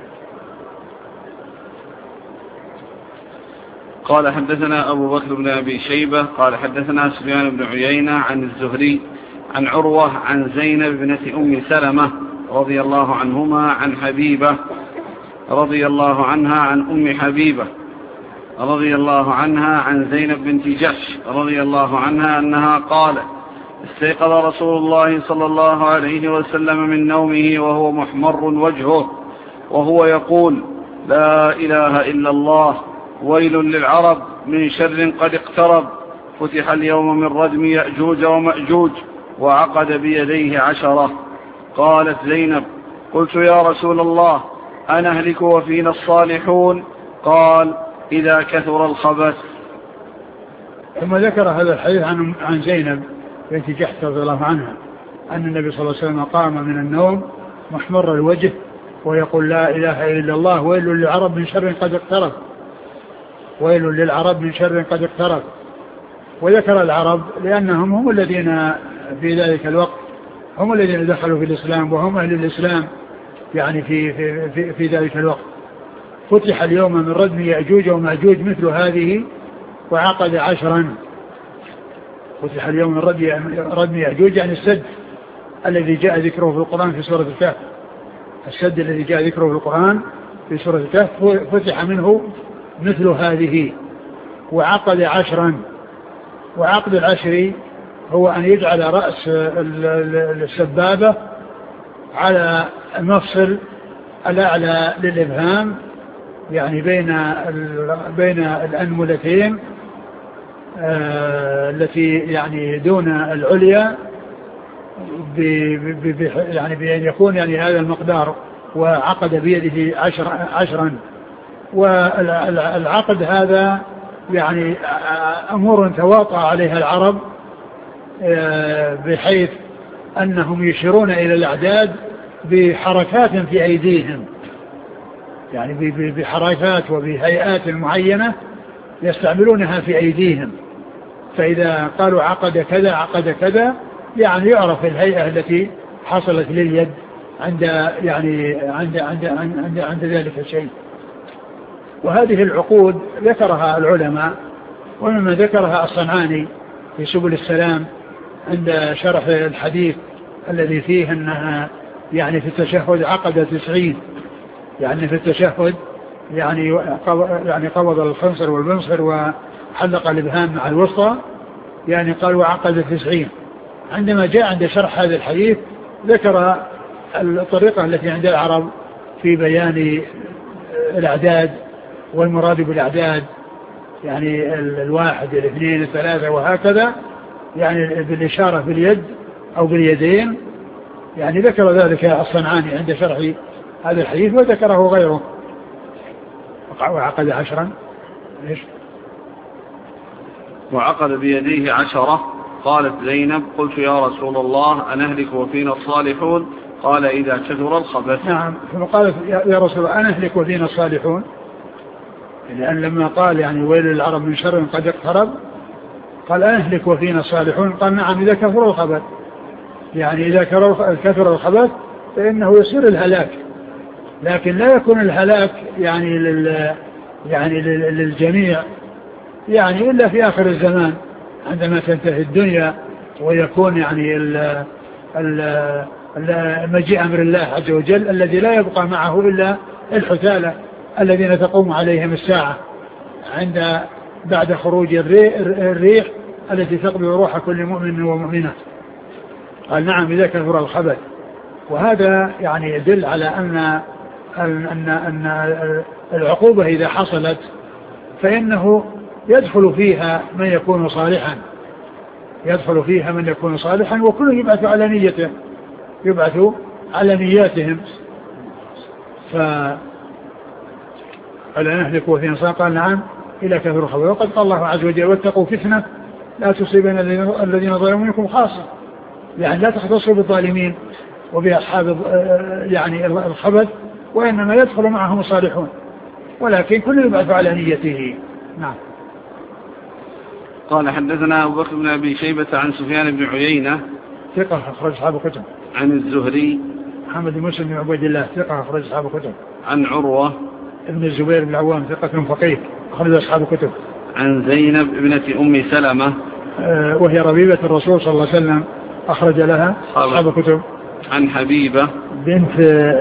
S1: قال حدثنا أبو بكر بن أبي شيبة قال حدثنا سفيان بن عيينة عن الزهري عن عروة عن زينب بنت أم سلمة رضي الله عنهما عن حبيبة رضي الله عنها عن أم حبيبة رضي الله عنها عن زينب بنت جحش رضي الله عنها أنها قالت: استيقظ رسول الله صلى الله عليه وسلم من نومه وهو محمر وجهه وهو يقول: لا إله إلا الله، ويل للعرب من شر قد اقترب، فتح اليوم من ردم يأجوج ومأجوج، وعقد بيديه عشرة. قالت زينب: قلت يا رسول الله أنهلك وفينا الصالحون؟ قال: إذا كثر الخبث.
S2: ثم ذكر هذا الحديث عن عن زينب بنت جحش رضي الله عنها أن النبي صلى الله عليه وسلم قام من النوم محمر الوجه ويقول: لا إله إلا الله، ويل للعرب من شر قد اقترب، ويل للعرب من شر قد اقترب. وذكر العرب لأنهم هم الذين في ذلك الوقت هم الذين دخلوا في الإسلام وهم أهل الإسلام يعني في, في, في, في ذلك الوقت. فتح اليوم من ردم يأجوج ومأجوج مثل هذه وعقد عشرا. فتح اليوم من ردم يأجوج يعني السد الذي جاء ذكره في القرآن في سورة الكهف، السد الذي جاء ذكره في القرآن في سورة الكهف فتح منه مثل هذه وعقد عشرا. وعقد العشر هو أن يجعل رأس السبابة على المفصل الأعلى للإبهام، يعني بين بين الأنملتين التي يعني دون العليا، يعني بأن يكون يعني هذا المقدار، وعقد بيده عشر عشرا. والعقد هذا يعني أمور تواطأ عليها العرب بحيث أنهم يشيرون إلى الأعداد بحركات في أيديهم، يعني بحركات وبهيئات معينة يستعملونها في أيديهم. فإذا قالوا عقد كذا عقد كذا يعني يعرف الهيئة التي حصلت لليد عند يعني عند عند عند, عند ذلك الشيء. وهذه العقود ذكرها العلماء، ومما ذكرها الصنعاني في سبل السلام عند شرح الحديث الذي فيه أنها يعني في التشهد عقد تسعين، يعني في التشهد يعني يعني قبض الخنصر والبنصر وحلق الإبهام مع الوسطى، يعني قال وعقد تسعين. عندما جاء عند شرح هذا الحديث ذكر الطريقة التي عند العرب في بيان الأعداد والمراد بالأعداد، يعني الواحد الاثنين الثلاثة وهكذا، يعني بالإشارة باليد أو باليدين. يعني ذكر ذلك الصنعاني عند شرح هذا الحديث وذكره غيره. وعقد عشرا ليش؟
S1: وعقد بيديه عشرة. قالت زينب: قلت يا رسول الله أنهلك وفينا الصالحون؟ قال: إذا كثر الخبث.
S2: نعم. ثم قالت: يا رسول الله أنهلك وفينا الصالحون؟ لأن لما قال يعني ويل للعرب من شر قد اقترب، قال أنهلك وفينا الصالحون؟ قال: نعم، إذا كثر الخبث، يعني إذا كثر الخبث فإنه يصير الهلاك، لكن لا يكون الهلاك يعني لل يعني للجميع، يعني إلا في آخر الزمان عندما تنتهي الدنيا ويكون يعني ال ال مجيء أمر الله عز وجل الذي لا يبقى معه إلا الحثالة الذين تقوم عليهم الساعة عند بعد خروج الريح التي تقبل روح كل مؤمن ومؤمنة. قال نعم إذا كثر الخبث. وهذا يعني يدل على أن أن أن العقوبة إذا حصلت فإنه يدخل فيها من يكون صالحا يدخل فيها من يكون صالحا وكل يبعث على نيته يبعث على نياتهم. فألا نهلك وفي إنسان قال نعم إلى كثر الخبث. وقد قال الله عز وجل واتقوا فتنة لا تصيبن الذين ظلموا منكم خاصة، يعني لا تختصوا بالظالمين وبأصحاب يعني الخبث، وإنما يدخل معهم الصالحون، ولكن كل يبعث على نيته. نعم.
S1: قال حدثنا أبو بكر بن أبي شيبة عن سفيان بن عيينة
S2: ثقة أخرج أصحاب الكتب.
S1: عن الزهري
S2: محمد بن مسلم بن عبيد الله ثقة أخرج أصحاب الكتب.
S1: عن عروة
S2: ابن الزبير بن العوام ثقة فقيه أخرج أصحاب الكتب.
S1: عن زينب ابنة أم سلمة
S2: أه وهي ربيبة الرسول صلى الله عليه وسلم أخرج لها أصحاب الكتب.
S1: عن حبيبة
S2: بنت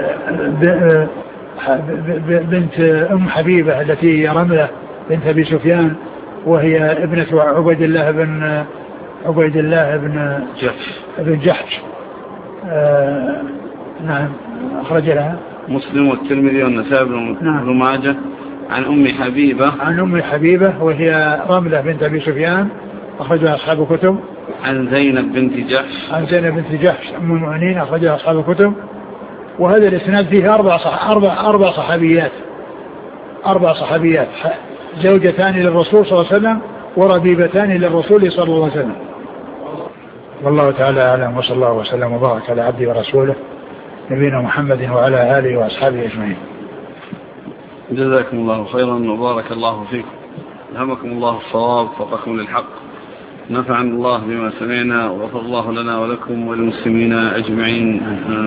S2: بنت أم حبيبة التي رملة بنت أبي سفيان، وهي ابنة عبيد الله بن عبيد الله بن
S1: جحش
S2: بن جحش. آه نعم أخرج لها
S1: مسلم والترمذي والنسائي بن ماجه. عن أم حبيبة
S2: عن أم حبيبة وهي رملة بنت أبي سفيان أخرجها أصحاب الكتب.
S1: عن زينب بنت جحش
S2: عن زينب بنت جحش أم المؤمنين أخرجها أصحاب الكتب. وهذا الإسناد فيه أربع صح أربع أربع صحابيات أربع صحابيات زوجتان للرسول صلى الله عليه وسلم وربيبتان للرسول صلى الله عليه وسلم. والله تعالى أعلم، وصلى الله وسلم وبارك على عبده ورسوله نبينا محمد وعلى آله وأصحابه أجمعين.
S1: جزاكم الله خيرا وبارك الله فيكم، ألهمكم الله الصواب وفقكم للحق، نفعنا الله بما سمعنا وغفر الله لنا ولكم وللمسلمين أجمعين.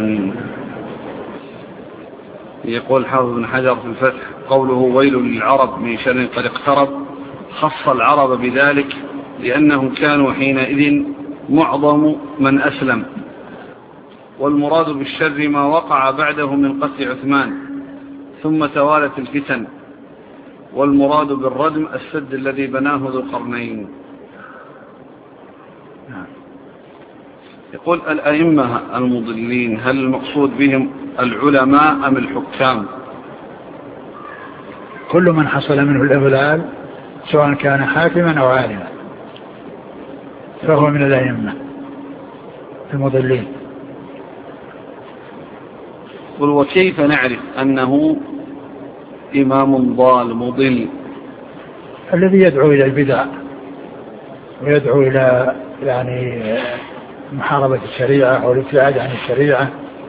S1: يقول حافظ بن حجر في الفتح قوله ويل للعرب من شر قد اقترب، خص العرب بذلك لأنهم كانوا حينئذ معظم من أسلم، والمراد بالشر ما وقع بعده من قتل عثمان ثم توالت الفتن، والمراد بالردم السد الذي بناه ذو القرنين. يقول الأئمة المضلين هل المقصود بهم العلماء أم الحكام؟
S2: كل من حصل منه الإضلال سواء كان حاكما أو عالما فهو من الأئمة المضلين.
S1: قل وكيف نعرف أنه إمام ضال مضل؟
S2: الذي يدعو إلى البدع ويدعو إلى يعني محاربة الشريعة أو الابتعاد عن الشريعة.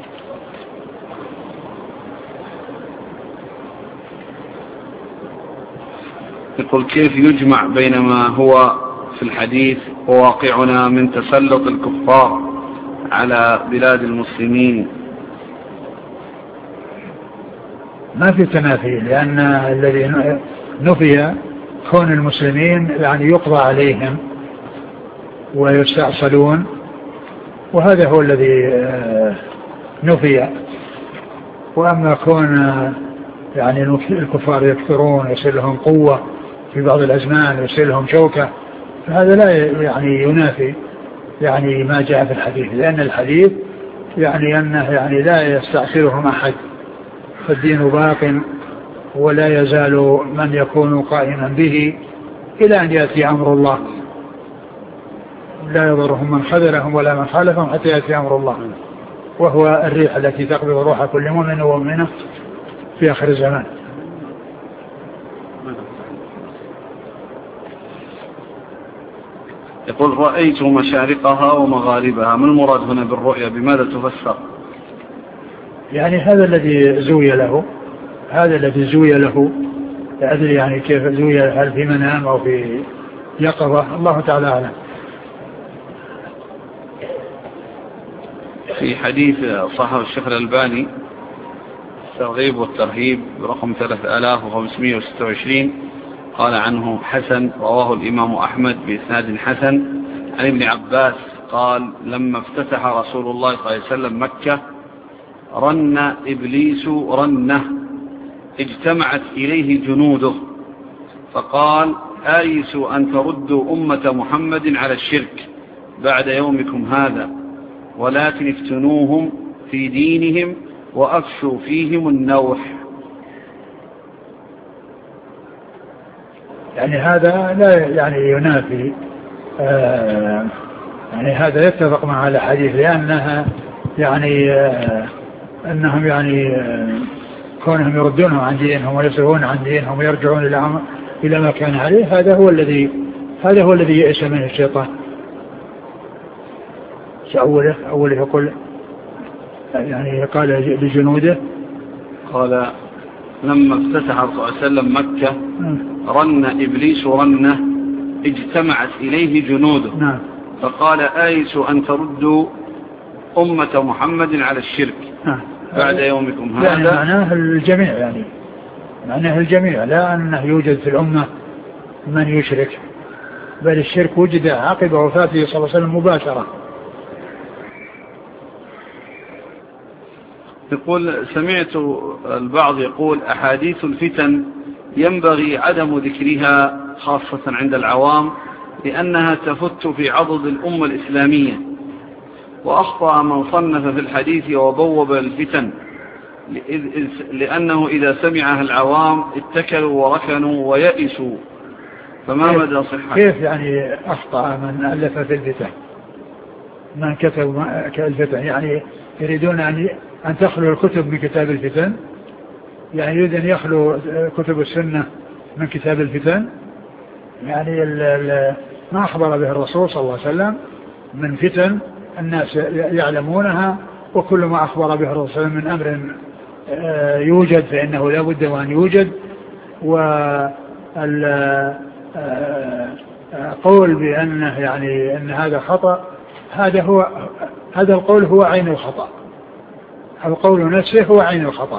S1: يقول كيف يجمع بين ما هو في الحديث وواقعنا من تسلط الكفار على بلاد المسلمين؟
S2: ما في تنافي، لأن الذي نفي كون المسلمين يعني يقضى عليهم ويستعصلون، وهذا هو الذي نفي. وأما كون يعني الكفار يكثرون يصير لهم قوة في بعض الأزمان ويصير لهم شوكة، فهذا لا يعني ينافي يعني ما جاء في الحديث، لأن الحديث يعني أنه يعني لا يستعصلهم أحد، فالدين باق ولا يزال من يكون قائما به إلى أن يأتي أمر الله، لا يضرهم من خذلهم ولا من خالفهم حتى يأتي أمر الله، وهو الريح التي تقبض روح كل مؤمن ومؤمنة في آخر الزمان.
S1: يقول رأيت مشارقها ومغاربها، ما المراد هنا بالرؤية؟ بماذا تفسر؟
S2: يعني هذا الذي زوي له هذا الذي زوي له لا أدري يعني كيف زوي، هل في منام أو في يقظة، الله تعالى أعلم.
S1: في حديث صححه الشيخ الألباني الترغيب والترهيب برقم ثلاثة آلاف وخمسمائة وستة وعشرين قال عنه حسن، رواه الإمام أحمد بإسناد حسن عن ابن عباس قال لما افتتح رسول الله صلى الله عليه وسلم مكة رن إبليس رنه اجتمعت إليه جنوده فقال آيس أن تردوا أمة محمد على الشرك بعد يومكم هذا ولكن افتنوهم في دينهم وأفشوا فيهم النوح.
S2: يعني هذا لا يعني ينافي آه يعني هذا يتفق مع الحديث لأنها يعني آه أنهم يعني آه كونهم يردونهم عن دينهم ويصرفون عن دينهم ويرجعون إلى إلى ما كان عليه هذا هو الذي هذا هو الذي يئس منه الشيطان. أوله أوله يقول يعني قال لجنوده
S1: قال لما افتتح صلى الله عليه وسلم مكة رن إبليس رنه اجتمعت إليه جنوده
S2: نعم.
S1: فقال آيس أن تردوا أمة محمد على الشرك نعم. بعد يومكم هذا.
S2: يعني معناه الجميع يعني معناه الجميع لا أنه يوجد في الأمة من يشرك بل الشرك وجد عقب وفاته صلى الله عليه وسلم مباشرة.
S1: يقول سمعت البعض يقول أحاديث الفتن ينبغي عدم ذكرها خاصة عند العوام لأنها تفت في عضد الأمة الإسلامية وأخطأ من صنف في الحديث وبوب الفتن لأنه إذا سمعها العوام اتكلوا وركنوا ويئسوا فما مدى صحة؟
S2: كيف يعني أخطأ من ألف في الفتن من كتب الفتن يعني يريدون أن أن تخلو الكتب من كتاب الفتن يعني يريد أن يخلو كتب السنة من كتاب الفتن يعني ال ال ما أخبر به الرسول صلى الله عليه وسلم من فتن الناس يعلمونها وكل ما أخبر به الرسول صلى الله عليه وسلم من أمر يوجد فإنه لا بد وأن يوجد. والقول بأنه يعني أن هذا خطأ هذا هو هذا القول هو عين الخطأ القول نفسه هو عين الخطأ.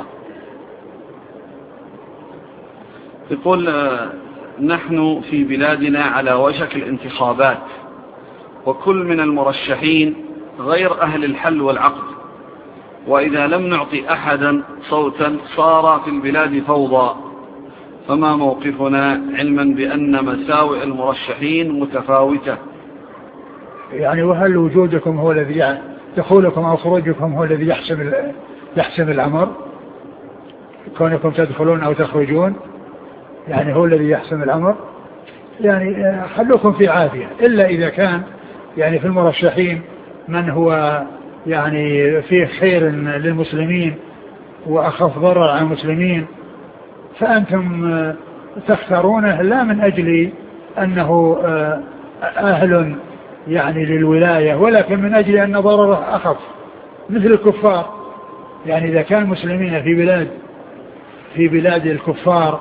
S1: يقول نحن في بلادنا على وشك الانتخابات وكل من المرشحين غير أهل الحل والعقد وإذا لم نعطي أحدا صوتا صار في البلاد فوضى فما موقفنا علما بأن مساوئ المرشحين متفاوتة؟
S2: يعني وهل وجودكم هو الذي دخولكم أو خروجكم هو الذي يحسم يحسم الأمر كونكم تدخلون أو تخرجون يعني هو الذي يحسم الأمر يعني خلوكم في عافية إلا إذا كان يعني في المرشحين من هو يعني فيه خير للمسلمين وأخف ضرر على المسلمين فأنتم تختارونه لا من أجل أنه أهل يعني للولاية ولكن من أجل أن ضرره أخف مثل الكفار. يعني إذا كان المسلمين في بلاد في بلاد الكفار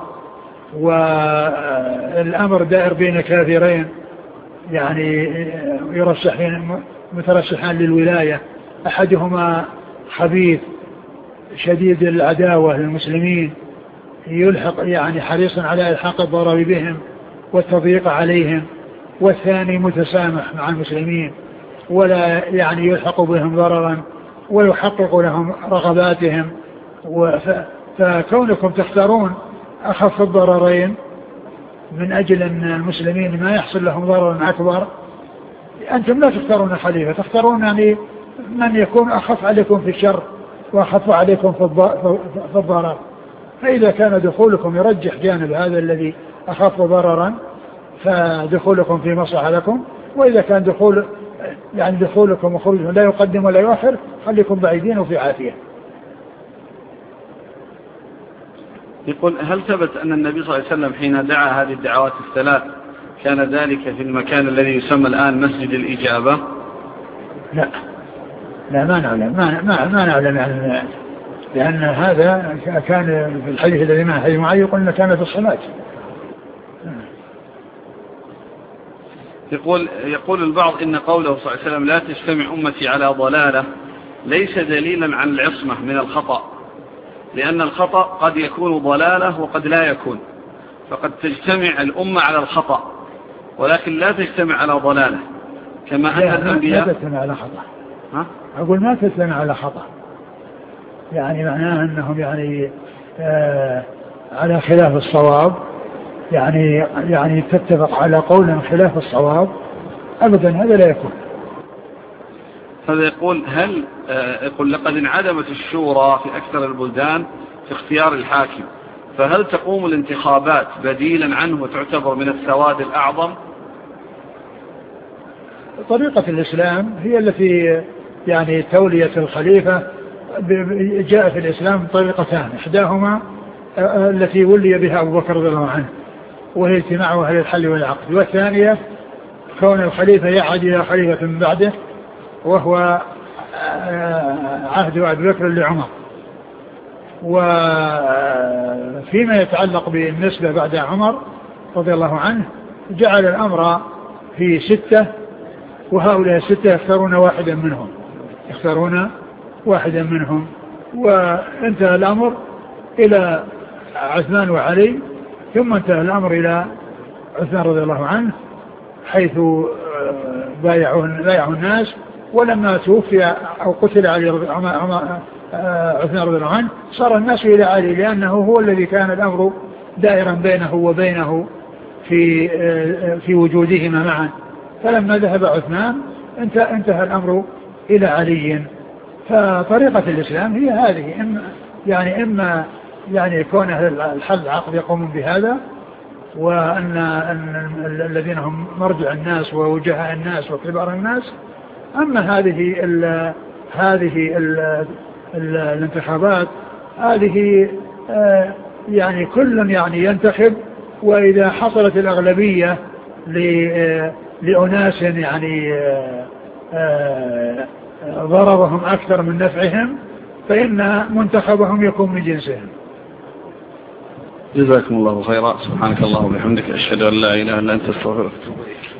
S2: والأمر دائر بين كافرين يعني يرشحين مترشحان للولاية أحدهما خبيث شديد العداوة للمسلمين يلحق يعني حريص على إلحاق الضرر بهم والتضييق عليهم والثاني متسامح مع المسلمين ولا يعني يلحق بهم ضررا ويحقق لهم رغباتهم. فكونكم تختارون أخف الضررين من أجل أن المسلمين ما يحصل لهم ضرر أكبر أنتم لا تختارون خليفة تختارون يعني من يكون أخف عليكم في الشر وأخف عليكم في الضرر. فإذا كان دخولكم يرجح جانب هذا الذي أخف ضررا فدخولكم في مصلحة لكم وإذا كان دخول يعني دخولكم وخروجكم لا يقدم ولا يؤخر خليكم بعيدين وفي عافية.
S1: يقول هل ثبت أن النبي صلى الله عليه وسلم حين دعا هذه الدعوات الثلاث كان ذلك في المكان الذي يسمى الآن مسجد الإجابة؟
S2: لا لا ما نعلم ما ما, ما نعلم يعني لأن هذا كان في الحديث الذي معه حديث معي يقول أنه كان في الصلاة.
S1: يقول يقول البعض إن قوله صلى الله عليه وسلم لا تجتمع أمتي على ضلالة ليس دليلا عن العصمة من الخطأ لأن الخطأ قد يكون ضلالة وقد لا يكون فقد تجتمع الأمة على الخطأ ولكن لا تجتمع على ضلالة كما أن الأنبياء
S2: ما تتم على خطأ.
S1: ها؟
S2: أقول ما تتم على خطأ، يعني معناه أنهم يعني آه على خلاف الصواب، يعني يعني تتفق على قول خلاف الصواب أبدا، هذا لا يكون.
S1: هذا يقول هل آه يقول لقد انعدمت الشورى في أكثر البلدان في اختيار الحاكم، فهل تقوم الانتخابات بديلا عنه وتعتبر من السواد الأعظم؟
S2: طريقة الإسلام هي التي يعني تولية الخليفة جاء في الإسلام طريقتان، إحداهما التي ولي بها أبو بكر رضي الله عنه وهي اجتماع أهل الحل والعقد، والثانية كون الخليفة يعهد إلى خليفة من بعده وهو عهد أبي بكر لعمر. وفيما يتعلق بالنسبة بعد عمر رضي الله عنه جعل الأمر في ستة، وهؤلاء الستة يختارون واحدا منهم يختارون واحدا منهم وانتهى الأمر إلى عثمان وعلي، ثم انتهى الأمر إلى عثمان رضي الله عنه حيث بايعوا بايعوا الناس، ولما توفي أو قتل علي عثمان رضي الله عنه صار الناس إلى علي، لأنه هو الذي كان الأمر دائرا بينه وبينه في في وجودهما معا. فلما ذهب عثمان انتهى الأمر إلى علي. فطريقة الإسلام هي هذه، إما يعني إما يعني يكون الحل العقد يقومون بهذا، وأن الذين هم مرجع الناس ووجهاء الناس وكبار الناس. أما هذه ال هذه ال ال الانتخابات هذه يعني كل يعني ينتخب، وإذا حصلت الأغلبية لأناس يعني ضررهم أكثر من نفعهم فإن منتخبهم يكون من جنسهم.
S1: جزاكم الله خيرا. سبحانك اللهم وبحمدك، أشهد أن لا إله إلا أنت، أستغفرك.